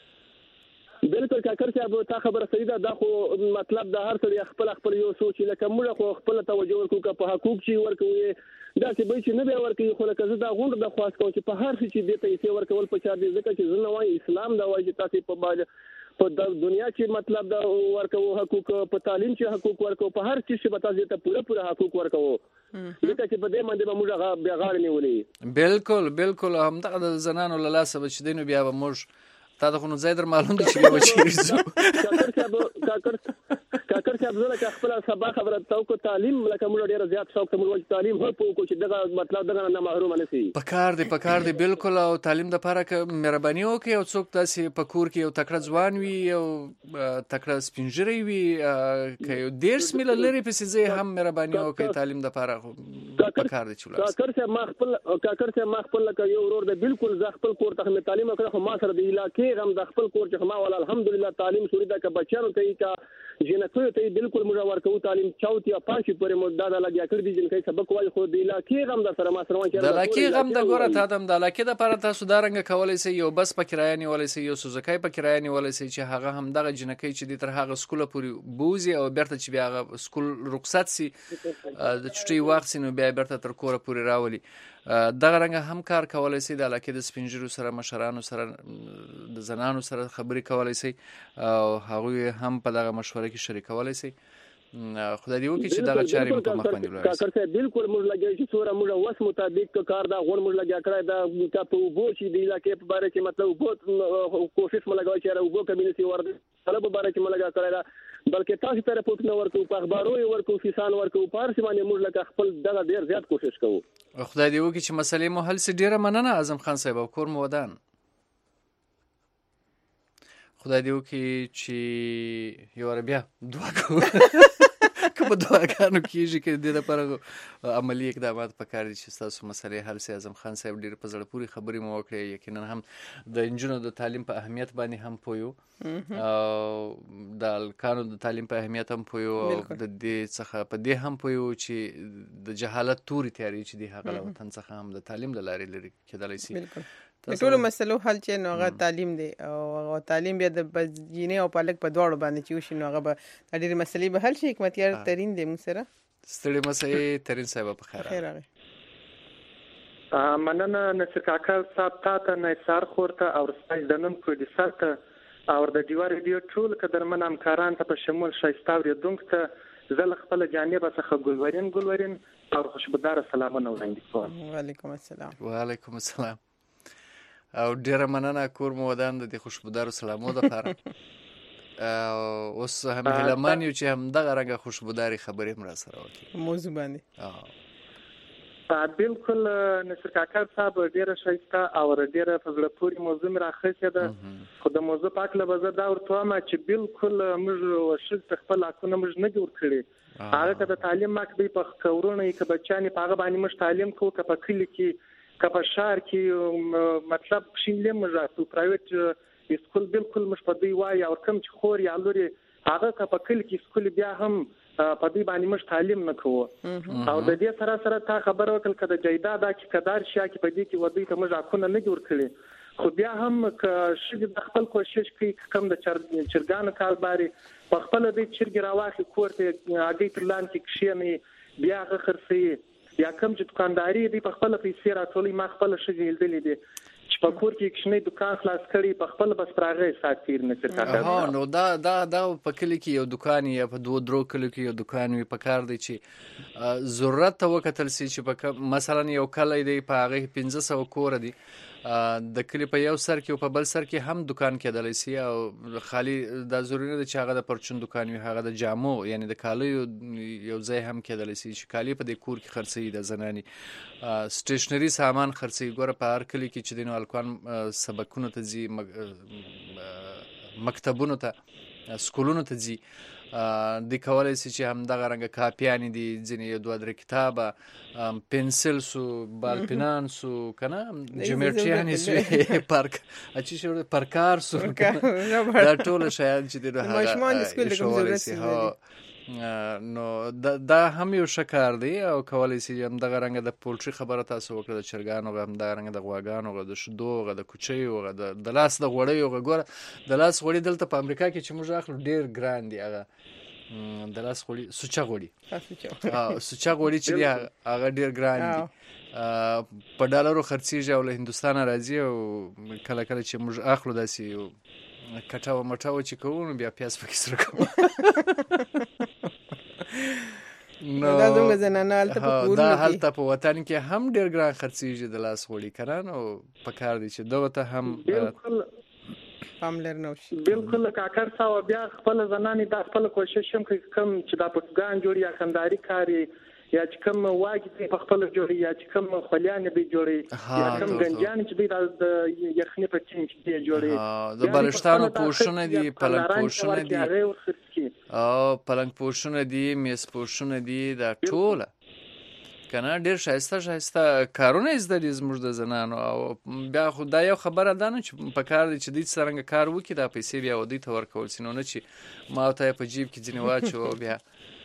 بالکل کاکر صاحب تا خبره صحیح ده دا خو مطلب د هر څه خپل خپل یو سوچ لکه موږ خو خپل توجه ورکو په حقوق چې ورکوي دا چې به چې نه به ورکوي خو لکه زه دا غونډه د خاص کوم چې په هر څه چې دې ته یې ورکول په چار دي ځکه چې زنه وايي اسلام دا وايي چې تاسو په باندې په دنیا کې مطلب دا ورکو حقوق په تعلیم کې حقوق ورکو په هر څه چې بتا دې ته پوره پوره حقوق ورکو ځکه چې په دې باندې به موږ بیا غاړه نیولې بالکل بالکل هم د زنانو له لاسه بچ دینو بیا به موږ تا د خونو زیدر معلوم دي چې به چیرې کاکر صاحب کاکر کاکر صاحب زه لکه خپل سبا خبره تاو کو تعلیم لکه موږ ډیر زیات شوق ته موږ تعلیم هو په کو چې دغه مطلب دغه نه محروم نه سي پکار دی پکار دی بالکل او تعلیم د لپاره ک مهرباني وکي او څوک تاسو په کور کې یو تکړه ځوان وي او تکړه سپینجری وي ک یو ډیر سمل لري په سيزه هم مهرباني وکي تعلیم د لپاره پکار دی چې کاکر صاحب ما خپل کاکر صاحب ما خپل لکه یو ورور دی بالکل ز خپل کور ته تعلیم وکړه خو ما سره د علاقې هم د خپل کور چې ما ول الحمدلله تعلیم شوري دا ک بچانو ته کا جنکو ته بالکل موږ ورکو تعلیم چاوتي پاشي پرې مو دا لګیا کړی دي جنکې سبق وای خو د علاقې غم د سره ما سره وای د علاقې غم د ګوره ته د علاقې د لپاره تاسو دا رنګ کولای سي یو بس په کرایه نیولای سي یو سوزکای په کرایه نیولای سي چې هغه هم دغه جنکې چې د تر هغه سکول پورې بوزي او برته چې بیا هغه سکول رخصت سي د چټي وخت سينو بیا برته تر کوره پورې راولي دغه رنګ هم کار کولای سي د علاقې د سپینجرو سره مشرانو سره د زنانو سره خبرې کولای سي او هغه هم په دغه مشوره کې شریک کولای سي خدای دې وکړي چې دغه چارې مو په مخ باندې ولاړ کاکر صاحب بالکل موږ لګیا چې څوره موږ وس مطابق کار دا غوړ موږ لګیا کړی دا کا په وبو چې د علاقې په باره کې مطلب وبو کوشش موږ لګوي چې وبو کمیونټي ورته طلب په باره کې موږ لګیا کړی دا بلکې تاسو ته رپورټ نه ورکو په اخبارو یې ورکو فیسان ورکو په هر څه باندې موږ لکه خپل دغه ډیر زیات کوشش کوو. خدای دې وکړي چې مسلې مو حل سي. ډیره مننه اعظم خان صاحب او کور مو ودان. خدای دې وکړي چې یو بیا دعا کوو که په دعاګانو کېږي که دې دپاره عملي اقدامات پکار دي چې ستاسو مسلې حل سي. اعظم خان صاحب ډېر په زړه پورې خبرې مو وکړې. یقینا هم د نجونو د تعلیم په اهمیت باندې هم پوه یو او د هلکانو د تعلیم په اهمیت هم پوه یو او د دې څخه په دې هم پوه یو چې د جهالت تورې تیارې چې دي هغه له وطن څخه هم د تعلیم له لارې لرې کېدلی سي. د ټولو مسلو حل چې نو هغه تعلیم دی او تعلیم بیا د بجینې او پالک په دواړو باندې چې وشي نو هغه به ډېرې مسلې به حل شي. حکمتیار ترین دی موږ سره. ستړي مسئ ترین صاحب په خیر راغی. مننه نصیر کاکا صاحب تا ته نثار خورته او ستاسو د نن پروډوسر ته او د دیوار ریډیو ټول قدرمن همکاران ته په شمول شایسته اوریدونکو ته زه له خپل جانب څخه ګلورین ګلورین او خوشبودار سلامونه وړاندې کوم. وعلیکم السلام. وعلیکم السلام او ډیره مننه کور مو ودان د خوشبودارو سلامو دپاره. اوس هم هیلهمن یو چې همدغه رنګه خوشبوداري خبرې هم راسره وکړي موضوع باندې. بالکل نصیر کاکا صاحب ډیره ښایسته او ډیره په زړه پورې موضوع مې راخیستې ده. خو د موضوع په هکله به زه دا ورته وایم چې بالکل موږ ښځې ته خپل حقونه موږ نه دي ورکړي. هغه که د تعلیم حق دی په کورونه یې که بچیان یې په هغه باندې موږ تعلیم کوو که په کلي کې که په ښار کې مطلب کښېنلې موږ راسو پرایویټ اسکول بالکل موږ په دوی وایو او کوم چې خور یا لور یې هغه که په کلي کې اسکول بیا هم په دوی باندې موږ تعلیم نه کوو. او د دې سره سره تا خبره وکړل که د جایداد حقیقتدار شي کې په دې کې ودوی ته موږ حقونه نه دي ورکړي. خو بیا هم که ښځې د خپل کوشش کوي کوم د چرګانو کاروبار په خپله دوی چرګې راواخلي کور ته هګۍ تر لاندې کې کښېنوي بیا هغه خرڅوي یا کوم چې دکانداري دی په خپل پیسې راټولي. ما خپل ښځې لیدلې دي چې په کور کې کښېني دکان خلاص کړي په خپل بس پر هغه ساعت تیر نصیر کاکا. ها نو دا دا دا په کلي کې یو دکان یا په دوه درو کلو کې یو دکان وي پکار دی چې ضرورت ته وکتل سي چې په مثلا یو کلی دی په هغه پنځه سوه کور دي د کلی په یو سر کې او په بل سر کې هم دکان کېدلی سي او خالي دا ضروري نه ده چې هغه د پرچون دکان وي هغه د جامو یعنی د کالیو یو ځای هم کېدلی سي چې کالي په دې کور کې خرڅوي د زنانې سټیشنري سامان خرڅوي. ګوره په هر کلي کې چې دی نو هلکان سبقونو ته ځي مکتبونو ته سکولونو ته ځي دی کولی سي چې همدغه رنګه کاپیانې دي ځینې یو دوه درې کتابه پنسل سو بالپینان سو که نه جمیټریانې سوې پارک اچې شو پرکار سو دا ټوله شیان چې دي نو هغه ایښولی سي. نو دا هم یو ښه کار دی او کولی سي همدغه رنګه د پولټري خبره تاسو وکړه د چرګانو هغه همدغه رنګه د غواګانو هغه د شیدو هغه د کوچیو هغه د لاس د غوړیو هغه ګوره د لاس غوړي دلته په امریکا کې چې موږ اخلو ډېر ګران دي. هغه د لاس غوړي سوچه غوړي سوچه غوړي چې دي هغه ډېر ګران دي په ډالرو خرڅېږي او له هندوستانه راځي او کله کله چې موږ اخلو داسې کټاوه مټاوه چې کوو نو بیا پیاز پکې سره کوو. نو دا زموږ زنانه هلته په کورونو کې دا هلته په وطن کې هم ډېر ګران خرڅېږي د لاس غوړي که نه نو پکار دی چې دغه ته هم پاملرنه وشي. بالکل کاکر صاحب بیا خپل زنانې دا خپل کوشش هم کوي کوم چې دا پټګان جوړي یا خنداري کاري یا چې کوم واګي دی په خپل جوړي یا چې کوم خلیانې دی جوړي یا کوم گنجان چې دی د یخني په چین کې دی جوړي د بلشتانو پوښونه دي پلنګ پوښونه دي او پلنګ پوښونه دي میز پوښونه دي دا ټوله کنه ډېر ښایسته ښایسته کارونه زده دي زموږ د زنانو. او بیا خو دا یو خبره ده نه چې په کار دی چې دوی څرنګه کار وکړي دا پیسې بیا دوی ته ورکول سي نو نه چې ما ته یې په جیب کې ځینې واچو بیا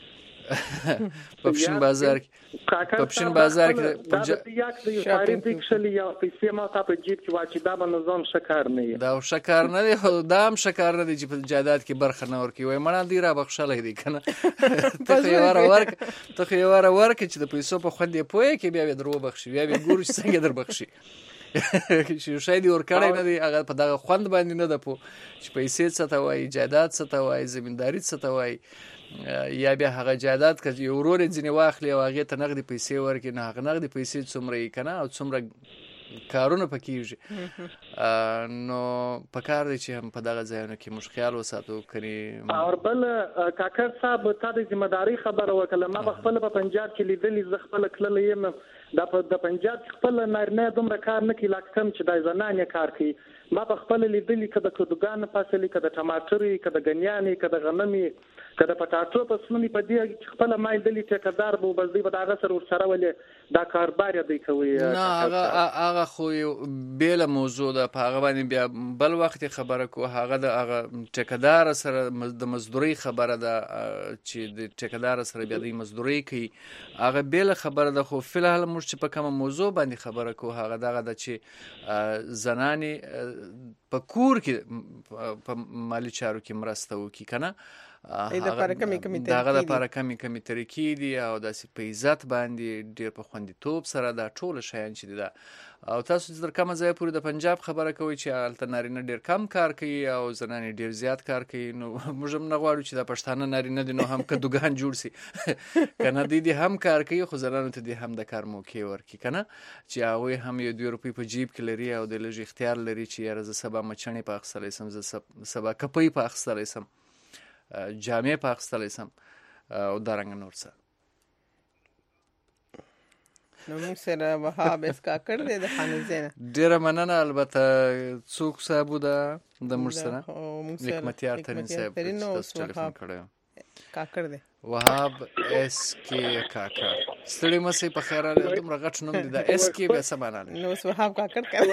په پښین بازار کې په پښین بازار کې دا د یک د شاپینګ پکشلي یا پیسې ما ته په جیب کې واچي دا به نظام شکار نه دا شکار نه دی دا هم شکار نه دی چې په جادات کې برخه نه ورکوي وای مړه دی را بخښلی دی که نه ته خو یې واره ورکړه ته خو یې واره ورکړه چې د پیسو په خوند یې پوهې کې بیا بیا در وبخښي بیا بیا ګورو چې څنګه در بخښي. چې یو شی دی ورکړی نه دی هغه په دغه خوند باندې نه ده پوه چې پیسې څه ته وایي جایداد څه ته وایي زمینداري څه ته وایي یا بیا هغه جایداد که یو ورور یې ځینې واخلي او هغې ته نغدې پیسې ورکړي نو هغه نغدې پیسې څومره یي که نه او څومره کارونه پکېږي نو پکار دی چې هم په دغه ځایونو کې موږ خیال وساتو کني او بل کاکړ صاحب تا د ذمہداري خبره وکړه ما په خپل په پنجاب کې لیدلې زه خپل کله یم د د پنجاب خپل نارینه دومره کار نه کوي لکه کم چې د زنانه کار کوي ما په خپل لیدلې کده کدوګان فاصله کده ټماټري کده غنیانې کده غنمي کده پټاټو په سمني په دې خپل ما لیدلې ټکدار بو بس دی په دغه سره ور سره ولې دا کاربار دی کوي نه هغه هغه خو بیل موضوع ده په هغه باندې بیا بل وخت خبره کو هغه د هغه ټکدار سره د مزدوري خبره ده چې د ټکدار سره بیا د مزدوري کوي هغه بیل خبره ده خو فلحال موږ چې په کومه موضوع باندې خبره کو هغه دغه د چې زنانې په کور کې په مالی چارو کې مرسته وکړي کنه دغه لپاره کمی کمی دغه لپاره کمی کمی طریقې دي او داسې په عزت باندې ډېر په خوندیتوب سره دا ټول شیان چې دي دا او تاسو چې تر کومه ځایه پورې د پنجاب خبره کوئ چې هلته نارینه ډېر کم کار کوي او زنانې ډېر زیات کار کوي نو موږ هم نه غواړو چې دا پښتانه نارینه دي نو هم که دوګان جوړ سي که نه دوی دې هم کار کوي خو زنانو ته دې هم د کار موقع ورکړي که نه چې هغوی هم یو دوه روپۍ په جیب کې لري او د لږ اختیار لري چې یاره زه سبا مچڼې په اخیستلی سم زه سبا کپۍ په اخیستلی سم جامې په اخیستلی سم او دارنګه نور څه نو موږ سره وهاب اس کاکړ دی د خانزینه ډیره مننه البته څوک صاحب ده د موږ سره نعمتیار ترین صاحب تاسو ټلیفون کړی کاکړ دی وهاب اس کی کاکړ ستړي مې په خیر راغلی دومره غټ نوم دی دا اس کی به څه معنا نو وهاب کاکړ کړی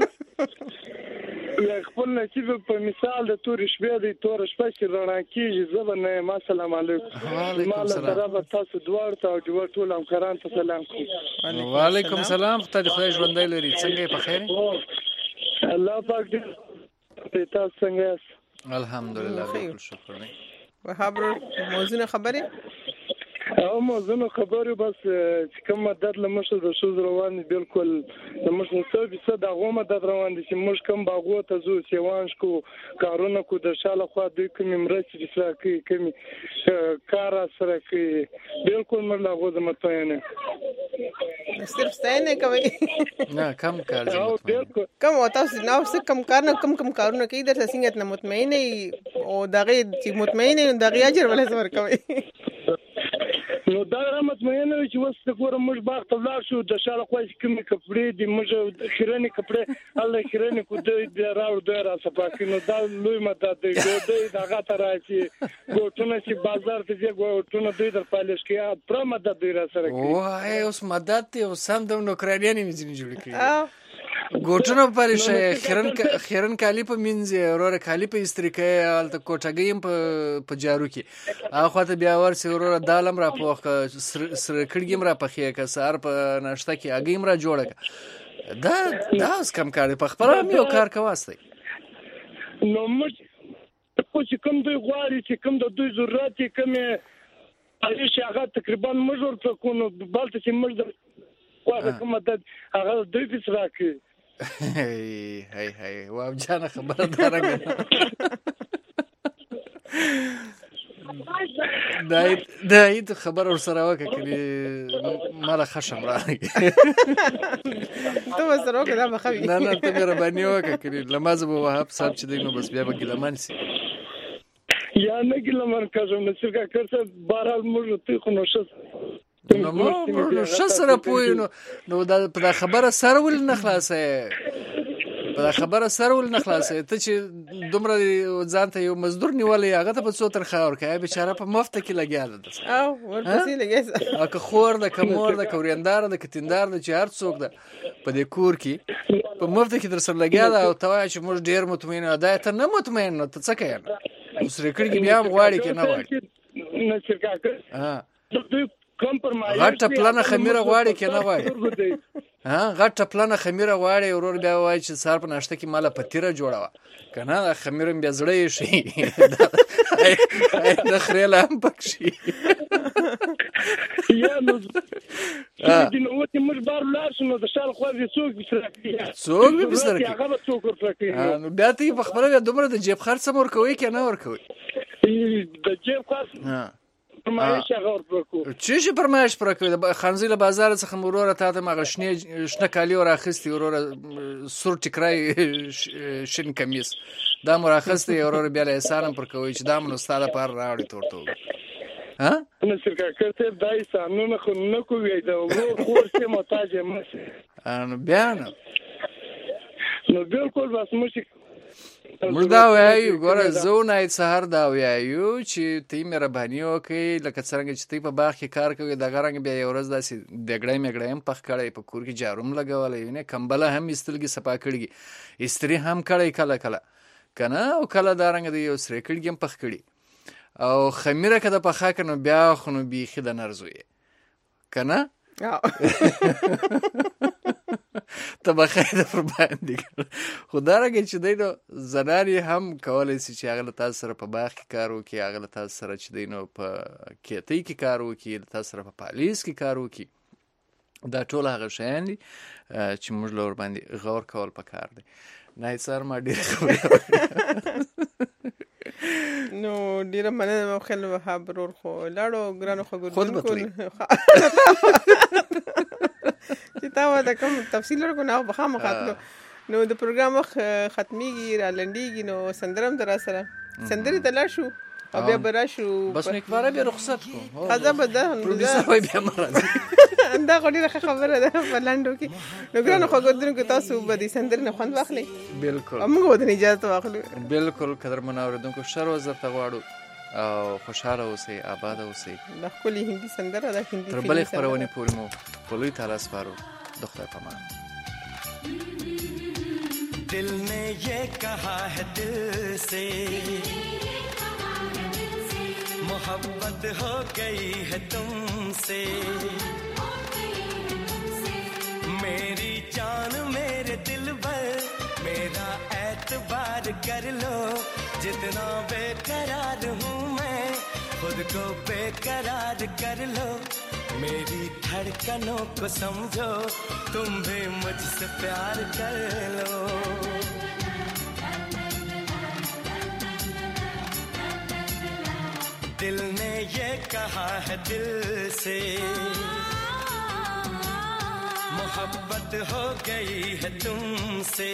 خپل نصیب په مثال د تور شپې د تور شپې چې رڼا کیږي زبر نه ما سلام علیکم وعلیکم سلام تاسو دوار ته او دوار ټول همکاران ته سلام کوم وعلیکم سلام ته د خدای ژوندۍ لري څنګه په خیر الله پاک دې تاسو څنګه الحمدلله بالکل شکر دی وهاب موضوع خبره او موضوع خبره بس چې کوم مدد لمشه د شوز روان بالکل د مشه څه څه د غو مدد روان دي چې موږ کوم باغو ته زو سیوانش کو کارونه کو د شاله خو د کوم مرسته سره کوي کوم کار سره کوي بالکل موږ لا غو زمته نه صرف ستاینه کوي نه کم کار کم او تاسو نو څه کم کار نه کم کم کارونه کوي د څنګه نه مطمئنه او دغه چې مطمئنه دغه اجر ولا څور کوي نو دا رحمت مې نه چې وسته ګورم موږ باغ ته لاړ شو د شاله خو چې کومې کپړې دي موږ خیرنې کپړې الله خیرنې کو د راو د را صفاکې نو دا لوی مدد دی د دغه تر چې ګوتونه چې بازار ته ځي ګوتونه دوی در پالیش کې پر مدد دی را سره کوي وای اوس مدد ته سم د نوکرانیانې مې ځینې جوړ کړی ګوټونه پالیش خیرن خیرن کالی په منځ وروره کالی په استریکه الته کوټګیم په په جارو کې اخو ته بیا ورسې وروره دالم را پوخ سر کړګیم را پخې که سار په ناشته کې اګیم را جوړه دا دا اوس کم کار په خپل یو کار کواسته نو موږ په چې کوم دوی غواړي چې کوم د دوی ضرورت کې کومه اړیش هغه تقریبا موږ ورته کوو بلته چې موږ واغه کومه د هغه دوی په سره کې هی هی هی واب جان خبره درنګ دای دای ته خبر ور سره وکړه کړي مال خشم راغی ته سره وکړه دا بخوي نه نه ته مې ربانی وکړه کړي لماز به وهاب صاحب چې دینو بس بیا به ګلمان سي یا نه ګلمان کاږم چې کا کړه بهرحال موږ ته خو نو شس نو نو شسره پوي نو نو دا په خبره سره ول نه خلاصه په خبره سره ول نه خلاصه ته چې دومره ځانته یو مزدور نیولې هغه ته په څو تر خاور کوي بیچاره په مفت کې لګیاله ده او ورپسې لګیس او که خور د کمور د کوریندار د کتیندار د چې هر څوک ده په دې کور کې په مفت کې در سره لګیاله او توای چې موږ ډیر مطمئن ده ته نه مطمئن ته څه کوي اوس ریکړي بیا غواړي کې نه غواړي نه شرکا ها غټه پلانه خمیره غواړي کې نه غواړي ها غټه پلانه خمیره غواړي ورور بیا وای چې سار په ناشته کې مالا پتیره جوړاوه کنه خمیره بیا زړې شي د خریل هم پکشي یا نو د نو چې موږ بار لاړ شو نو د شال خو دې څوک به سره کوي څوک به سره کوي هغه څوک ورته کوي نو بیا ته په خبره دومره د جیب خرڅ مور کوي کې نه ور کوي د جیب خرڅ ها فرمایش هغه ورته کوي چې چې فرمایش پر کوي خنزیله بازار څخه مروره ته ته مغشنی شنه کالی ور اخستي وروره سور ټکرای شین کمیس دا مراخسته وروره بیا له سالم پر کوي چې دا مون استاد پر راوړي تورته ها نو څنګه کړته دای سامنے خو نه کوي دا ورو خور څه محتاج یم ان بیا نو بالکل بس مشي موږ دا وایو ګوره زونه ای سحر دا وایو چې تی مهرباني وکړي لکه څنګه چې تی په باغ کې کار کوي دا غرنګ بیا یو ورځ داسې دګړې مګړې هم پخ کړي په کور کې جاروم لګولې نه کمبله هم استلګي صفا کړي استری هم کړي کله کله کنه او کله دا رنګ دی یو سره کړي هم پخ کړي او خمیره کده په خا کنه بیا خو نو بیخي د نرزوي کنه ته بخیر پر باندې خدا راګي چې دینو زناري هم کولای شي چې هغه تاسو سره په باغ کې کار وکړي هغه تاسو سره چې دینو په کېتۍ کې کار وکړي تاسو سره په پالیس کې کار وکړي دا ټول هغه شیان دي چې موږ لور باندې غور کول پکار دي نه سر ما ډیر خبره نو ډیره مننه خل وهاب ورور خو لاړو ګرانو خو ګورم چې تا دا کوم تفصیل ورکو نه بخامه خاطلو نو د پروګرام ختميږي را لنډيږي نو سندرم در سره سندري تلل شو او بیا براشو بس نیکواره به رخصت کو خزه بده پروډوسر وای بیا مراد انده غوډي راخه خبره ده فلاندو کې نو ګرانو خو ګورم کې تاسو به دي سندري نه خوند واخلي بالکل موږ ودی اجازه واخلو بالکل قدر منوردونکو شر وزر ته غواړو او خوشاله اوسئ آباد اوسئ د خپل هندي سندره د هندي تر بلې خبرونه پورې مو په لوی تعالی سپارو د خدای په امان दिल ने ये कहा है दिल से मोहब्बत हो गई है तुमसे मेरी जान मेरे दिल पर मेरा एतबार कर लो जितना बेकरार हूँ मैं खुद को बेकरार कर लो मेरी धड़कनों को समझो तुम भी मुझसे प्यार कर लो दिल ने ये कहा है दिल से मोहब्बत हो गई है तुमसे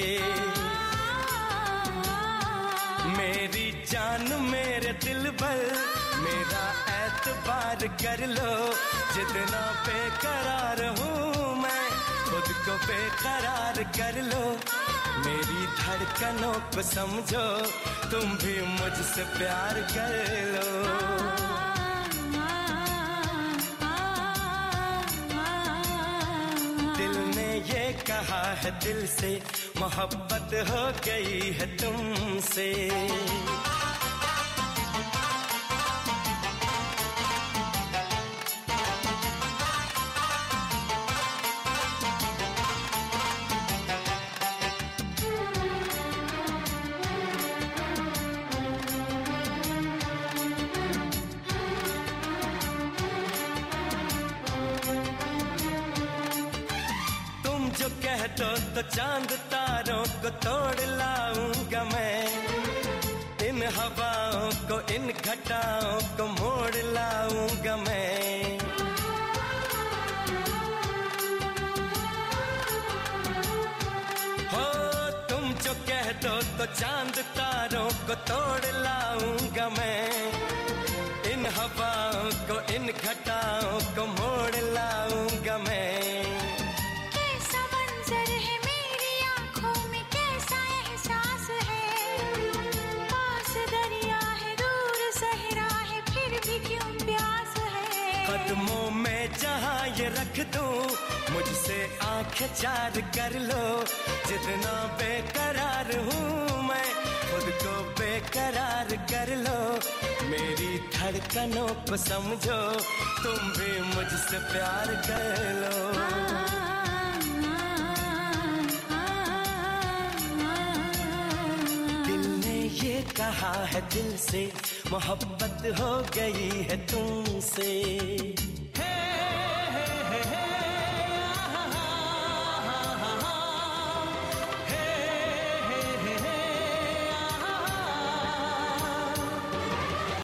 मेरी जान मेरे दिल पर मेरा एतबार कर लो जितना बेकरार हूँ मैं खुद को बेकरार कर लो मेरी धड़कनों को समझो तुम भी मुझसे प्यार कर लो दिल ने ये कहा है दिल से मोहब्बत हो गई है तुमसे कह दो तो चांद तारों को तोड़ लाऊंगा मैं इन हवाओं को इन घटाओं को मोड़ लाऊंगा मैं हो तुम जो कह दो तो चांद तारों को तोड़ लाऊंगा मैं इन हवाओं को इन घटाओं को मोड़ लाऊंगा मैं कदमों में जहाँ ये रख दूं मुझसे आंखें चार कर लो जितना बेकरार हूँ मैं खुद को बेकरार कर लो मेरी धड़कनों को समझो तुम भी मुझसे प्यार कर लो दिल ने ये कहा है दिल से मोहब्बत हो गई है तुमसे